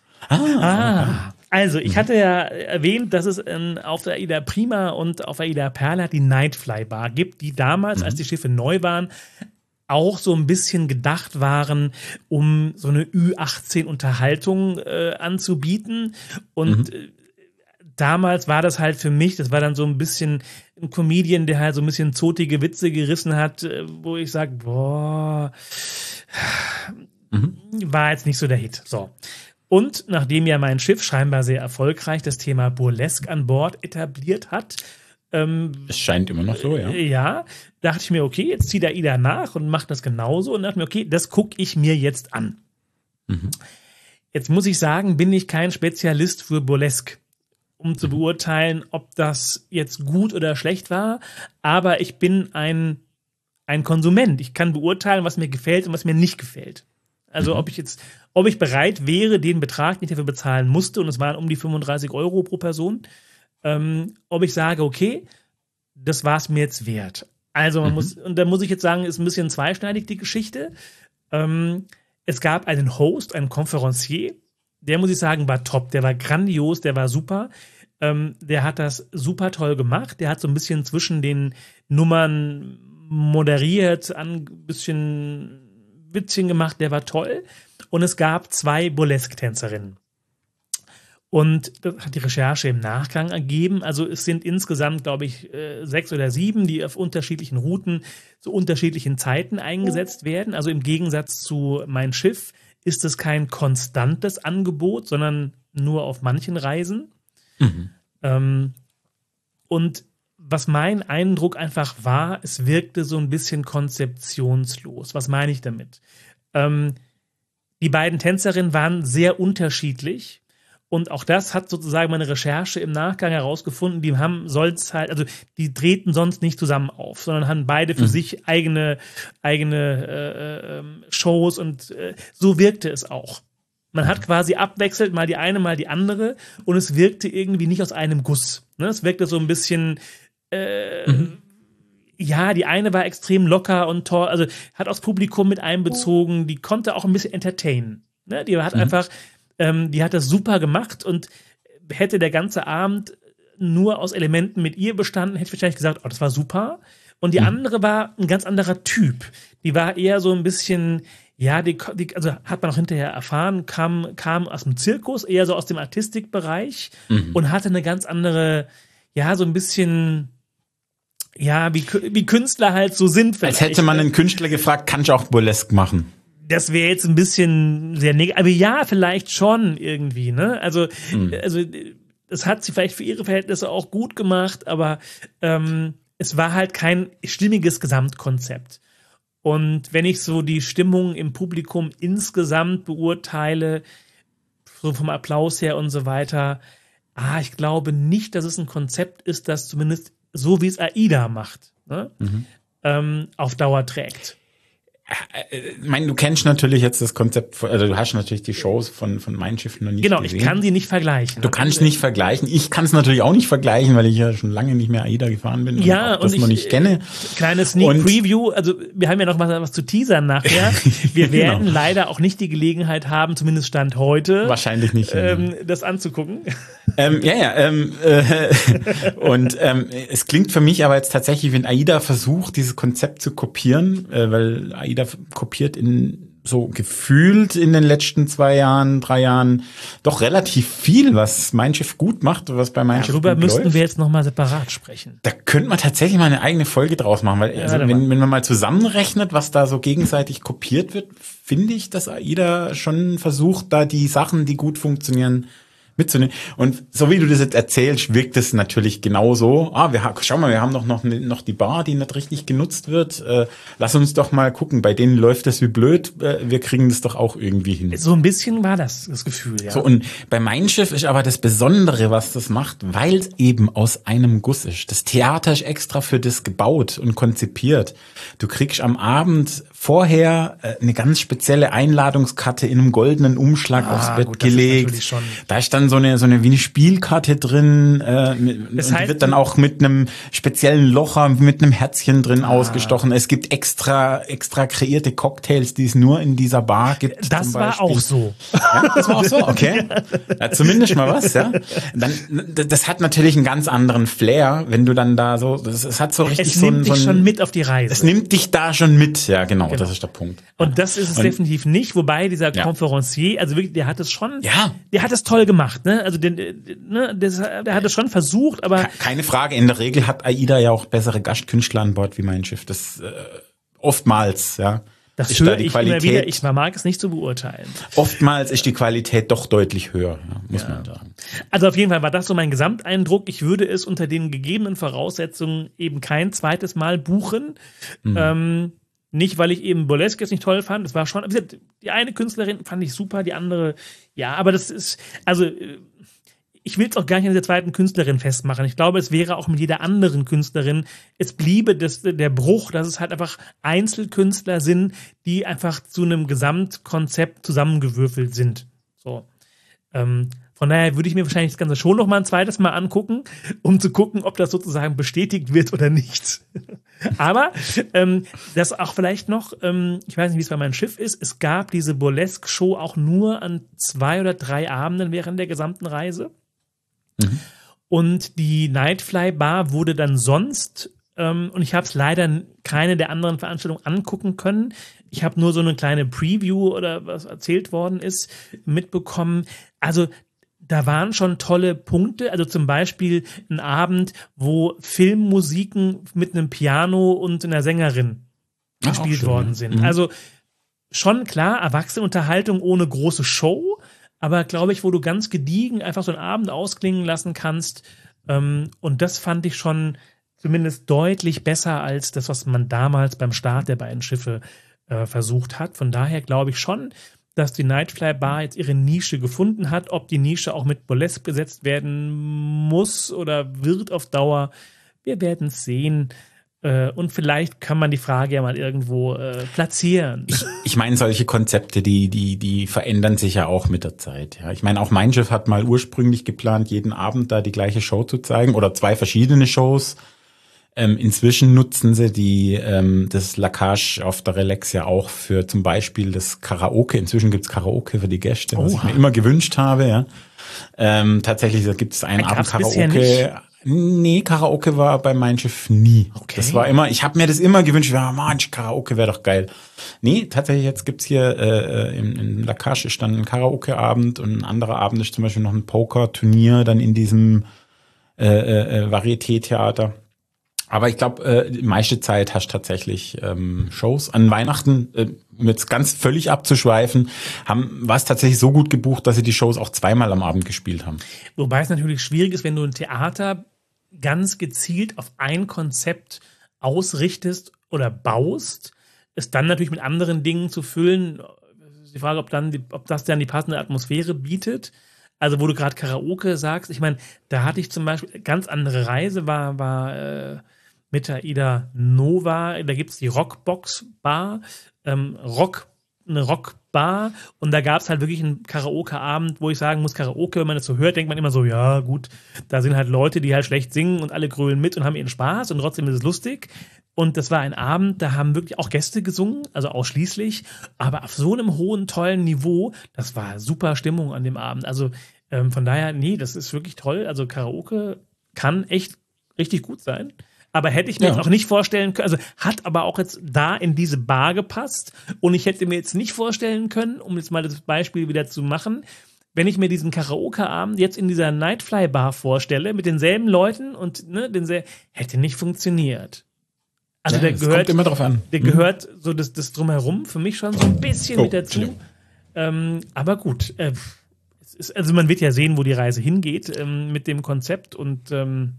Also, ich hatte ja erwähnt, dass es auf der AIDA Prima und auf der AIDA Perla die Nightfly Bar gibt, die damals, als die Schiffe neu waren, auch so ein bisschen gedacht waren, um so eine Ü18-Unterhaltung anzubieten. Und damals war das halt für mich, das war dann so ein bisschen ein Comedian, der halt so ein bisschen zotige Witze gerissen hat, wo ich sage, boah, war jetzt nicht so der Hit. So. Und nachdem ja Mein Schiff scheinbar sehr erfolgreich das Thema Burlesque an Bord etabliert hat, es scheint immer noch so, ja. Ja, dachte ich mir, okay, jetzt zieht AIDA nach und macht das genauso und dachte mir, okay, das gucke ich mir jetzt an. Jetzt muss ich sagen, bin ich kein Spezialist für Burlesque, um zu beurteilen, ob das jetzt gut oder schlecht war, aber ich bin ein Konsument. Ich kann beurteilen, was mir gefällt und was mir nicht gefällt. Also ob ich bereit wäre, den Betrag, den ich dafür bezahlen musste, und es waren um die 35 € pro Person, ob ich sage, okay, das war es mir jetzt wert. Also da muss ich jetzt sagen, ist ein bisschen zweischneidig die Geschichte. Es gab einen Host, einen Conferencier, der, muss ich sagen, war top, der war grandios, der war super. Der hat das super toll gemacht, der hat so ein bisschen zwischen den Nummern moderiert, ein bisschen Witzchen gemacht, der war toll. Und es gab 2 Burlesque-Tänzerinnen. Und das hat die Recherche im Nachgang ergeben. Also es sind insgesamt, glaube ich, 6 oder 7, die auf unterschiedlichen Routen zu unterschiedlichen Zeiten eingesetzt werden. Also im Gegensatz zu Mein Schiff ist es kein konstantes Angebot, sondern nur auf manchen Reisen. Und was mein Eindruck einfach war, es wirkte so ein bisschen konzeptionslos. Was meine ich damit? Die beiden Tänzerinnen waren sehr unterschiedlich. Und auch das hat sozusagen meine Recherche im Nachgang herausgefunden, die treten sonst nicht zusammen auf, sondern haben beide für sich eigene Shows und so wirkte es auch. Man hat quasi abwechselnd mal die eine, mal die andere und es wirkte irgendwie nicht aus einem Guss. Ne? Es wirkte so ein bisschen, ja, die eine war extrem locker und toll, also hat auch das Publikum mit einbezogen, die konnte auch ein bisschen entertainen. Ne? Die hat einfach die hat das super gemacht und hätte der ganze Abend nur aus Elementen mit ihr bestanden, hätte ich wahrscheinlich gesagt, oh, das war super. Und die andere war ein ganz anderer Typ. Die war eher so ein bisschen, ja, also hat man auch hinterher erfahren, kam aus dem Zirkus, eher so aus dem Artistikbereich und hatte eine ganz andere, ja, so ein bisschen, ja, wie Künstler halt so sind vielleicht. Als hätte man einen Künstler gefragt, kann ich auch Burlesque machen? Das wäre jetzt ein bisschen sehr negativ, aber ja, vielleicht schon irgendwie, ne? Also das hat sie vielleicht für ihre Verhältnisse auch gut gemacht, aber es war halt kein stimmiges Gesamtkonzept. Und wenn ich so die Stimmung im Publikum insgesamt beurteile, so vom Applaus her und so weiter, ich glaube nicht, dass es ein Konzept ist, das zumindest so wie es AIDA macht, ne? Auf Dauer trägt. Ich meine, du kennst natürlich jetzt das Konzept, also du hast natürlich die Shows von Mein Schiff noch nicht gesehen. Genau, ich kann sie nicht vergleichen. Du kannst nicht vergleichen. Ich kann es natürlich auch nicht vergleichen, weil ich ja schon lange nicht mehr AIDA gefahren bin und auch das noch nicht kenne. Kleine Sneak Preview, also wir haben ja noch was zu teasern nachher. Wir werden leider auch nicht die Gelegenheit haben, zumindest Stand heute, wahrscheinlich nicht, das anzugucken. Und es klingt für mich aber jetzt tatsächlich, wenn AIDA versucht, dieses Konzept zu kopieren, weil AIDA kopiert so gefühlt in den letzten 2 Jahren, 3 Jahren doch relativ viel, was Mein Schiff gut macht, was bei Mein Schiff gut läuft. Darüber müssten wir jetzt nochmal separat sprechen. Da könnte man tatsächlich mal eine eigene Folge draus machen, weil wenn man mal zusammenrechnet, was da so gegenseitig kopiert wird, finde ich, dass AIDA schon versucht, da die Sachen, die gut funktionieren, mitzunehmen. Und so wie du das jetzt erzählst, wirkt es natürlich genauso. Schau mal, wir haben doch noch die Bar, die nicht richtig genutzt wird. Lass uns doch mal gucken. Bei denen läuft das wie blöd. Wir kriegen das doch auch irgendwie hin. So ein bisschen war das Gefühl, ja. So, und bei Mein Schiff ist aber das Besondere, was das macht, weil es eben aus einem Guss ist. Das Theater ist extra für das gebaut und konzipiert. Du kriegst am Abend vorher eine ganz spezielle Einladungskarte in einem goldenen Umschlag aufs Bett gelegt. Da ist dann so eine wie eine Spielkarte drin, und die wird dann auch mit einem speziellen Locher, mit einem Herzchen drin ausgestochen. Es gibt extra kreierte Cocktails, die es nur in dieser Bar gibt. Das war auch so. Ja, das war auch so, okay. Ja, zumindest mal was, ja. Dann, das hat natürlich einen ganz anderen Flair, wenn du dann da so, es hat so richtig es nimmt dich schon mit auf die Reise. Es nimmt dich da schon mit, ja, genau. Das ist der Punkt. Und das ist es definitiv nicht, wobei dieser Conferencier, also wirklich, der hat es toll gemacht, ne? Also der hat es schon versucht, aber keine Frage, in der Regel hat AIDA ja auch bessere Gastkünstler an Bord wie Mein Schiff. Das oftmals, ja. Das höre ich immer wieder, ich mag es nicht zu beurteilen. Oftmals ist die Qualität doch deutlich höher, muss man sagen. Also auf jeden Fall war das so mein Gesamteindruck. Ich würde es unter den gegebenen Voraussetzungen eben kein zweites Mal buchen. Nicht, weil ich eben Burlesque jetzt nicht toll fand. Das war schon, die eine Künstlerin fand ich super, die andere, ja, aber das ist, also ich will es auch gar nicht an der zweiten Künstlerin festmachen. Ich glaube, es wäre auch mit jeder anderen Künstlerin, es bliebe der Bruch, dass es halt einfach Einzelkünstler sind, die einfach zu einem Gesamtkonzept zusammengewürfelt sind. So. Von daher würde ich mir wahrscheinlich das Ganze schon noch mal ein zweites Mal angucken, um zu gucken, ob das sozusagen bestätigt wird oder nicht. Aber das auch vielleicht noch, ich weiß nicht, wie es bei Mein Schiff ist, es gab diese Burlesque-Show auch nur an 2 oder 3 Abenden während der gesamten Reise. Und die Nightfly-Bar wurde dann sonst, und ich habe es leider keine der anderen Veranstaltungen angucken können, ich habe nur so eine kleine Preview oder was erzählt worden ist, mitbekommen. Also da waren schon tolle Punkte, also zum Beispiel ein Abend, wo Filmmusiken mit einem Piano und einer Sängerin gespielt worden sind. Also schon klar, Erwachsenenunterhaltung ohne große Show, aber glaube ich, wo du ganz gediegen einfach so einen Abend ausklingen lassen kannst. Und das fand ich schon zumindest deutlich besser als das, was man damals beim Start der beiden Schiffe versucht hat. Von daher glaube ich schon, dass die Nightfly Bar jetzt ihre Nische gefunden hat. Ob die Nische auch mit Burlesque besetzt werden muss oder wird auf Dauer, wir werden es sehen. Und vielleicht kann man die Frage ja mal irgendwo platzieren. Ich meine, solche Konzepte, die verändern sich ja auch mit der Zeit. Ja, ich meine, auch Mein Schiff hat mal ursprünglich geplant, jeden Abend da die gleiche Show zu zeigen oder 2 verschiedene Shows. Inzwischen nutzen sie das Lacage auf der Relax ja auch für zum Beispiel das Karaoke. Inzwischen gibt's Karaoke für die Gäste, was ich mir immer gewünscht habe. Ja, tatsächlich gibt es einen Abend Karaoke. Nee, Karaoke war bei Mein Schiff nie. Okay. Das war immer, ich habe mir das immer gewünscht, Mann, Karaoke wäre doch geil. Nee, tatsächlich, jetzt gibt's hier in Lacage ist dann ein Karaoke-Abend und ein anderer Abend ist zum Beispiel noch ein Poker-Turnier dann in diesem Varieté-Theater. Aber ich glaube, die meiste Zeit hast du tatsächlich Shows. An Weihnachten, um jetzt ganz völlig abzuschweifen, war es tatsächlich so gut gebucht, dass sie die Shows auch 2-mal am Abend gespielt haben. Wobei es natürlich schwierig ist, wenn du ein Theater ganz gezielt auf ein Konzept ausrichtest oder baust, es dann natürlich mit anderen Dingen zu füllen. Die Frage, ob das dann die passende Atmosphäre bietet. Also wo du gerade Karaoke sagst, ich meine, da hatte ich zum Beispiel ganz andere Reise, war mit der Ida Nova, da gibt es die Rockbox Bar, eine Rockbar, und da gab es halt wirklich einen Karaoke-Abend, wo ich sagen muss, Karaoke, wenn man das so hört, denkt man immer so, ja gut, da sind halt Leute, die halt schlecht singen und alle grölen mit und haben ihren Spaß und trotzdem ist es lustig. Und das war ein Abend, da haben wirklich auch Gäste gesungen, also ausschließlich, aber auf so einem hohen, tollen Niveau, das war super Stimmung an dem Abend. Also von daher, nee, das ist wirklich toll. Also Karaoke kann echt richtig gut sein. Aber hätte ich mir jetzt auch nicht vorstellen können, also hat aber auch jetzt da in diese Bar gepasst, und ich hätte mir jetzt nicht vorstellen können, um jetzt mal das Beispiel wieder zu machen, wenn ich mir diesen Karaoke-Abend jetzt in dieser Nightfly-Bar vorstelle, mit denselben Leuten und hätte nicht funktioniert. Also der gehört kommt immer drauf an. Der gehört so das Drumherum für mich schon so ein bisschen mit dazu. Aber gut, also man wird ja sehen, wo die Reise hingeht mit dem Konzept, und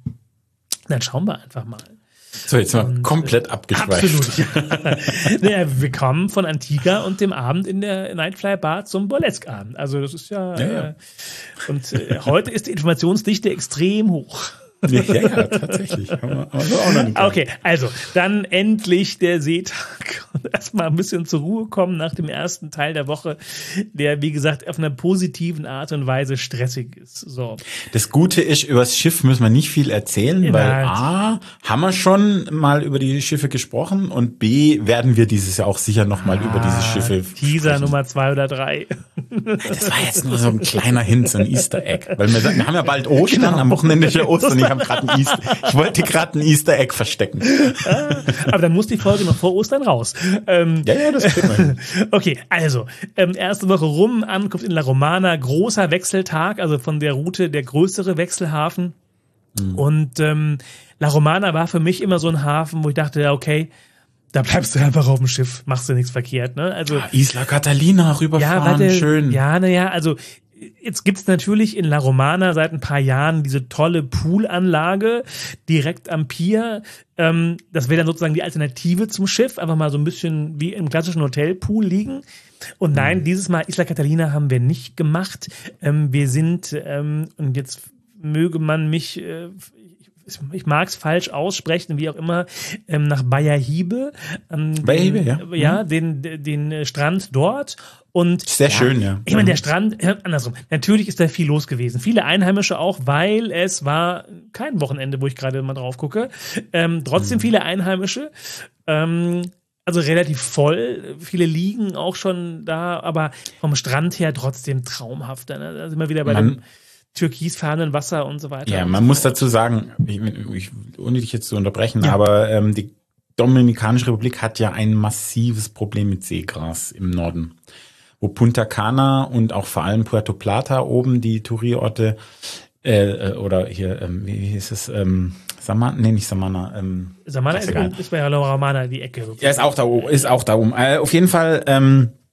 dann schauen wir einfach mal. So, jetzt mal komplett abgeschweift. Absolut. Naja, wir kommen von Antigua und dem Abend in der Nightfly Bar zum Burlesque-Abend. Also das ist ja. Und heute ist die Informationsdichte extrem hoch. Ja, tatsächlich. Aber so auch noch nicht. Okay, also dann endlich der Seetag und erstmal ein bisschen zur Ruhe kommen nach dem ersten Teil der Woche, der, wie gesagt, auf einer positiven Art und Weise stressig ist. So. Das Gute ist, über das Schiff müssen wir nicht viel erzählen, weil A, haben wir schon mal über die Schiffe gesprochen, und B, werden wir dieses Jahr auch sicher noch mal über diese Schiffe Teaser sprechen. Nummer 2 oder 3. Das war jetzt nur so ein kleiner Hint, so ein Easter Egg. Weil wir haben ja bald Ostern, am Wochenende ist ja Ostern. Ich wollte gerade ein Easter Egg verstecken. Aber dann muss die Folge noch vor Ostern raus. Ja, das kriegen wir. Okay, also, erste Woche rum, Ankunft in La Romana, großer Wechseltag, also von der Route der größere Wechselhafen. Und La Romana war für mich immer so ein Hafen, wo ich dachte, ja, okay, da bleibst du einfach auf dem Schiff, machst du nichts verkehrt, ne? Also Isla Catalina rüberfahren, schön. Ja, naja, also jetzt gibt's natürlich in La Romana seit ein paar Jahren diese tolle Poolanlage direkt am Pier. Das wäre dann sozusagen die Alternative zum Schiff, einfach mal so ein bisschen wie im klassischen Hotelpool liegen. Und nein, dieses Mal Isla Catalina haben wir nicht gemacht. Wir sind, und jetzt möge man mich, ich mag es falsch aussprechen, wie auch immer, nach Bayahibe. Bayahibe, ja. Ja, den Strand dort. Und sehr schön, ja. Ich meine, der Strand, andersrum, natürlich ist da viel los gewesen. Viele Einheimische auch, weil es war kein Wochenende, wo ich gerade mal drauf gucke. Trotzdem viele Einheimische. Also relativ voll. Viele liegen auch schon da, aber vom Strand her trotzdem traumhafter. Ne? Da sind wir wieder bei dem türkisfarbenen Wasser und so weiter. Ja, man muss dazu sagen, ohne dich jetzt zu unterbrechen, aber die Dominikanische Republik hat ja ein massives Problem mit Seegras im Norden. Wo Punta Cana und auch vor allem Puerto Plata oben, die Touri-Orte, oder hier, wie hieß es, Samana, nee, nicht Samana. Samana ist bei La Romana die Ecke. Ja, ist auch da oben. Auf jeden Fall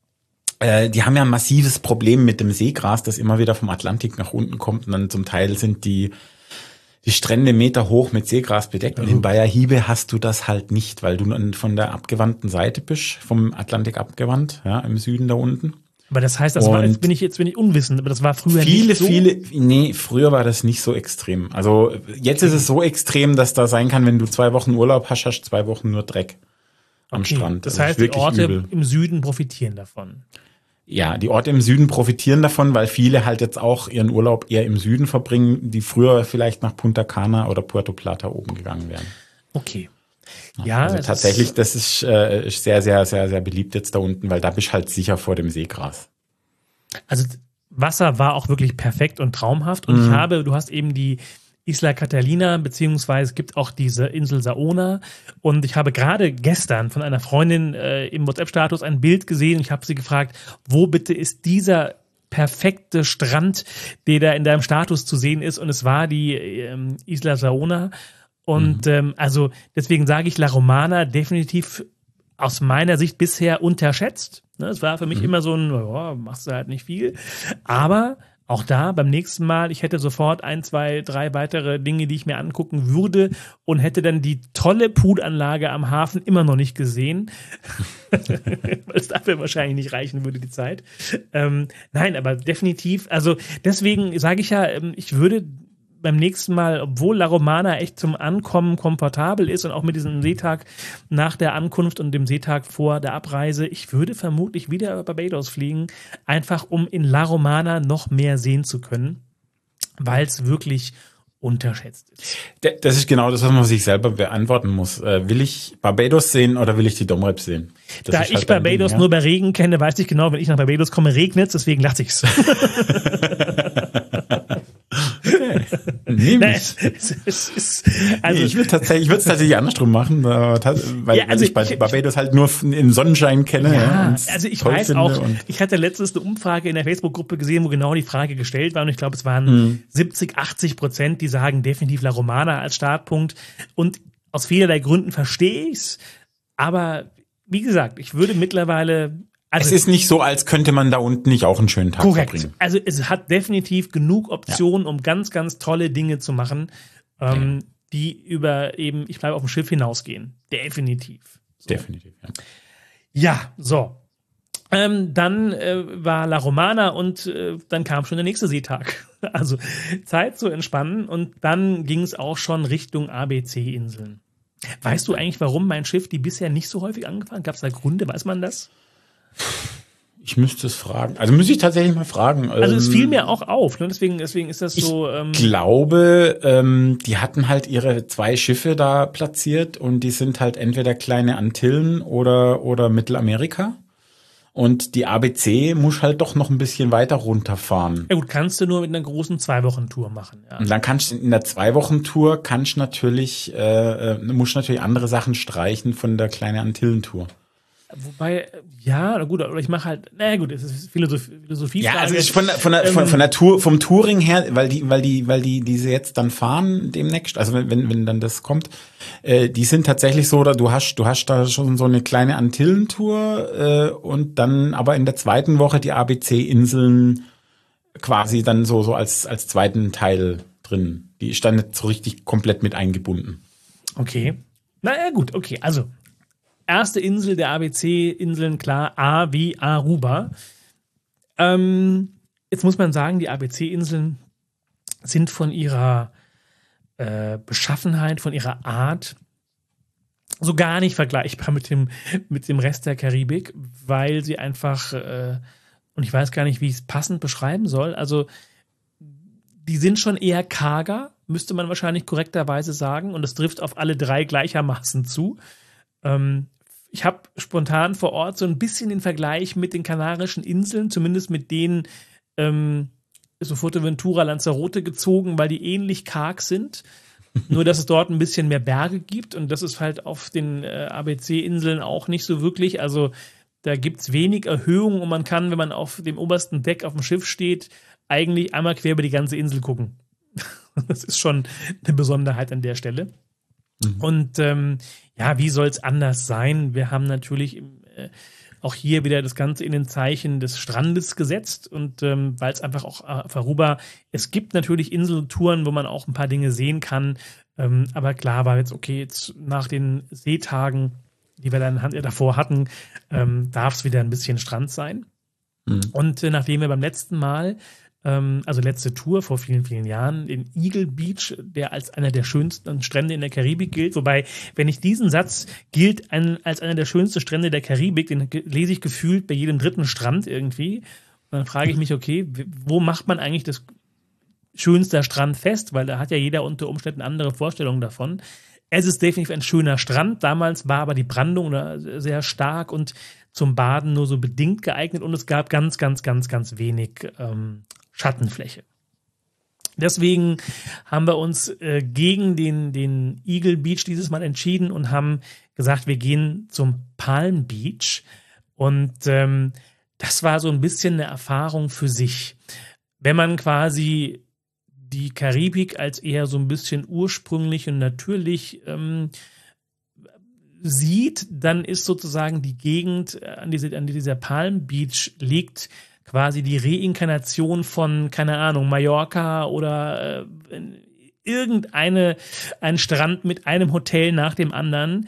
Die haben ja ein massives Problem mit dem Seegras, das immer wieder vom Atlantik nach unten kommt und dann zum Teil sind die Strände Meter hoch mit Seegras bedeckt. Und in Bayerhiebe hast du das halt nicht, weil du dann von der abgewandten Seite bist, vom Atlantik abgewandt, ja, im Süden da unten. Aber das heißt, jetzt bin ich unwissend, aber das war früher nicht so? Früher war das nicht so extrem. Also jetzt ist es so extrem, dass da sein kann, wenn du 2 Wochen Urlaub hast, hast du 2 Wochen nur Dreck am Strand. Das heißt, die Orte im Süden profitieren davon. Ja, die Orte im Süden profitieren davon, weil viele halt jetzt auch ihren Urlaub eher im Süden verbringen, die früher vielleicht nach Punta Cana oder Puerto Plata oben gegangen wären. Okay. Ja, also tatsächlich, das ist sehr, sehr, sehr, sehr beliebt jetzt da unten, weil da bist du halt sicher vor dem Seegras. Also Wasser war auch wirklich perfekt und traumhaft. Und du hast eben die Isla Catalina, beziehungsweise es gibt auch diese Insel Saona. Und ich habe gerade gestern von einer Freundin im WhatsApp-Status ein Bild gesehen. Ich habe sie gefragt, wo bitte ist dieser perfekte Strand, der da in deinem Status zu sehen ist? Und es war die Isla Saona. Und also deswegen sage ich La Romana definitiv aus meiner Sicht bisher unterschätzt. Es war für mich immer so machst du halt nicht viel. Aber auch da beim nächsten Mal, ich hätte sofort 1, 2, 3 weitere Dinge, die ich mir angucken würde und hätte dann die tolle Poolanlage am Hafen immer noch nicht gesehen, weil es dafür wahrscheinlich nicht reichen würde, die Zeit. Nein, aber definitiv, also deswegen sage ich ja, ich würde beim nächsten Mal, obwohl La Romana echt zum Ankommen komfortabel ist und auch mit diesem Seetag nach der Ankunft und dem Seetag vor der Abreise, ich würde vermutlich wieder über Barbados fliegen, einfach um in La Romana noch mehr sehen zu können, weil es wirklich unterschätzt ist. Das ist genau das, was man sich selber beantworten muss. Will ich Barbados sehen oder will ich die Domrep sehen? Das da ich halt Barbados Ding, nur bei Regen kenne, weiß ich genau, wenn ich nach Barbados komme, regnet es, deswegen lasse ich es. Also ich würde es tatsächlich andersrum machen, weil ich Barbados halt nur im Sonnenschein kenne. Ja, also ich weiß auch, ich hatte letztens eine Umfrage in der Facebook-Gruppe gesehen, wo genau die Frage gestellt war und ich glaube, es waren 70-80%, die sagen definitiv La Romana als Startpunkt und aus vielerlei Gründen verstehe ich's, aber wie gesagt, ich würde mittlerweile es ist nicht so, als könnte man da unten nicht auch einen schönen Tag verbringen. Also es hat definitiv genug Optionen, um ganz, ganz tolle Dinge zu machen, die über eben, ich bleibe auf dem Schiff hinausgehen. Definitiv. So. Definitiv, ja. Ja, so. Dann war La Romana und dann kam schon der nächste Seetag. Also Zeit zu entspannen und dann ging es auch schon Richtung ABC-Inseln. Weißt du eigentlich, warum mein Schiff die bisher nicht so häufig angefahren hat? Gab es da Gründe? Weiß man das? Ich müsste es fragen. Also müsste ich tatsächlich mal fragen. Also es fiel mir auch auf. Ne? Deswegen ist das so. Ich glaube, die hatten halt ihre 2 Schiffe da platziert und die sind halt entweder kleine Antillen oder Mittelamerika. Und die ABC muss halt doch noch ein bisschen weiter runterfahren. Ja gut, kannst du nur mit einer großen 2-Wochen-Tour machen. Ja. Und dann kannst du in der 2-Wochen-Tour musst natürlich andere Sachen streichen von der kleine Antillen-Tour. Wobei, ja, gut, oder ich mache halt, es ist Philosophie. Ja, also ich von der Tour, vom Touring her, weil die diese jetzt dann fahren demnächst, also wenn dann das kommt, die sind tatsächlich so, oder du hast da schon so eine kleine Antillentour und dann aber in der 2. Woche die ABC-Inseln quasi dann so als zweiten Teil drin. Die ist dann nicht so richtig komplett mit eingebunden. Okay. Na ja, gut, okay, also erste Insel der ABC-Inseln, klar, A wie Aruba. Jetzt muss man sagen, die ABC-Inseln sind von ihrer Beschaffenheit, von ihrer Art so gar nicht vergleichbar mit dem Rest der Karibik, weil sie einfach, und ich weiß gar nicht, wie ich es passend beschreiben soll, also die sind schon eher karger, müsste man wahrscheinlich korrekterweise sagen, und das trifft auf alle 3 gleichermaßen zu. Ich habe spontan vor Ort so ein bisschen den Vergleich mit den Kanarischen Inseln, zumindest mit denen so Fuerteventura, Lanzarote gezogen, weil die ähnlich karg sind. Nur, dass es dort ein bisschen mehr Berge gibt und das ist halt auf den ABC-Inseln auch nicht so wirklich. Also da gibt es wenig Erhöhung und man kann, wenn man auf dem obersten Deck auf dem Schiff steht, eigentlich einmal quer über die ganze Insel gucken. Das ist schon eine Besonderheit an der Stelle. Und wie soll es anders sein? Wir haben natürlich auch hier wieder das Ganze in den Zeichen des Strandes gesetzt und weil es einfach auch auf Aruba, es gibt natürlich Inseltouren, wo man auch ein paar Dinge sehen kann, aber klar war jetzt, okay, jetzt nach den Seetagen, die wir dann davor hatten, darf es wieder ein bisschen Strand sein. Und nachdem wir beim letzten Mal, also letzte Tour vor vielen, vielen Jahren, den Eagle Beach, der als einer der schönsten Strände in der Karibik gilt, wobei, wenn ich diesen Satz gilt als einer der schönsten Strände der Karibik, den lese ich gefühlt bei jedem dritten Strand irgendwie. Und dann frage ich mich, okay, wo macht man eigentlich das schönste Strand fest? Weil da hat ja jeder unter Umständen andere Vorstellungen davon. Es ist definitiv ein schöner Strand. Damals war aber die Brandung sehr stark und zum Baden nur so bedingt geeignet und es gab ganz, ganz, ganz, ganz wenig Schattenfläche. Deswegen haben wir uns gegen den Eagle Beach dieses Mal entschieden und haben gesagt, wir gehen zum Palm Beach. Und das war so ein bisschen eine Erfahrung für sich. Wenn man quasi die Karibik als eher so ein bisschen ursprünglich und natürlich sieht, dann ist sozusagen die Gegend, an dieser Palm Beach liegt quasi die Reinkarnation von, keine Ahnung, Mallorca oder ein Strand mit einem Hotel nach dem anderen.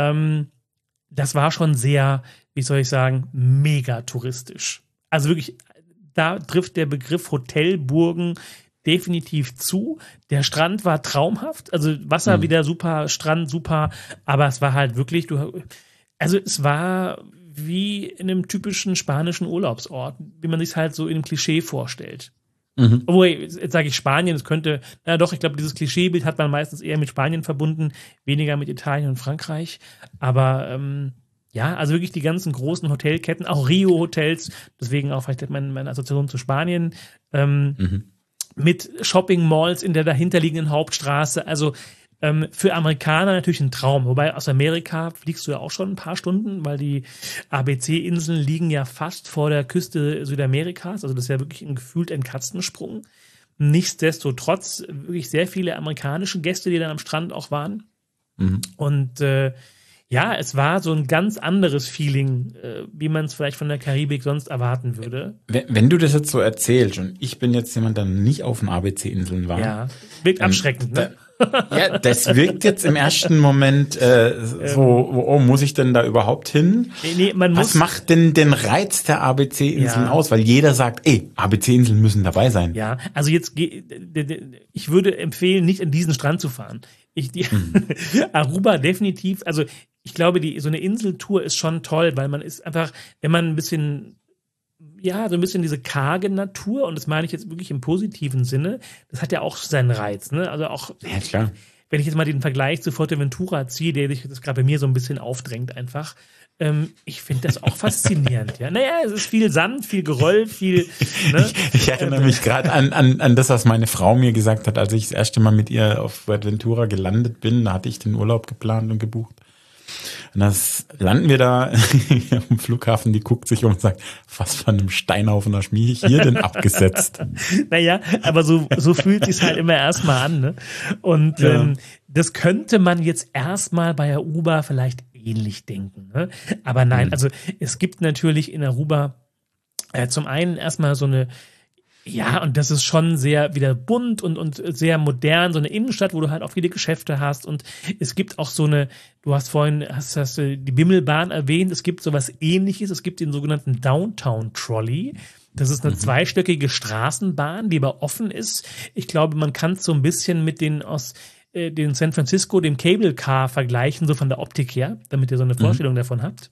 Das war schon sehr, wie soll ich sagen, mega touristisch. Also wirklich, da trifft der Begriff Hotelburgen definitiv zu. Der Strand war traumhaft, also Wasser wieder super, Strand super, aber es war halt wirklich, es war wie in einem typischen spanischen Urlaubsort, wie man sich halt so in einem Klischee vorstellt. Obwohl, jetzt sage ich Spanien, es könnte, na doch, ich glaube, dieses Klischeebild hat man meistens eher mit Spanien verbunden, weniger mit Italien und Frankreich, aber ja, also wirklich die ganzen großen Hotelketten, auch Rio-Hotels, deswegen auch vielleicht meine Assoziation zu Spanien, mit Shopping-Malls in der dahinterliegenden Hauptstraße, also für Amerikaner natürlich ein Traum, wobei aus Amerika fliegst du ja auch schon ein paar Stunden, weil die ABC-Inseln liegen ja fast vor der Küste Südamerikas, also das ist ja wirklich gefühlt ein Katzensprung. Nichtsdestotrotz wirklich sehr viele amerikanische Gäste, die dann am Strand auch waren. Und ja, es war so ein ganz anderes Feeling, wie man es vielleicht von der Karibik sonst erwarten würde. Wenn du das jetzt so erzählst und ich bin jetzt jemand, der nicht auf den ABC-Inseln war. Ja, wirkt abschreckend, ne? Ja, das wirkt jetzt im ersten Moment so, muss ich denn da überhaupt hin? Nee, was macht denn den Reiz der ABC-Inseln aus? Weil jeder sagt, ABC-Inseln müssen dabei sein. Ja, also jetzt, ich würde empfehlen, nicht an diesen Strand zu fahren. Aruba definitiv, also ich glaube, so eine Inseltour ist schon toll, weil man ist einfach, wenn man ein bisschen, ja, so ein bisschen diese karge Natur, und das meine ich jetzt wirklich im positiven Sinne, das hat ja auch seinen Reiz, ne? Also auch, ja, klar. Wenn ich jetzt mal den Vergleich zu Fuerteventura ziehe, der sich das gerade bei mir so ein bisschen aufdrängt einfach, ich finde das auch faszinierend, ja. Naja, es ist viel Sand, viel Geröll, viel, ne? Ich erinnere mich gerade an das, was meine Frau mir gesagt hat, als ich das erste Mal mit ihr auf Fuerteventura gelandet bin, da hatte ich den Urlaub geplant und gebucht. Und dann landen wir da am Flughafen, die guckt sich um und sagt, was für einem Steinhaufen hast du mich hier denn abgesetzt? Naja, aber so fühlt sich's halt immer erstmal an, ne? Und das könnte man jetzt erstmal bei Aruba vielleicht ähnlich denken, ne? Aber nein, also es gibt natürlich in Aruba zum einen erstmal so eine, ja, und das ist schon sehr wieder bunt und sehr modern, so eine Innenstadt, wo du halt auch viele Geschäfte hast, und es gibt auch so eine, du hast vorhin hast du die Bimmelbahn erwähnt, es gibt sowas Ähnliches, es gibt den sogenannten Downtown Trolley. Das ist eine zweistöckige Straßenbahn, die aber offen ist. Ich glaube, man kann es so ein bisschen mit den San Francisco, dem Cable Car vergleichen, so von der Optik her, damit ihr so eine Vorstellung davon habt.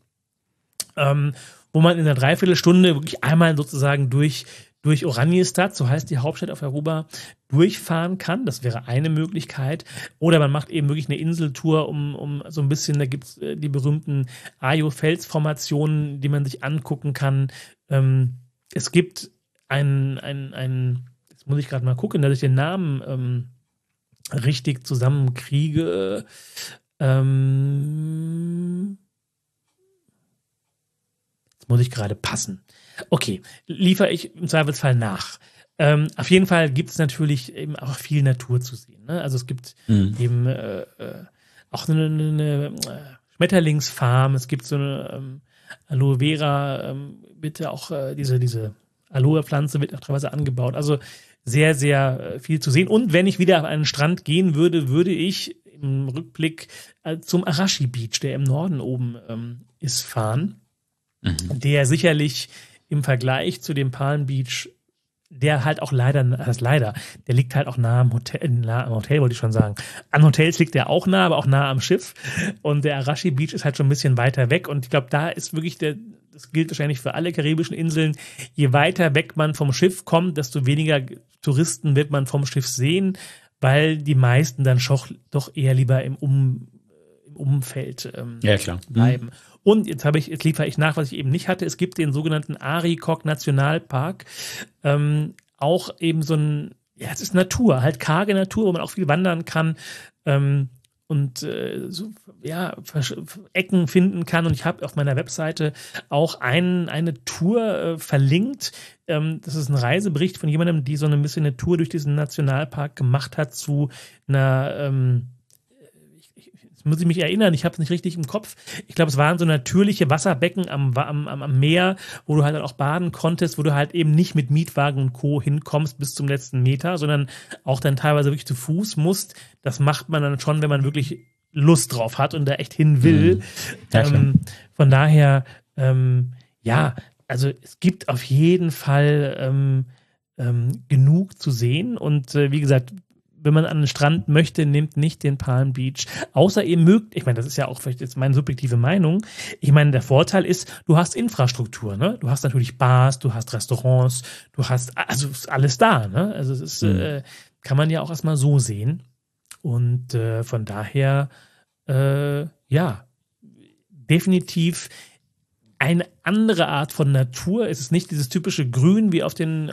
Wo man in einer Dreiviertelstunde wirklich einmal sozusagen durch Oranjestad, so heißt die Hauptstadt auf Aruba, durchfahren kann. Das wäre eine Möglichkeit. Oder man macht eben wirklich eine Inseltour, um so ein bisschen, da gibt's die berühmten Ayo-Felsformationen, die man sich angucken kann. Es gibt jetzt muss ich gerade mal gucken, dass ich den Namen richtig zusammenkriege. Jetzt muss ich gerade passen. Okay, liefere ich im Zweifelsfall nach. Auf jeden Fall gibt es natürlich eben auch viel Natur zu sehen, ne? Also es gibt eben auch eine Schmetterlingsfarm, es gibt so eine Aloe Vera, bitte auch diese Aloe-Pflanze wird auch teilweise angebaut. Also sehr, sehr viel zu sehen. Und wenn ich wieder auf einen Strand gehen würde, würde ich im Rückblick zum Arashi Beach, der im Norden oben ist, fahren. Der sicherlich im Vergleich zu dem Palm Beach, der halt auch leider, der liegt halt auch nah am Hotel wollte ich schon sagen. An Hotels liegt der auch nah, aber auch nah am Schiff. Und der Arashi Beach ist halt schon ein bisschen weiter weg. Und ich glaube, da ist wirklich das gilt wahrscheinlich für alle karibischen Inseln, je weiter weg man vom Schiff kommt, desto weniger Touristen wird man vom Schiff sehen, weil die meisten dann doch eher lieber im Umfeld bleiben. Und jetzt liefere ich nach, was ich eben nicht hatte. Es gibt den sogenannten Arikok Nationalpark. Auch eben so ein, es ist Natur, halt karge Natur, wo man auch viel wandern kann. Ecken finden kann. Und ich habe auf meiner Webseite auch eine Tour verlinkt. Das ist ein Reisebericht von jemandem, die so ein bisschen eine Tour durch diesen Nationalpark gemacht hat zu einer jetzt muss ich mich erinnern, ich habe es nicht richtig im Kopf. Ich glaube, es waren so natürliche Wasserbecken am Meer, wo du halt auch baden konntest, wo du halt eben nicht mit Mietwagen und Co. hinkommst bis zum letzten Meter, sondern auch dann teilweise wirklich zu Fuß musst. Das macht man dann schon, wenn man wirklich Lust drauf hat und da echt hin will. Von daher, also es gibt auf jeden Fall genug zu sehen und wie gesagt, wenn man an den Strand möchte, nehmt nicht den Palm Beach. Außer ihr mögt, ich meine, das ist ja auch vielleicht jetzt meine subjektive Meinung. Ich meine, der Vorteil ist, du hast Infrastruktur, ne? Du hast natürlich Bars, du hast Restaurants, also ist alles da, ne? Also es ist, kann man ja auch erstmal so sehen. Und von daher, definitiv eine andere Art von Natur. Es ist nicht dieses typische Grün wie auf den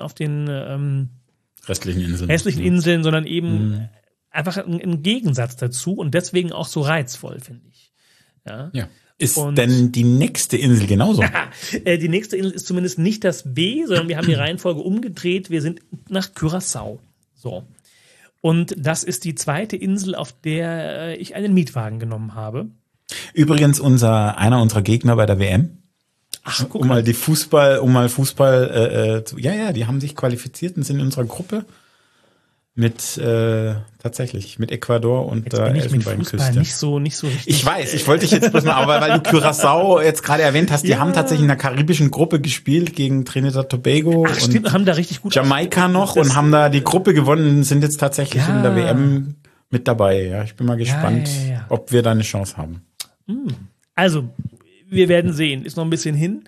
restlichen Inseln, sondern eben einfach ein Gegensatz dazu und deswegen auch so reizvoll, finde ich. Ja. Ist denn die nächste Insel genauso? Die nächste Insel ist zumindest nicht das B, sondern wir haben die Reihenfolge umgedreht. Wir sind nach Curaçao. So. Und das ist die zweite Insel, auf der ich einen Mietwagen genommen habe. Übrigens einer unserer Gegner bei der WM. Ach, guck mal Fußball, die haben sich qualifiziert und sind in unserer Gruppe mit Ecuador und der Elfenbeinküste. Nicht so richtig. Ich weiß, ich wollte dich jetzt bloß mal, aber weil du Curaçao jetzt gerade erwähnt hast, die haben tatsächlich in einer karibischen Gruppe gespielt gegen Trinidad Tobago und stimmt, haben da richtig gut Jamaika noch und haben da die Gruppe gewonnen und sind jetzt tatsächlich in der WM mit dabei. Ja, ich bin mal gespannt, ob wir da eine Chance haben. Also, wir werden sehen. Ist noch ein bisschen hin.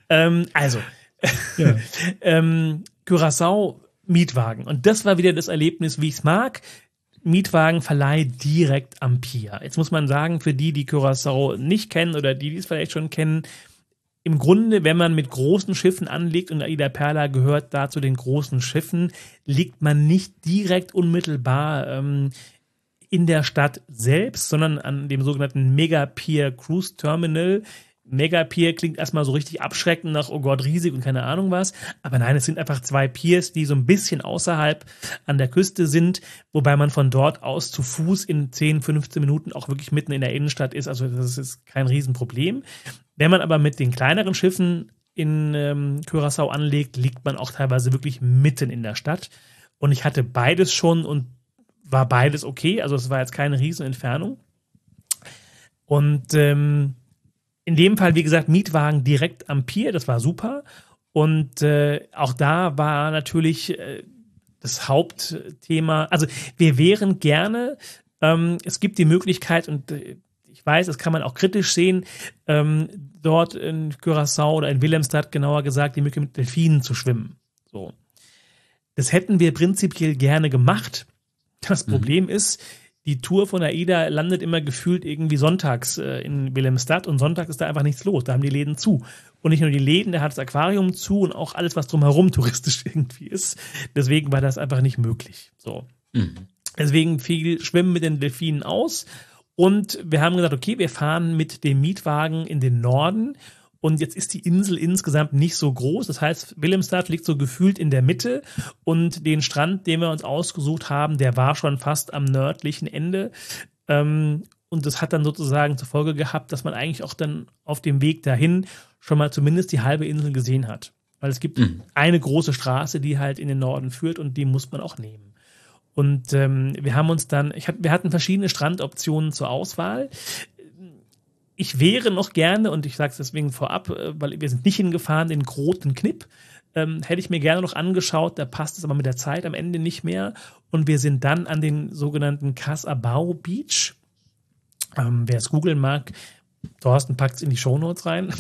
Curaçao, Mietwagen. Und das war wieder das Erlebnis, wie ich es mag. Mietwagenverleih direkt am Pier. Jetzt muss man sagen, für die Curaçao nicht kennen oder die es vielleicht schon kennen, im Grunde, wenn man mit großen Schiffen anlegt und Aida Perla gehört da zu den großen Schiffen, liegt man nicht direkt unmittelbar in der Stadt selbst, sondern an dem sogenannten Mega Pier Cruise Terminal. Mega Pier klingt erstmal so richtig abschreckend nach, oh Gott, riesig und keine Ahnung was. Aber nein, es sind einfach 2 Piers, die so ein bisschen außerhalb an der Küste sind, wobei man von dort aus zu Fuß in 10, 15 Minuten auch wirklich mitten in der Innenstadt ist. Also das ist kein Riesenproblem. Wenn man aber mit den kleineren Schiffen in Curaçao anlegt, liegt man auch teilweise wirklich mitten in der Stadt. Und ich hatte beides schon und war beides okay. Also es war jetzt keine Riesenentfernung. Und in dem Fall, wie gesagt, Mietwagen direkt am Pier, das war super. Und auch da war natürlich das Hauptthema, also wir wären gerne, es gibt die Möglichkeit, und ich weiß, das kann man auch kritisch sehen, dort in Curaçao oder in Willemstad, genauer gesagt, die Möglichkeit mit Delfinen zu schwimmen. So. Das hätten wir prinzipiell gerne gemacht. Das Problem ist, die Tour von AIDA landet immer gefühlt irgendwie sonntags in Willemstad und Sonntag ist da einfach nichts los. Da haben die Läden zu. Und nicht nur die Läden, da hat das Aquarium zu und auch alles, was drumherum touristisch irgendwie ist. Deswegen war das einfach nicht möglich. So. Deswegen fiel Schwimmen mit den Delfinen aus. Und wir haben gesagt, okay, wir fahren mit dem Mietwagen in den Norden. Und jetzt ist die Insel insgesamt nicht so groß. Das heißt, Willemstad liegt so gefühlt in der Mitte. Und den Strand, den wir uns ausgesucht haben, der war schon fast am nördlichen Ende. Und das hat dann sozusagen zur Folge gehabt, dass man eigentlich auch dann auf dem Weg dahin schon mal zumindest die halbe Insel gesehen hat. Weil es gibt eine große Straße, die halt in den Norden führt und die muss man auch nehmen. Und wir haben uns dann, wir hatten verschiedene Strandoptionen zur Auswahl. Ich wäre noch gerne, und ich sage es deswegen vorab, weil wir sind nicht hingefahren, den Groten Knipp, hätte ich mir gerne noch angeschaut, da passt es aber mit der Zeit am Ende nicht mehr. Und wir sind dann an den sogenannten Casabao Beach. Wer es googeln mag, Thorsten packt es in die Shownotes rein.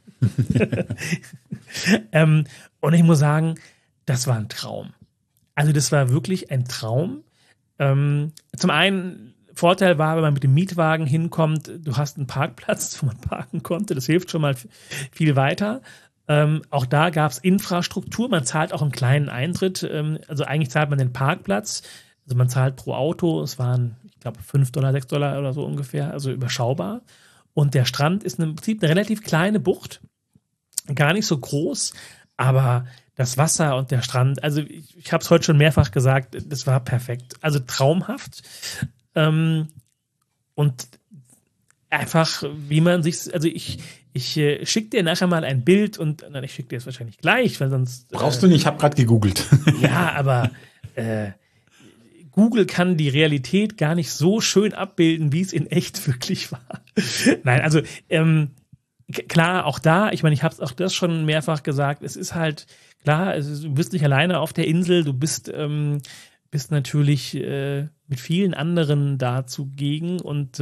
Und ich muss sagen, das war ein Traum. Also das war wirklich ein Traum. Zum einen, Vorteil war, wenn man mit dem Mietwagen hinkommt, du hast einen Parkplatz, wo man parken konnte. Das hilft schon mal viel weiter. Auch da gab es Infrastruktur. Man zahlt auch einen kleinen Eintritt. Also eigentlich zahlt man den Parkplatz. Also man zahlt pro Auto. Es waren, ich glaube, $5, $6 oder so ungefähr. Also überschaubar. Und der Strand ist im Prinzip eine relativ kleine Bucht. Gar nicht so groß. Aber das Wasser und der Strand, also ich habe es heute schon mehrfach gesagt, das war perfekt. Also traumhaft. Und einfach, wie man sich, also ich schicke dir nachher mal ein Bild und nein, ich schicke dir es wahrscheinlich gleich, weil sonst. Brauchst du nicht, ich habe gerade gegoogelt. Ja, aber Google kann die Realität gar nicht so schön abbilden, wie es in echt wirklich war. Nein, also klar, auch da, ich meine, ich habe auch das schon mehrfach gesagt, es ist halt, klar, du bist nicht alleine auf der Insel, du bist natürlich mit vielen anderen da zugegen und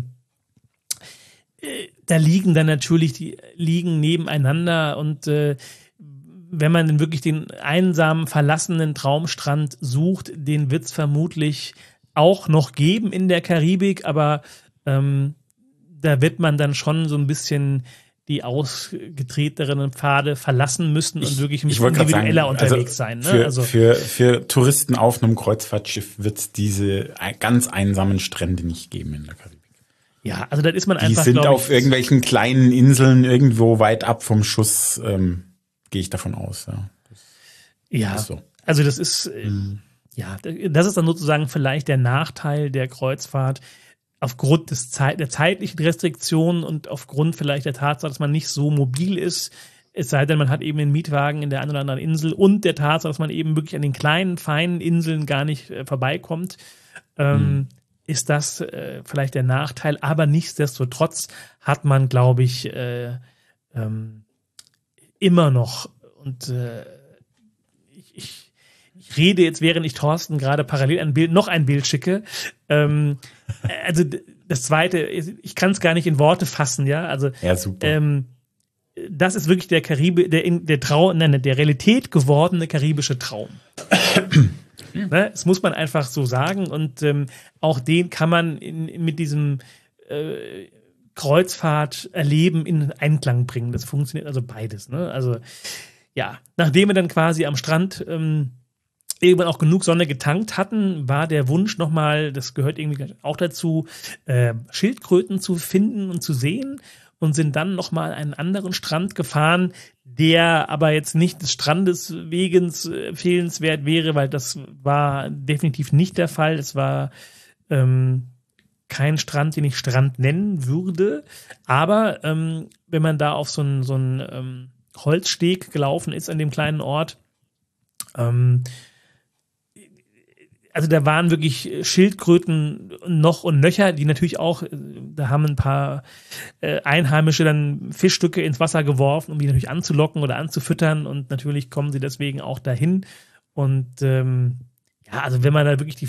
da liegen dann natürlich, die liegen nebeneinander und wenn man dann wirklich den einsamen, verlassenen Traumstrand sucht, den wird es vermutlich auch noch geben in der Karibik, aber da wird man dann schon so ein bisschen die ausgetretenen Pfade verlassen müssen und wirklich ein bisschen individueller unterwegs sein. Ne? Für Touristen auf einem Kreuzfahrtschiff wird es diese ganz einsamen Strände nicht geben in der Karibik. Ja, also das ist man einfach, die sind auf irgendwelchen kleinen Inseln irgendwo weit ab vom Schuss, gehe ich davon aus. Ja, ist so. Also das ist, das ist dann sozusagen vielleicht der Nachteil der Kreuzfahrt, aufgrund der zeitlichen Restriktionen und aufgrund vielleicht der Tatsache, dass man nicht so mobil ist, es sei denn, man hat eben einen Mietwagen in der einen oder anderen Insel und der Tatsache, dass man eben wirklich an den kleinen, feinen Inseln gar nicht vorbeikommt, ist das vielleicht der Nachteil. Aber nichtsdestotrotz hat man, glaube ich, immer noch, und ich rede jetzt, während ich Thorsten gerade parallel noch ein Bild schicke. Also das Zweite, ich kann es gar nicht in Worte fassen, ja. Also ja, super. Das ist wirklich der Realität gewordene karibische Traum. Ne? Das muss man einfach so sagen. Und auch den kann man mit diesem Kreuzfahrt-Erleben in Einklang bringen. Das funktioniert also beides. Ne? Also ja, nachdem wir dann quasi am Strand irgendwann auch genug Sonne getankt hatten, war der Wunsch nochmal, das gehört irgendwie auch dazu, Schildkröten zu finden und zu sehen und sind dann nochmal einen anderen Strand gefahren, der aber jetzt nicht des Strandes wegen empfehlenswert wäre, weil das war definitiv nicht der Fall. Es war kein Strand, den ich Strand nennen würde, aber wenn man da auf so einen Holzsteg gelaufen ist an dem kleinen Ort, also da waren wirklich Schildkröten noch und nöcher, die natürlich auch, da haben ein paar Einheimische dann Fischstücke ins Wasser geworfen, um die natürlich anzulocken oder anzufüttern und natürlich kommen sie deswegen auch dahin und also wenn man da wirklich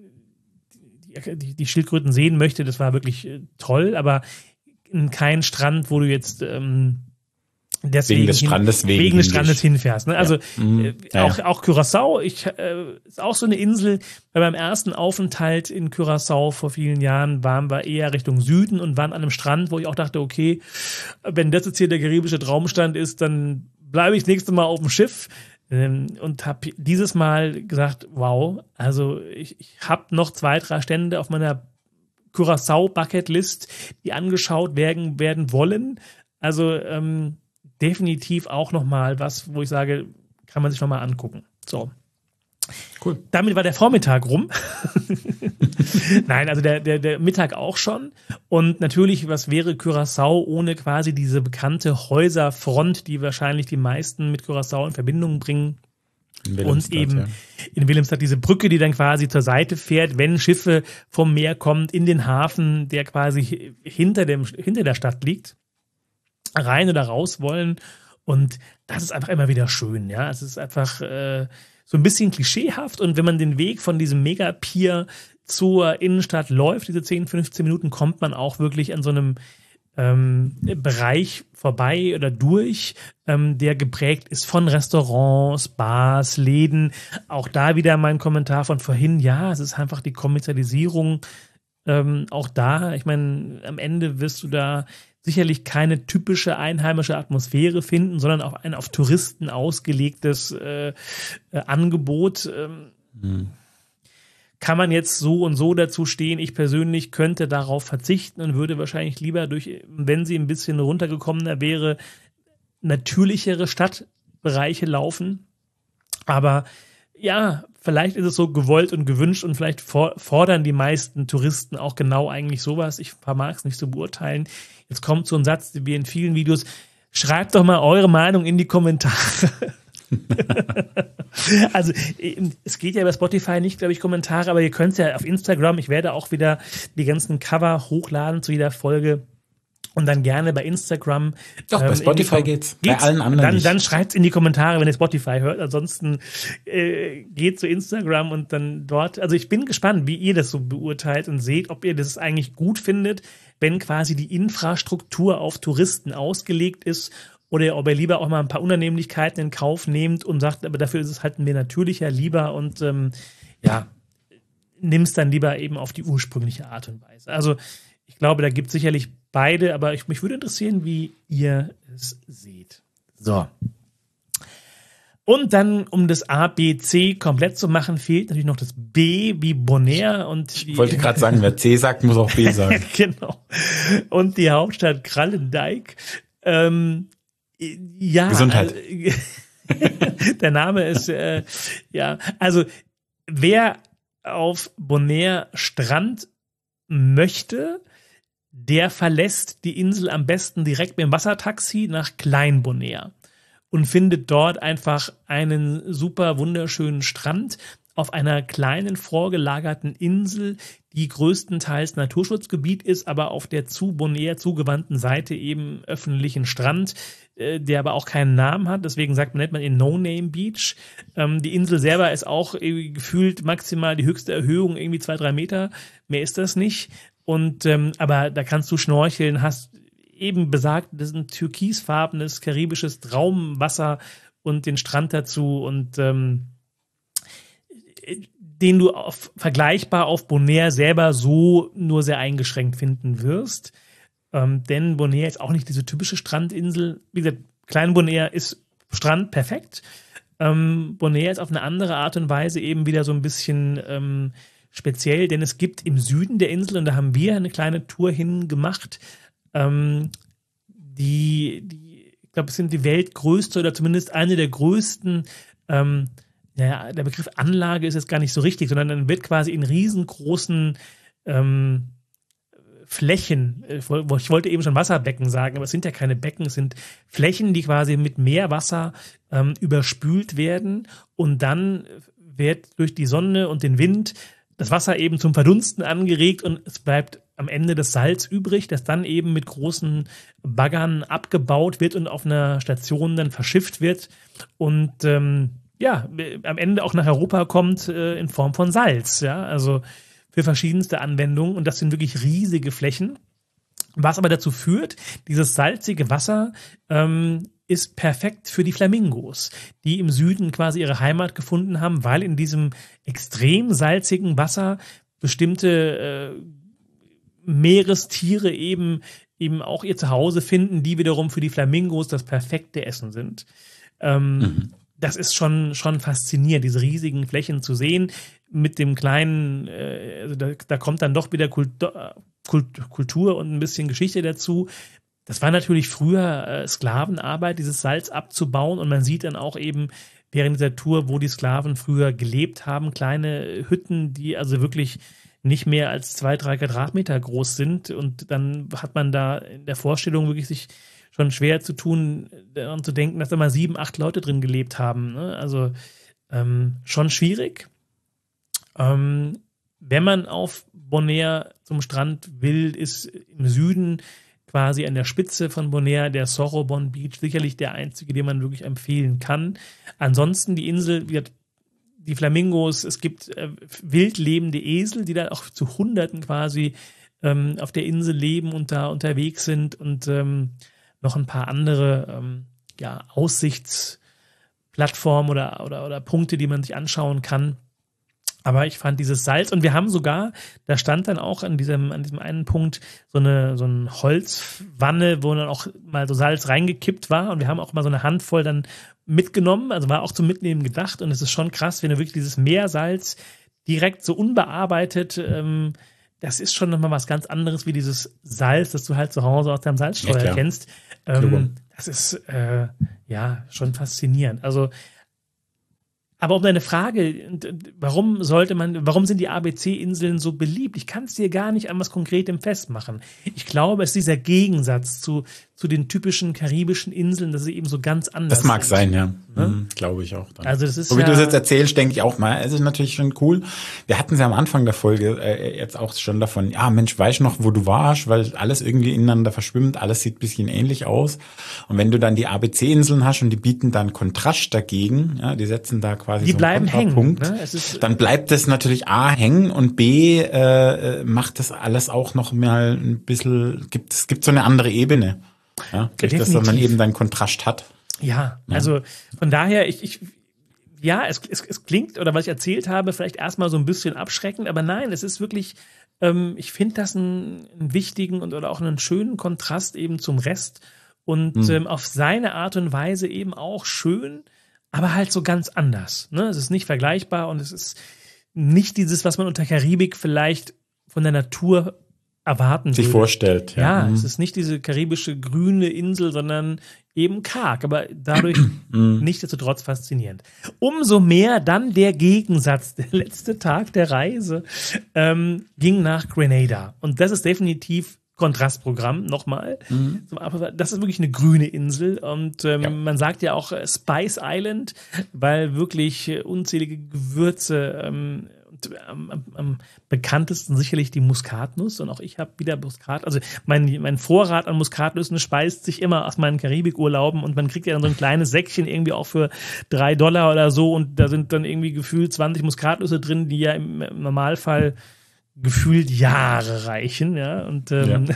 die Schildkröten sehen möchte, das war wirklich toll, aber kein Strand, wo du jetzt deswegen wegen des Strandes hinfährst. Ne? Also auch Curaçao, ist auch so eine Insel. Bei meinem ersten Aufenthalt in Curaçao vor vielen Jahren waren wir eher Richtung Süden und waren an einem Strand, wo ich auch dachte, okay, wenn das jetzt hier der karibische Traumstrand ist, dann bleibe ich das nächste Mal auf dem Schiff. Und habe dieses Mal gesagt, wow, also ich habe noch 2, 3 Strände auf meiner Curaçao-Bucketlist, die angeschaut werden wollen. Also definitiv auch nochmal was, wo ich sage, kann man sich nochmal angucken. So. Cool. Damit war der Vormittag rum. Nein, also der Mittag auch schon. Und natürlich, was wäre Curaçao ohne quasi diese bekannte Häuserfront, die wahrscheinlich die meisten mit Curaçao in Verbindung bringen. Und eben in Willemstad diese Brücke, die dann quasi zur Seite fährt, wenn Schiffe vom Meer kommen in den Hafen, der quasi hinter der Stadt liegt, rein oder raus wollen. Und das ist einfach immer wieder schön, ja. Es ist einfach so ein bisschen klischeehaft. Und wenn man den Weg von diesem Megapier zur Innenstadt läuft, diese 10, 15 Minuten, kommt man auch wirklich an so einem Bereich vorbei oder durch, der geprägt ist von Restaurants, Bars, Läden. Auch da wieder mein Kommentar von vorhin, ja, es ist einfach die Kommerzialisierung. Auch da, ich meine, am Ende wirst du da sicherlich keine typische einheimische Atmosphäre finden, sondern auch ein auf Touristen ausgelegtes Angebot. Kann man jetzt so und so dazu stehen? Ich persönlich könnte darauf verzichten und würde wahrscheinlich lieber wenn sie ein bisschen runtergekommener wäre, natürlichere Stadtbereiche laufen. Aber ja, vielleicht ist es so gewollt und gewünscht und vielleicht fordern die meisten Touristen auch genau eigentlich sowas. Ich vermag es nicht zu beurteilen. Jetzt kommt so ein Satz, wie in vielen Videos. Schreibt doch mal eure Meinung in die Kommentare. Also es geht ja über Spotify nicht, glaube ich, Kommentare, aber ihr könnt es ja auf Instagram, ich werde auch wieder die ganzen Cover hochladen zu jeder Folge und dann gerne bei Instagram. Doch, bei Spotify geht's. Bei allen anderen dann schreibt es in die Kommentare, wenn ihr Spotify hört, ansonsten geht zu Instagram und dann dort, also ich bin gespannt, wie ihr das so beurteilt und seht, ob ihr das eigentlich gut findet, wenn quasi die Infrastruktur auf Touristen ausgelegt ist oder ob ihr lieber auch mal ein paar Unannehmlichkeiten in Kauf nehmt und sagt, aber dafür ist es halt mir natürlicher lieber und nimmst dann lieber eben auf die ursprüngliche Art und Weise. Also ich glaube, da gibt es sicherlich beide, aber mich würde interessieren, wie ihr es seht. So. Und dann, um das A, B, C komplett zu machen, fehlt natürlich noch das B wie Bonaire. Und ich wollte gerade sagen, wer C sagt, muss auch B sagen. Genau. Und die Hauptstadt Kralendijk. Ja. Gesundheit. Der Name ist, also wer auf Bonaire Strand möchte, der verlässt die Insel am besten direkt mit dem Wassertaxi nach Klein Bonaire und findet dort einfach einen super wunderschönen Strand auf einer kleinen vorgelagerten Insel, die größtenteils Naturschutzgebiet ist, aber auf der zu Bonaire zugewandten Seite eben öffentlichen Strand, der aber auch keinen Namen hat. Deswegen nennt man ihn No-Name Beach. Die Insel selber ist auch gefühlt maximal die höchste Erhöhung, irgendwie 2-3 Meter. Mehr ist das nicht. Und aber da kannst du schnorcheln, hast eben besagt, das ist ein türkisfarbenes, karibisches Traumwasser und den Strand dazu und den du vergleichbar auf Bonaire selber so nur sehr eingeschränkt finden wirst. Denn Bonaire ist auch nicht diese typische Strandinsel. Wie gesagt, Klein Bonaire ist Strand perfekt. Bonaire ist auf eine andere Art und Weise eben wieder so ein bisschen speziell, denn es gibt im Süden der Insel, und da haben wir eine kleine Tour hingemacht, ich glaube, es sind die weltgrößte oder zumindest eine der größten, der Begriff Anlage ist jetzt gar nicht so richtig, sondern dann wird quasi in riesengroßen Flächen, ich wollte eben schon Wasserbecken sagen, aber es sind ja keine Becken, es sind Flächen, die quasi mit Meerwasser überspült werden und dann wird durch die Sonne und den Wind das Wasser eben zum Verdunsten angeregt und es bleibt am Ende das Salz übrig, das dann eben mit großen Baggern abgebaut wird und auf einer Station dann verschifft wird und am Ende auch nach Europa kommt in Form von Salz, ja, also für verschiedenste Anwendungen und das sind wirklich riesige Flächen, was aber dazu führt, dieses salzige Wasser ist perfekt für die Flamingos, die im Süden quasi ihre Heimat gefunden haben, weil in diesem extrem salzigen Wasser bestimmte Meerestiere eben auch ihr Zuhause finden, die wiederum für die Flamingos das perfekte Essen sind. Das ist schon faszinierend, diese riesigen Flächen zu sehen mit dem kleinen, da kommt dann doch wieder Kultur und ein bisschen Geschichte dazu. Das war natürlich früher Sklavenarbeit, dieses Salz abzubauen und man sieht dann auch eben während dieser Tour, wo die Sklaven früher gelebt haben, kleine Hütten, die also wirklich nicht mehr als 2-3 Quadratmeter groß sind. Und dann hat man da in der Vorstellung wirklich sich schon schwer zu tun und zu denken, dass da mal 7, 8 Leute drin gelebt haben. Ne? Also schon schwierig. Wenn man auf Bonaire zum Strand will, ist im Süden quasi an der Spitze von Bonaire der Sorobon Beach sicherlich der einzige, den man wirklich empfehlen kann. Ansonsten die Insel, die Flamingos, es gibt wild lebende Esel, die da auch zu Hunderten quasi auf der Insel leben und da unterwegs sind und noch ein paar andere Aussichtsplattformen oder Punkte, die man sich anschauen kann. Aber ich fand dieses Salz, und wir haben sogar, da stand dann auch an diesem einen Punkt so eine Holzwanne, wo dann auch mal so Salz reingekippt war, und wir haben auch mal so eine Handvoll dann mitgenommen, also war auch zum Mitnehmen gedacht, und es ist schon krass, wenn du wirklich dieses Meersalz direkt so unbearbeitet, das ist schon nochmal was ganz anderes wie dieses Salz, das du halt zu Hause aus deinem Salzstreuer kennst. Das ist schon faszinierend. Also aber um deine Frage, warum sind die ABC-Inseln so beliebt? Ich kann es dir gar nicht an was Konkretem festmachen. Ich glaube, es ist dieser Gegensatz zu den typischen karibischen Inseln, dass sie eben so ganz anders sind. Das mag sein, ja. Glaube ich auch. Dann. Also das ist so wie du es jetzt erzählst, denke ich auch mal, es ist natürlich schon cool. Wir hatten es ja am Anfang der Folge jetzt auch schon davon, ja Mensch, weißt du noch, wo du warst, weil alles irgendwie ineinander verschwimmt, alles sieht ein bisschen ähnlich aus. Und wenn du dann die ABC-Inseln hast und die bieten dann Kontrast dagegen, ja, die setzen da quasi die so bleiben einen Kontrapunkt, hängen. Ne? Dann bleibt das natürlich A, hängen, und B, macht das alles auch noch mal ein bisschen, es gibt so eine andere Ebene. Ja, durch das, dass man eben dann Kontrast hat. Ja, also von daher, es klingt, oder was ich erzählt habe, vielleicht erstmal so ein bisschen abschreckend, aber nein, es ist wirklich, ich finde das einen wichtigen oder auch einen schönen Kontrast eben zum Rest und auf seine Art und Weise eben auch schön, aber halt so ganz anders. Ne? Es ist nicht vergleichbar und es ist nicht dieses, was man unter Karibik vielleicht von der Natur erwarten sich würde. Vorstellt. Ja, es ist nicht diese karibische grüne Insel, sondern eben karg, aber dadurch nichtsdestotrotz faszinierend. Umso mehr dann der Gegensatz. Der letzte Tag der Reise ging nach Grenada. Und das ist definitiv Kontrastprogramm, nochmal. Das ist wirklich eine grüne Insel und man sagt ja auch Spice Island, weil wirklich unzählige Gewürze am bekanntesten sicherlich die Muskatnuss, und auch ich habe wieder Muskat, also mein Vorrat an Muskatnüssen speist sich immer aus meinen Karibikurlauben, und man kriegt ja dann so ein kleines Säckchen irgendwie auch für $3 oder so, und da sind dann irgendwie gefühlt 20 Muskatnüsse drin, die ja im Normalfall gefühlt Jahre reichen, ja, und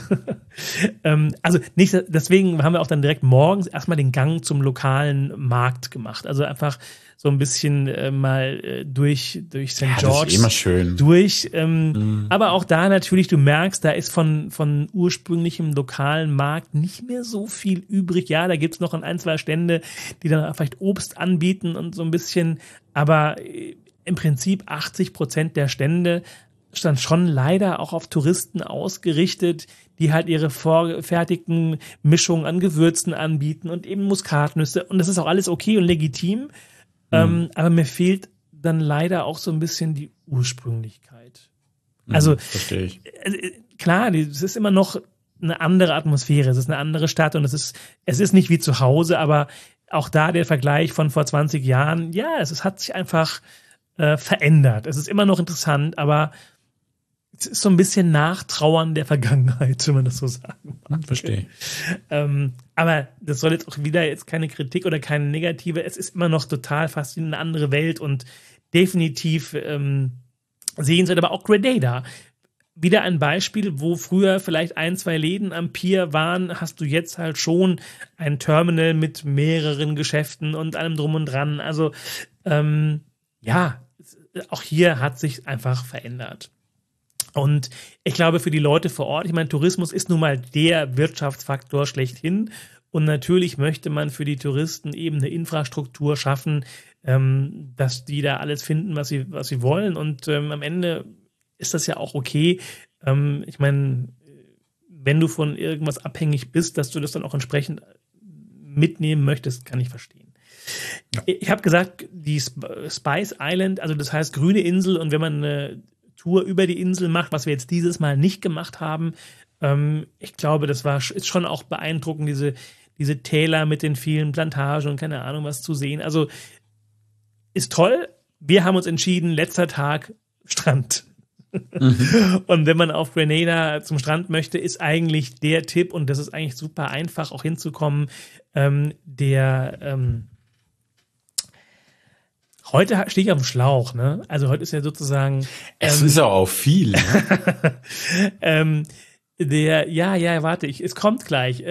also nicht, deswegen haben wir auch dann direkt morgens erstmal den Gang zum lokalen Markt gemacht, also einfach so ein bisschen mal durch St. George das ist immer schön. durch, aber auch da natürlich, du merkst, da ist von ursprünglichem lokalen Markt nicht mehr so viel übrig, ja, da gibt's noch ein, 2 Stände, die dann vielleicht Obst anbieten und so ein bisschen, aber im Prinzip 80% der Stände stand schon leider auch auf Touristen ausgerichtet, die halt ihre vorgefertigten Mischungen an Gewürzen anbieten und eben Muskatnüsse. Und das ist auch alles okay und legitim. Aber mir fehlt dann leider auch so ein bisschen die Ursprünglichkeit. Also, verstehe ich. Klar, es ist immer noch eine andere Atmosphäre, es ist eine andere Stadt und es ist nicht wie zu Hause, aber auch da der Vergleich von vor 20 Jahren, ja, es hat sich einfach verändert. Es ist immer noch interessant, aber es ist so ein bisschen Nachtrauern der Vergangenheit, wenn man das so sagen mag. Verstehe. Aber das soll jetzt auch wieder keine Kritik oder keine negative. Es ist immer noch total faszinierend, eine andere Welt und definitiv sehenswert. Aber auch Grenada. Wieder ein Beispiel, wo früher vielleicht 1, 2 Läden am Pier waren, hast du jetzt halt schon ein Terminal mit mehreren Geschäften und allem drum und dran. Also auch hier hat sich einfach verändert. Und ich glaube, für die Leute vor Ort, ich meine, Tourismus ist nun mal der Wirtschaftsfaktor schlechthin. Und natürlich möchte man für die Touristen eben eine Infrastruktur schaffen, dass die da alles finden, was sie wollen. Und am Ende ist das ja auch okay. Ich meine, wenn du von irgendwas abhängig bist, dass du das dann auch entsprechend mitnehmen möchtest, kann ich verstehen. Ja. Ich habe gesagt, die Spice Island, also das heißt grüne Insel, und wenn man eine Tour über die Insel macht, was wir jetzt dieses Mal nicht gemacht haben. Ich glaube, ist schon auch beeindruckend, diese Täler mit den vielen Plantagen und keine Ahnung was zu sehen. Also ist toll. Wir haben uns entschieden, letzter Tag Strand. Und wenn man auf Grenada zum Strand möchte, ist eigentlich der Tipp, und das ist eigentlich super einfach auch hinzukommen, heute stehe ich auf dem Schlauch, ne? Also heute ist ja sozusagen es ist ja auch viel. Ne? Warte, es kommt gleich.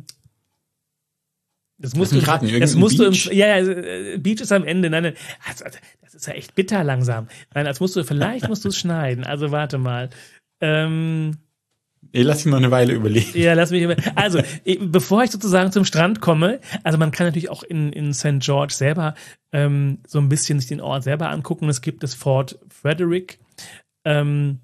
Das musst du Beach? Beach ist am Ende. Nein, also, das ist ja echt bitter langsam. Nein, vielleicht musst du es schneiden. Also warte mal. Lass mich mal eine Weile überlegen. Ja, Also, bevor ich sozusagen zum Strand komme, also man kann natürlich auch in St. George selber so ein bisschen sich den Ort selber angucken. Es gibt das Fort Frederick und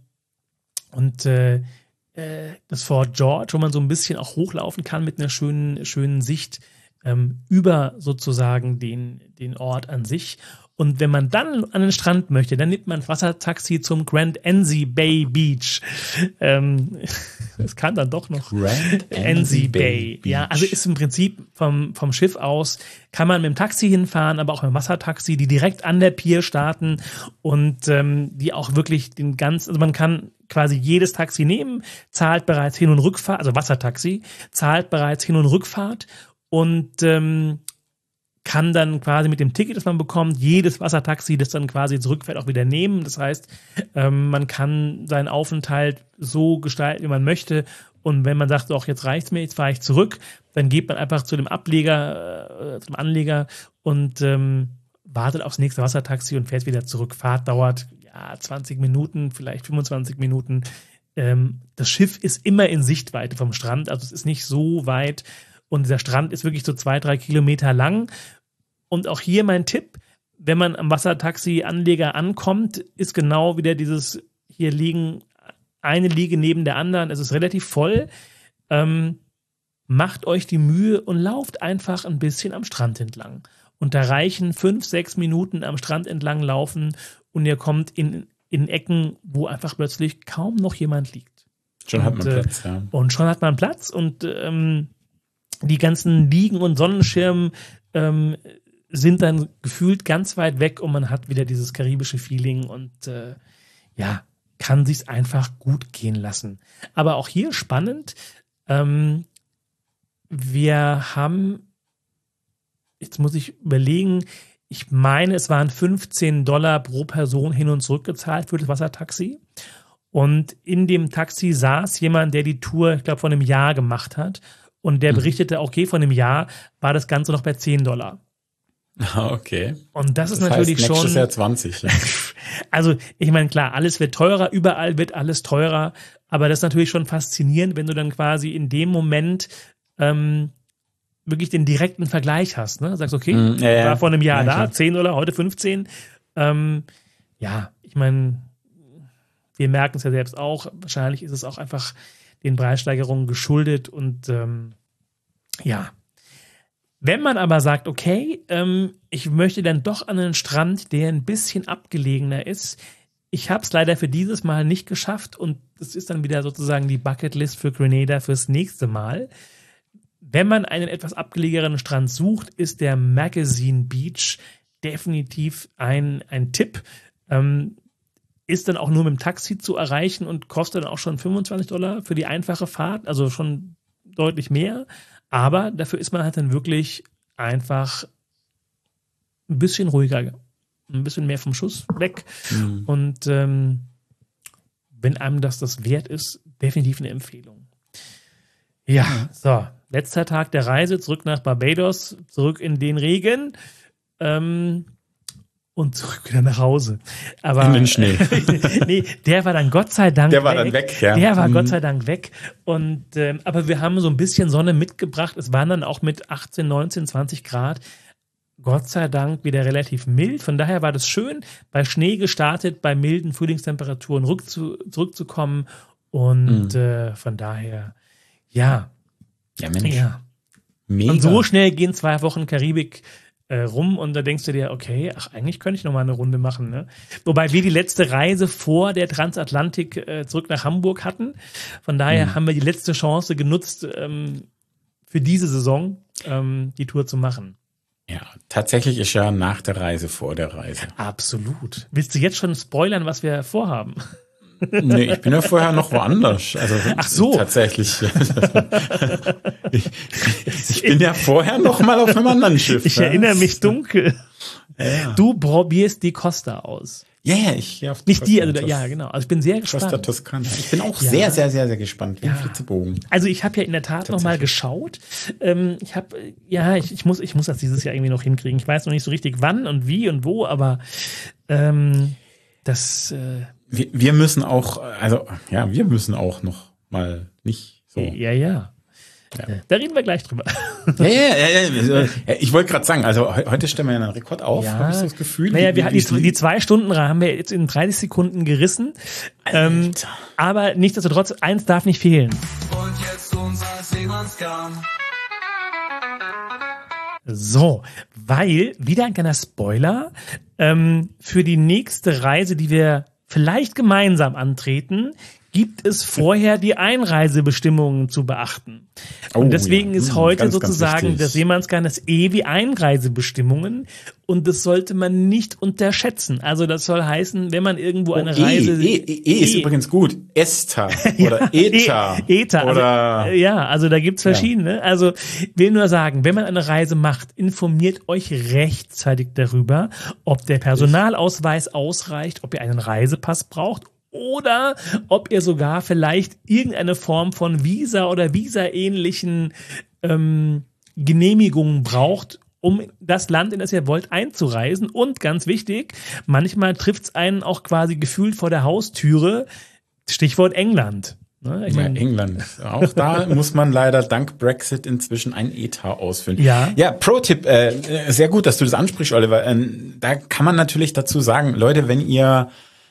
das Fort George, wo man so ein bisschen auch hochlaufen kann mit einer schönen Sicht über sozusagen den Ort an sich. Und wenn man dann an den Strand möchte, dann nimmt man ein Wassertaxi zum Grand Enzy Bay Beach. Das kann dann doch noch. Grand Enzy Bay Beach. Ja, also ist im Prinzip vom Schiff aus, kann man mit dem Taxi hinfahren, aber auch mit dem Wassertaxi, die direkt an der Pier starten und die auch wirklich also man kann quasi jedes Taxi nehmen, zahlt bereits Hin- und Rückfahrt, also Wassertaxi, zahlt bereits Hin- und Rückfahrt und kann dann quasi mit dem Ticket, das man bekommt, jedes Wassertaxi, das dann quasi zurückfährt, auch wieder nehmen. Das heißt, man kann seinen Aufenthalt so gestalten, wie man möchte. Und wenn man sagt, auch jetzt reicht's mir, jetzt fahre ich zurück, dann geht man einfach zu dem Ableger, zum Anleger und wartet aufs nächste Wassertaxi und fährt wieder zurück. Fahrt dauert 20 Minuten, vielleicht 25 Minuten. Das Schiff ist immer in Sichtweite vom Strand, also es ist nicht so weit. Und dieser Strand ist wirklich so 2-3 Kilometer lang. Und auch hier mein Tipp, wenn man am Wassertaxi-Anleger ankommt, ist genau wieder dieses, hier liegen eine Liege neben der anderen, es ist relativ voll. Macht euch die Mühe und lauft einfach ein bisschen am Strand entlang. Und da reichen 5-6 Minuten am Strand entlang laufen und ihr kommt in Ecken, wo einfach plötzlich kaum noch jemand liegt. Schon hat man Platz, ja. Und schon hat man Platz und die ganzen Liegen und Sonnenschirmen sind dann gefühlt ganz weit weg und man hat wieder dieses karibische Feeling und kann sich's einfach gut gehen lassen. Aber auch hier spannend, wir haben, jetzt muss ich überlegen, ich meine, es waren $15 pro Person hin und zurück gezahlt für das Wassertaxi. Und in dem Taxi saß jemand, der die Tour, ich glaube, vor einem Jahr gemacht hat. Und der berichtete, okay, von einem Jahr war das Ganze noch bei $10. Okay. Und das ist natürlich heißt, schon. Nächstes Jahr 20. Ja. Also, ich meine, klar, alles wird teurer, überall wird alles teurer. Aber das ist natürlich schon faszinierend, wenn du dann quasi in dem Moment wirklich den direkten Vergleich hast. Ne? Sagst, okay, war vor einem Jahr da, $10, heute 15. Ich meine, wir merken es ja selbst auch. Wahrscheinlich ist es auch einfach den Preissteigerungen geschuldet und Wenn man aber sagt, okay, ich möchte dann doch an einen Strand, der ein bisschen abgelegener ist, ich habe es leider für dieses Mal nicht geschafft und das ist dann wieder sozusagen die Bucketlist für Grenada fürs nächste Mal. Wenn man einen etwas abgelegenen Strand sucht, ist der Magazine Beach definitiv ein Tipp. Ist dann auch nur mit dem Taxi zu erreichen und kostet dann auch schon $25 für die einfache Fahrt, also schon deutlich mehr. Aber dafür ist man halt dann wirklich einfach ein bisschen ruhiger, ein bisschen mehr vom Schuss weg. Und wenn einem das wert ist, definitiv eine Empfehlung. Ja, so, letzter Tag der Reise, zurück nach Barbados, zurück in den Regen. Und zurück wieder nach Hause. Aber, in den Schnee. Nee, der war dann Gott sei Dank weg. Der war dann weg, ja. Der war Gott sei Dank weg. Und, aber wir haben so ein bisschen Sonne mitgebracht. Es waren dann auch mit 18, 19, 20 Grad. Gott sei Dank wieder relativ mild. Von daher war das schön, bei Schnee gestartet, bei milden Frühlingstemperaturen zurückzukommen. Und von daher, ja. Ja, Mensch. Ja. Mega. Und so schnell gehen 2 Wochen Karibik rum und da denkst du dir, okay, eigentlich könnte ich noch mal eine Runde machen. Ne? Wobei wir die letzte Reise vor der Transatlantik zurück nach Hamburg hatten. Von daher haben wir die letzte Chance genutzt, für diese Saison die Tour zu machen. Ja, tatsächlich ist ja nach der Reise vor der Reise. Absolut. Willst du jetzt schon spoilern, was wir vorhaben? Nee, ich bin ja vorher noch woanders. Also ach so. Tatsächlich. Ich bin ja vorher noch mal auf einem anderen Schiff. Ich erinnere mich dunkel. Ja. Du probierst die Costa aus. Ja, ich auf nicht die, also ja, genau. Also ich bin sehr gespannt. Costa Toscana. Ich bin auch sehr, sehr, sehr, sehr gespannt. Wie ein Flitzebogen. Also ich habe ja in der Tat noch mal geschaut. Ich muss das dieses Jahr irgendwie noch hinkriegen. Ich weiß noch nicht so richtig wann und wie und wo, aber das wir müssen auch, wir müssen auch noch mal nicht so. Ja. Da reden wir gleich drüber. Ja. Ich wollte gerade sagen, also heute stellen wir ja einen Rekord auf, habe ich so das Gefühl. Naja, wir hatten die 2 Stunden haben wir jetzt in 30 Sekunden gerissen. Aber nichtsdestotrotz, eins darf nicht fehlen. Und jetzt unser Seemannsgarn. So, weil, wieder ein kleiner Spoiler, für die nächste Reise, die wir vielleicht gemeinsam antreten, gibt es vorher die Einreisebestimmungen zu beachten. Und deswegen ist heute sozusagen das Seemannsgarn das wie Einreisebestimmungen und das sollte man nicht unterschätzen. Also das soll heißen, wenn man irgendwo eine Reise... ist übrigens gut. ESTA oder ETA. ETA. Oder also da gibt's verschiedene. Also will nur sagen, wenn man eine Reise macht, informiert euch rechtzeitig darüber, ob der Personalausweis ausreicht, ob ihr einen Reisepass braucht oder ob ihr sogar vielleicht irgendeine Form von Visa oder Visa-ähnlichen Genehmigungen braucht, um das Land, in das ihr wollt, einzureisen. Und ganz wichtig, manchmal trifft's einen auch quasi gefühlt vor der Haustüre. Stichwort England. Ne? England. Auch da muss man leider dank Brexit inzwischen ein ETA ausfüllen. Ja, Pro-Tipp, sehr gut, dass du das ansprichst, Oliver. Da kann man natürlich dazu sagen, Leute, wenn ihr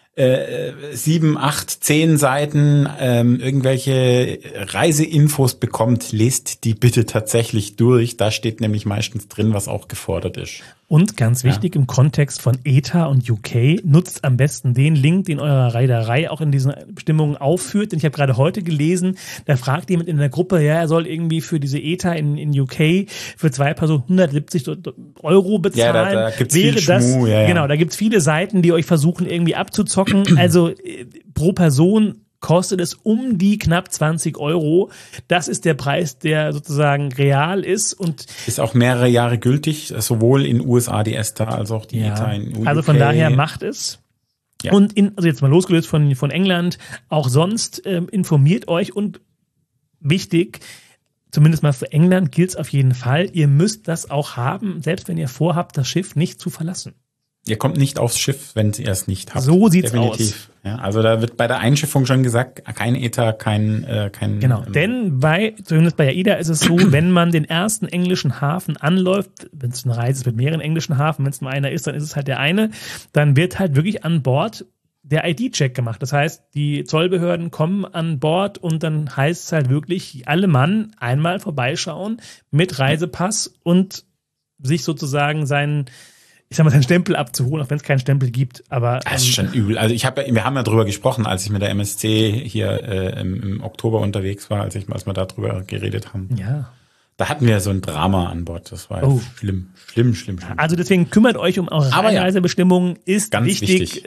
7, 8, 10 Seiten irgendwelche Reiseinfos bekommt, lest die bitte tatsächlich durch. Da steht nämlich meistens drin, was auch gefordert ist. Und ganz wichtig im Kontext von ETA und UK, nutzt am besten den Link, den eure Reederei auch in diesen Bestimmungen aufführt. Denn ich habe gerade heute gelesen, da fragt jemand in der Gruppe, er soll irgendwie für diese ETA in UK für 2 Personen 170 € bezahlen. Ja, da gibt's viel Schmuh. Genau, da gibt's viele Seiten, die euch versuchen irgendwie abzuzocken. Also pro Person kostet es um die knapp 20 €. Das ist der Preis, der sozusagen real ist und ist auch mehrere Jahre gültig, sowohl in USA die ESTA als auch die ETA in UK. Also von daher macht es. Ja. Und also jetzt mal losgelöst von England, auch sonst informiert euch und wichtig, zumindest mal für England gilt es auf jeden Fall, ihr müsst das auch haben, selbst wenn ihr vorhabt, das Schiff nicht zu verlassen. Ihr kommt nicht aufs Schiff, wenn ihr es nicht habt. So sieht's aus. Ja, also da wird bei der Einschiffung schon gesagt, kein ETA, kein Genau, denn zumindest bei AIDA ist es so, wenn man den ersten englischen Hafen anläuft, wenn es eine Reise ist mit mehreren englischen Hafen, wenn es nur einer ist, dann ist es halt der eine, dann wird halt wirklich an Bord der ID-Check gemacht. Das heißt, die Zollbehörden kommen an Bord und dann heißt es halt wirklich, alle Mann einmal vorbeischauen mit Reisepass und sich sozusagen seinen Stempel abzuholen, auch wenn es keinen Stempel gibt. Aber das ist schon übel. Also wir haben ja drüber gesprochen, als ich mit der MSC hier im Oktober unterwegs war, als wir darüber geredet haben. Ja. Da hatten wir so ein Drama an Bord. Das war schlimm. Also deswegen kümmert euch um eure Einreisebestimmungen. Ist ganz wichtig.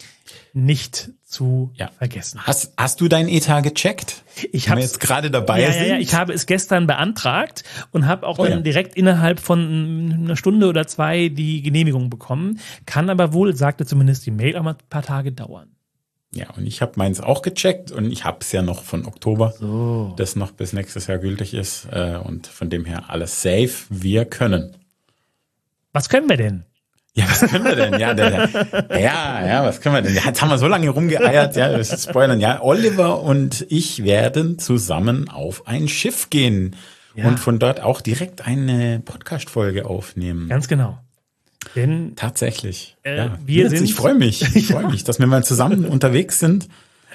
Nicht zu vergessen. Hast du dein ETA gecheckt? Ich habe jetzt gerade dabei. Ja, ich habe es gestern beantragt und habe auch dann direkt innerhalb von einer Stunde oder 2 die Genehmigung bekommen. Kann aber wohl, sagte zumindest die Mail, auch mal ein paar Tage dauern. Ja, und ich habe meins auch gecheckt und ich habe es ja noch von Oktober, das noch bis nächstes Jahr gültig ist und von dem her alles safe. Wir können. Was können wir denn? Ja, was können wir denn? Was können wir denn? Jetzt haben wir so lange rumgeeiert, das spoilern. Ja, Oliver und ich werden zusammen auf ein Schiff gehen und von dort auch direkt eine Podcast-Folge aufnehmen. Ganz genau. Denn tatsächlich. ich freue mich. Ich freue mich, dass wir mal zusammen unterwegs sind.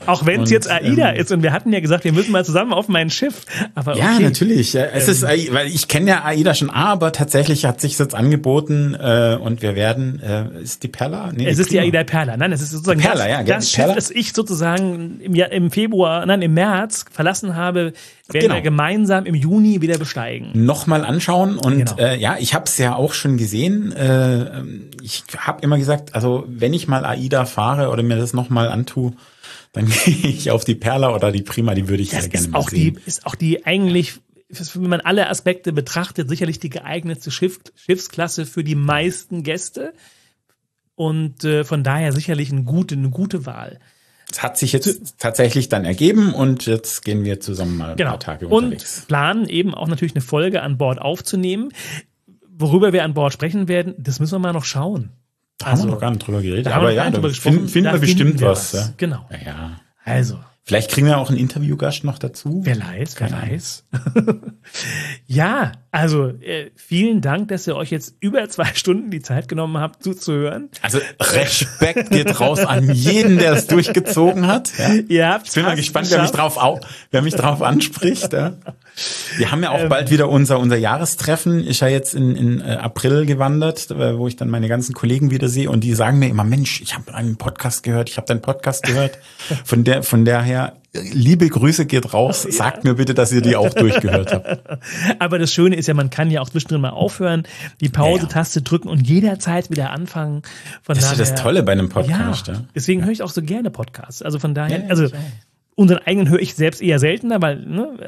Auch wenn es jetzt AIDA ist und wir hatten ja gesagt, wir müssen mal zusammen auf mein Schiff. Aber ja, okay. natürlich. Es ist, weil ich kenne ja AIDA schon, aber tatsächlich hat sich jetzt angeboten und wir werden, ist die Perla? Nee, Es ist die AIDA Perla. Nein, es ist sozusagen Perla, ja, das Schiff, Perla? das ich sozusagen im März verlassen habe, werden wir gemeinsam im Juni wieder besteigen. Nochmal anschauen und Genau. ich habe es ja auch schon gesehen. Ich habe immer gesagt, also wenn ich mal AIDA fahre oder mir das nochmal antue, dann gehe ich auf die Perla oder die Prima, die würde ich sehr gerne mal sehen. Ist auch die eigentlich, wenn man alle Aspekte betrachtet, sicherlich die geeignete Schiffsklasse für die meisten Gäste und von daher sicherlich eine gute Wahl. Es hat sich jetzt tatsächlich dann ergeben und jetzt gehen wir zusammen mal ein paar Tage unterwegs. Und planen eben auch natürlich eine Folge an Bord aufzunehmen. Worüber wir an Bord sprechen werden, das müssen wir mal noch schauen. Da haben wir noch gar nicht drüber geredet. Da haben wir noch gar nicht drüber gesprochen. Finden wir bestimmt was. Ja. Genau. Ja. Also. Vielleicht kriegen wir auch einen Interviewgast noch dazu. Wer weiß. Ja, also vielen Dank, dass ihr euch jetzt über 2 Stunden die Zeit genommen habt, zuzuhören. Also Respekt geht raus an jeden, der es durchgezogen hat. Ja. Ich bin mal gespannt, wer mich drauf anspricht. Ja. Wir haben ja auch bald wieder unser Jahrestreffen. Ist ja jetzt in April gewandert, wo ich dann meine ganzen Kollegen wieder sehe und die sagen mir immer, Mensch, ich habe einen Podcast gehört, ich habe deinen Podcast gehört. Von daher, liebe Grüße geht raus. Sagt mir bitte, dass ihr die auch durchgehört habt. Aber das Schöne ist ja, man kann ja auch zwischendrin mal aufhören, die Pause-Taste drücken und jederzeit wieder anfangen. Das ist ja das Tolle bei einem Podcast. Ja, deswegen höre ich auch so gerne Podcasts. Also von daher, unseren eigenen höre ich selbst eher seltener, weil,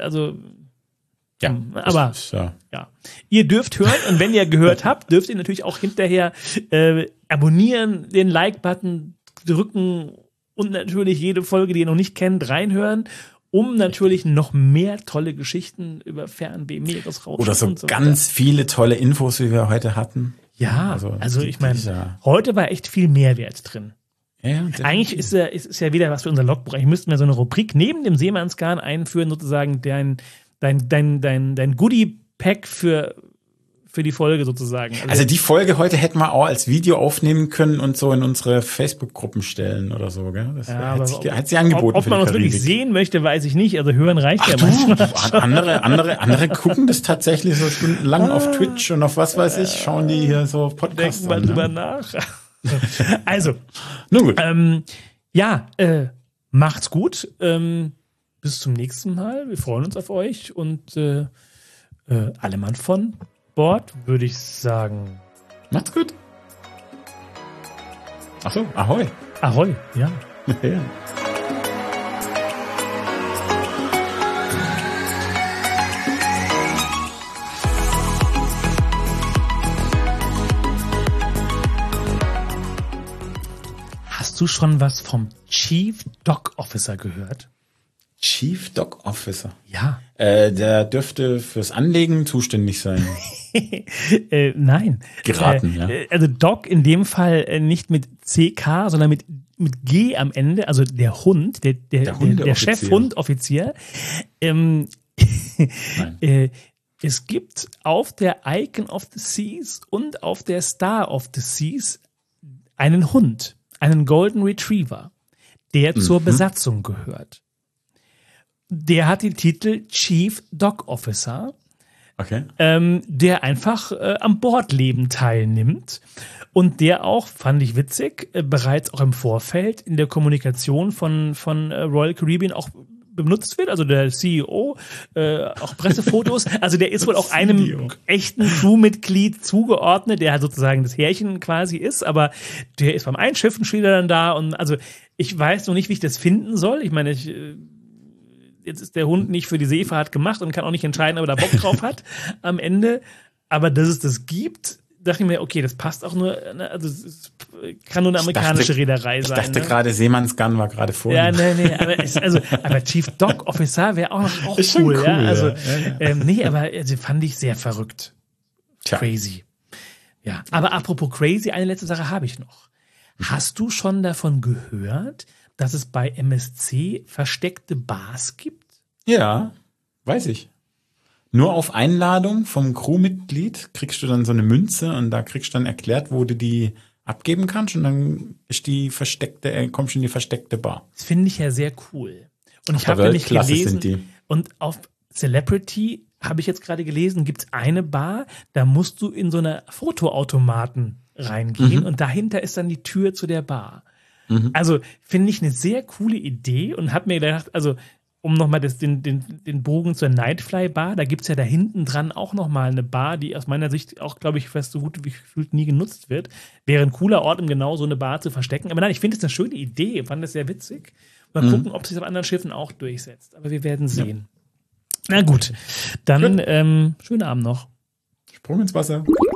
aber ja. Ihr dürft hören und wenn ihr gehört habt, dürft ihr natürlich auch hinterher abonnieren, den Like-Button drücken und natürlich jede Folge, die ihr noch nicht kennt, reinhören, um natürlich noch mehr tolle Geschichten über Fernweh, Meeresrauschen oder so und so ganz viele tolle Infos, wie wir heute hatten. Ja, also ich meine, heute war echt viel Mehrwert drin. Ja, eigentlich ist ja wieder was für unser Logbuch. Eigentlich müssten wir so eine Rubrik neben dem Seemannsgarn einführen, sozusagen dein Goodie-Pack für die Folge sozusagen. Also die Folge heute hätten wir auch als Video aufnehmen können und so in unsere Facebook-Gruppen stellen oder so, gell? Das hat sich angeboten. Ob man uns wirklich sehen möchte, weiß ich nicht. Also hören reicht ja manchmal. Andere gucken das tatsächlich so stundenlang auf Twitch und auf was weiß ich, schauen die hier so Podcasts an. Denken wir drüber nach. Also, nun gut. Macht's gut. Bis zum nächsten Mal. Wir freuen uns auf euch und alle Mann von Bord, würde ich sagen. Macht's gut. Ach so, Ahoi. Ahoi, ja. Ja. Hast du schon was vom Chief Dock Officer gehört? Chief Dock Officer? Ja. Der dürfte fürs Anlegen zuständig sein. Nein. Geraten, ja. Also Doc in dem Fall nicht mit CK, sondern mit G am Ende, also der Hund, der Chefhund-Offizier. Es gibt auf der Icon of the Seas und auf der Star of the Seas einen Hund, einen Golden Retriever, der zur Besatzung gehört. Der hat den Titel Chief Dock Officer. Okay. Der einfach am Bordleben teilnimmt und der auch, fand ich witzig, bereits auch im Vorfeld in der Kommunikation von Royal Caribbean auch benutzt wird, also der CEO, auch Pressefotos, also der ist wohl auch einem echten Crewmitglied zugeordnet, der halt sozusagen das Härchen quasi ist, aber der ist beim Einschiffen steht er dann da und also ich weiß noch nicht, wie ich das finden soll, ich meine, jetzt ist der Hund nicht für die Seefahrt gemacht und kann auch nicht entscheiden, ob er da Bock drauf hat am Ende. Aber dass es das gibt, dachte ich mir, okay, das passt auch nur, also es kann nur eine amerikanische Reederei sein. Ich dachte gerade, Seemannsgarn war gerade vor. Ja, nee, aber Chief Dock Officer wäre auch cool. Ja? Also, aber fand ich sehr verrückt. Tja. Crazy. Ja, aber apropos crazy, eine letzte Sache habe ich noch. Hast du schon davon gehört, dass es bei MSC versteckte Bars gibt? Ja, weiß ich. Nur auf Einladung vom Crewmitglied kriegst du dann so eine Münze und da kriegst du dann erklärt, wo du die abgeben kannst und dann ist kommst du in die versteckte Bar. Das finde ich ja sehr cool. Und ich der habe nämlich Weltklasse gelesen, sind die. und auf Celebrity habe ich jetzt gerade gelesen, gibt es eine Bar, da musst du in so eine Fotoautomaten reingehen und dahinter ist dann die Tür zu der Bar. Also finde ich eine sehr coole Idee und habe mir gedacht, also um nochmal den Bogen zur Nightfly Bar, da gibt es ja da hinten dran auch nochmal eine Bar, die aus meiner Sicht auch, glaube ich, fast so gut wie gefühlt nie genutzt wird. Wäre ein cooler Ort, um genau so eine Bar zu verstecken. Aber nein, ich finde es eine schöne Idee, fand das sehr witzig. Mal gucken, ob es sich auf anderen Schiffen auch durchsetzt. Aber wir werden sehen. Na gut, dann schönen Abend noch. Sprung ins Wasser.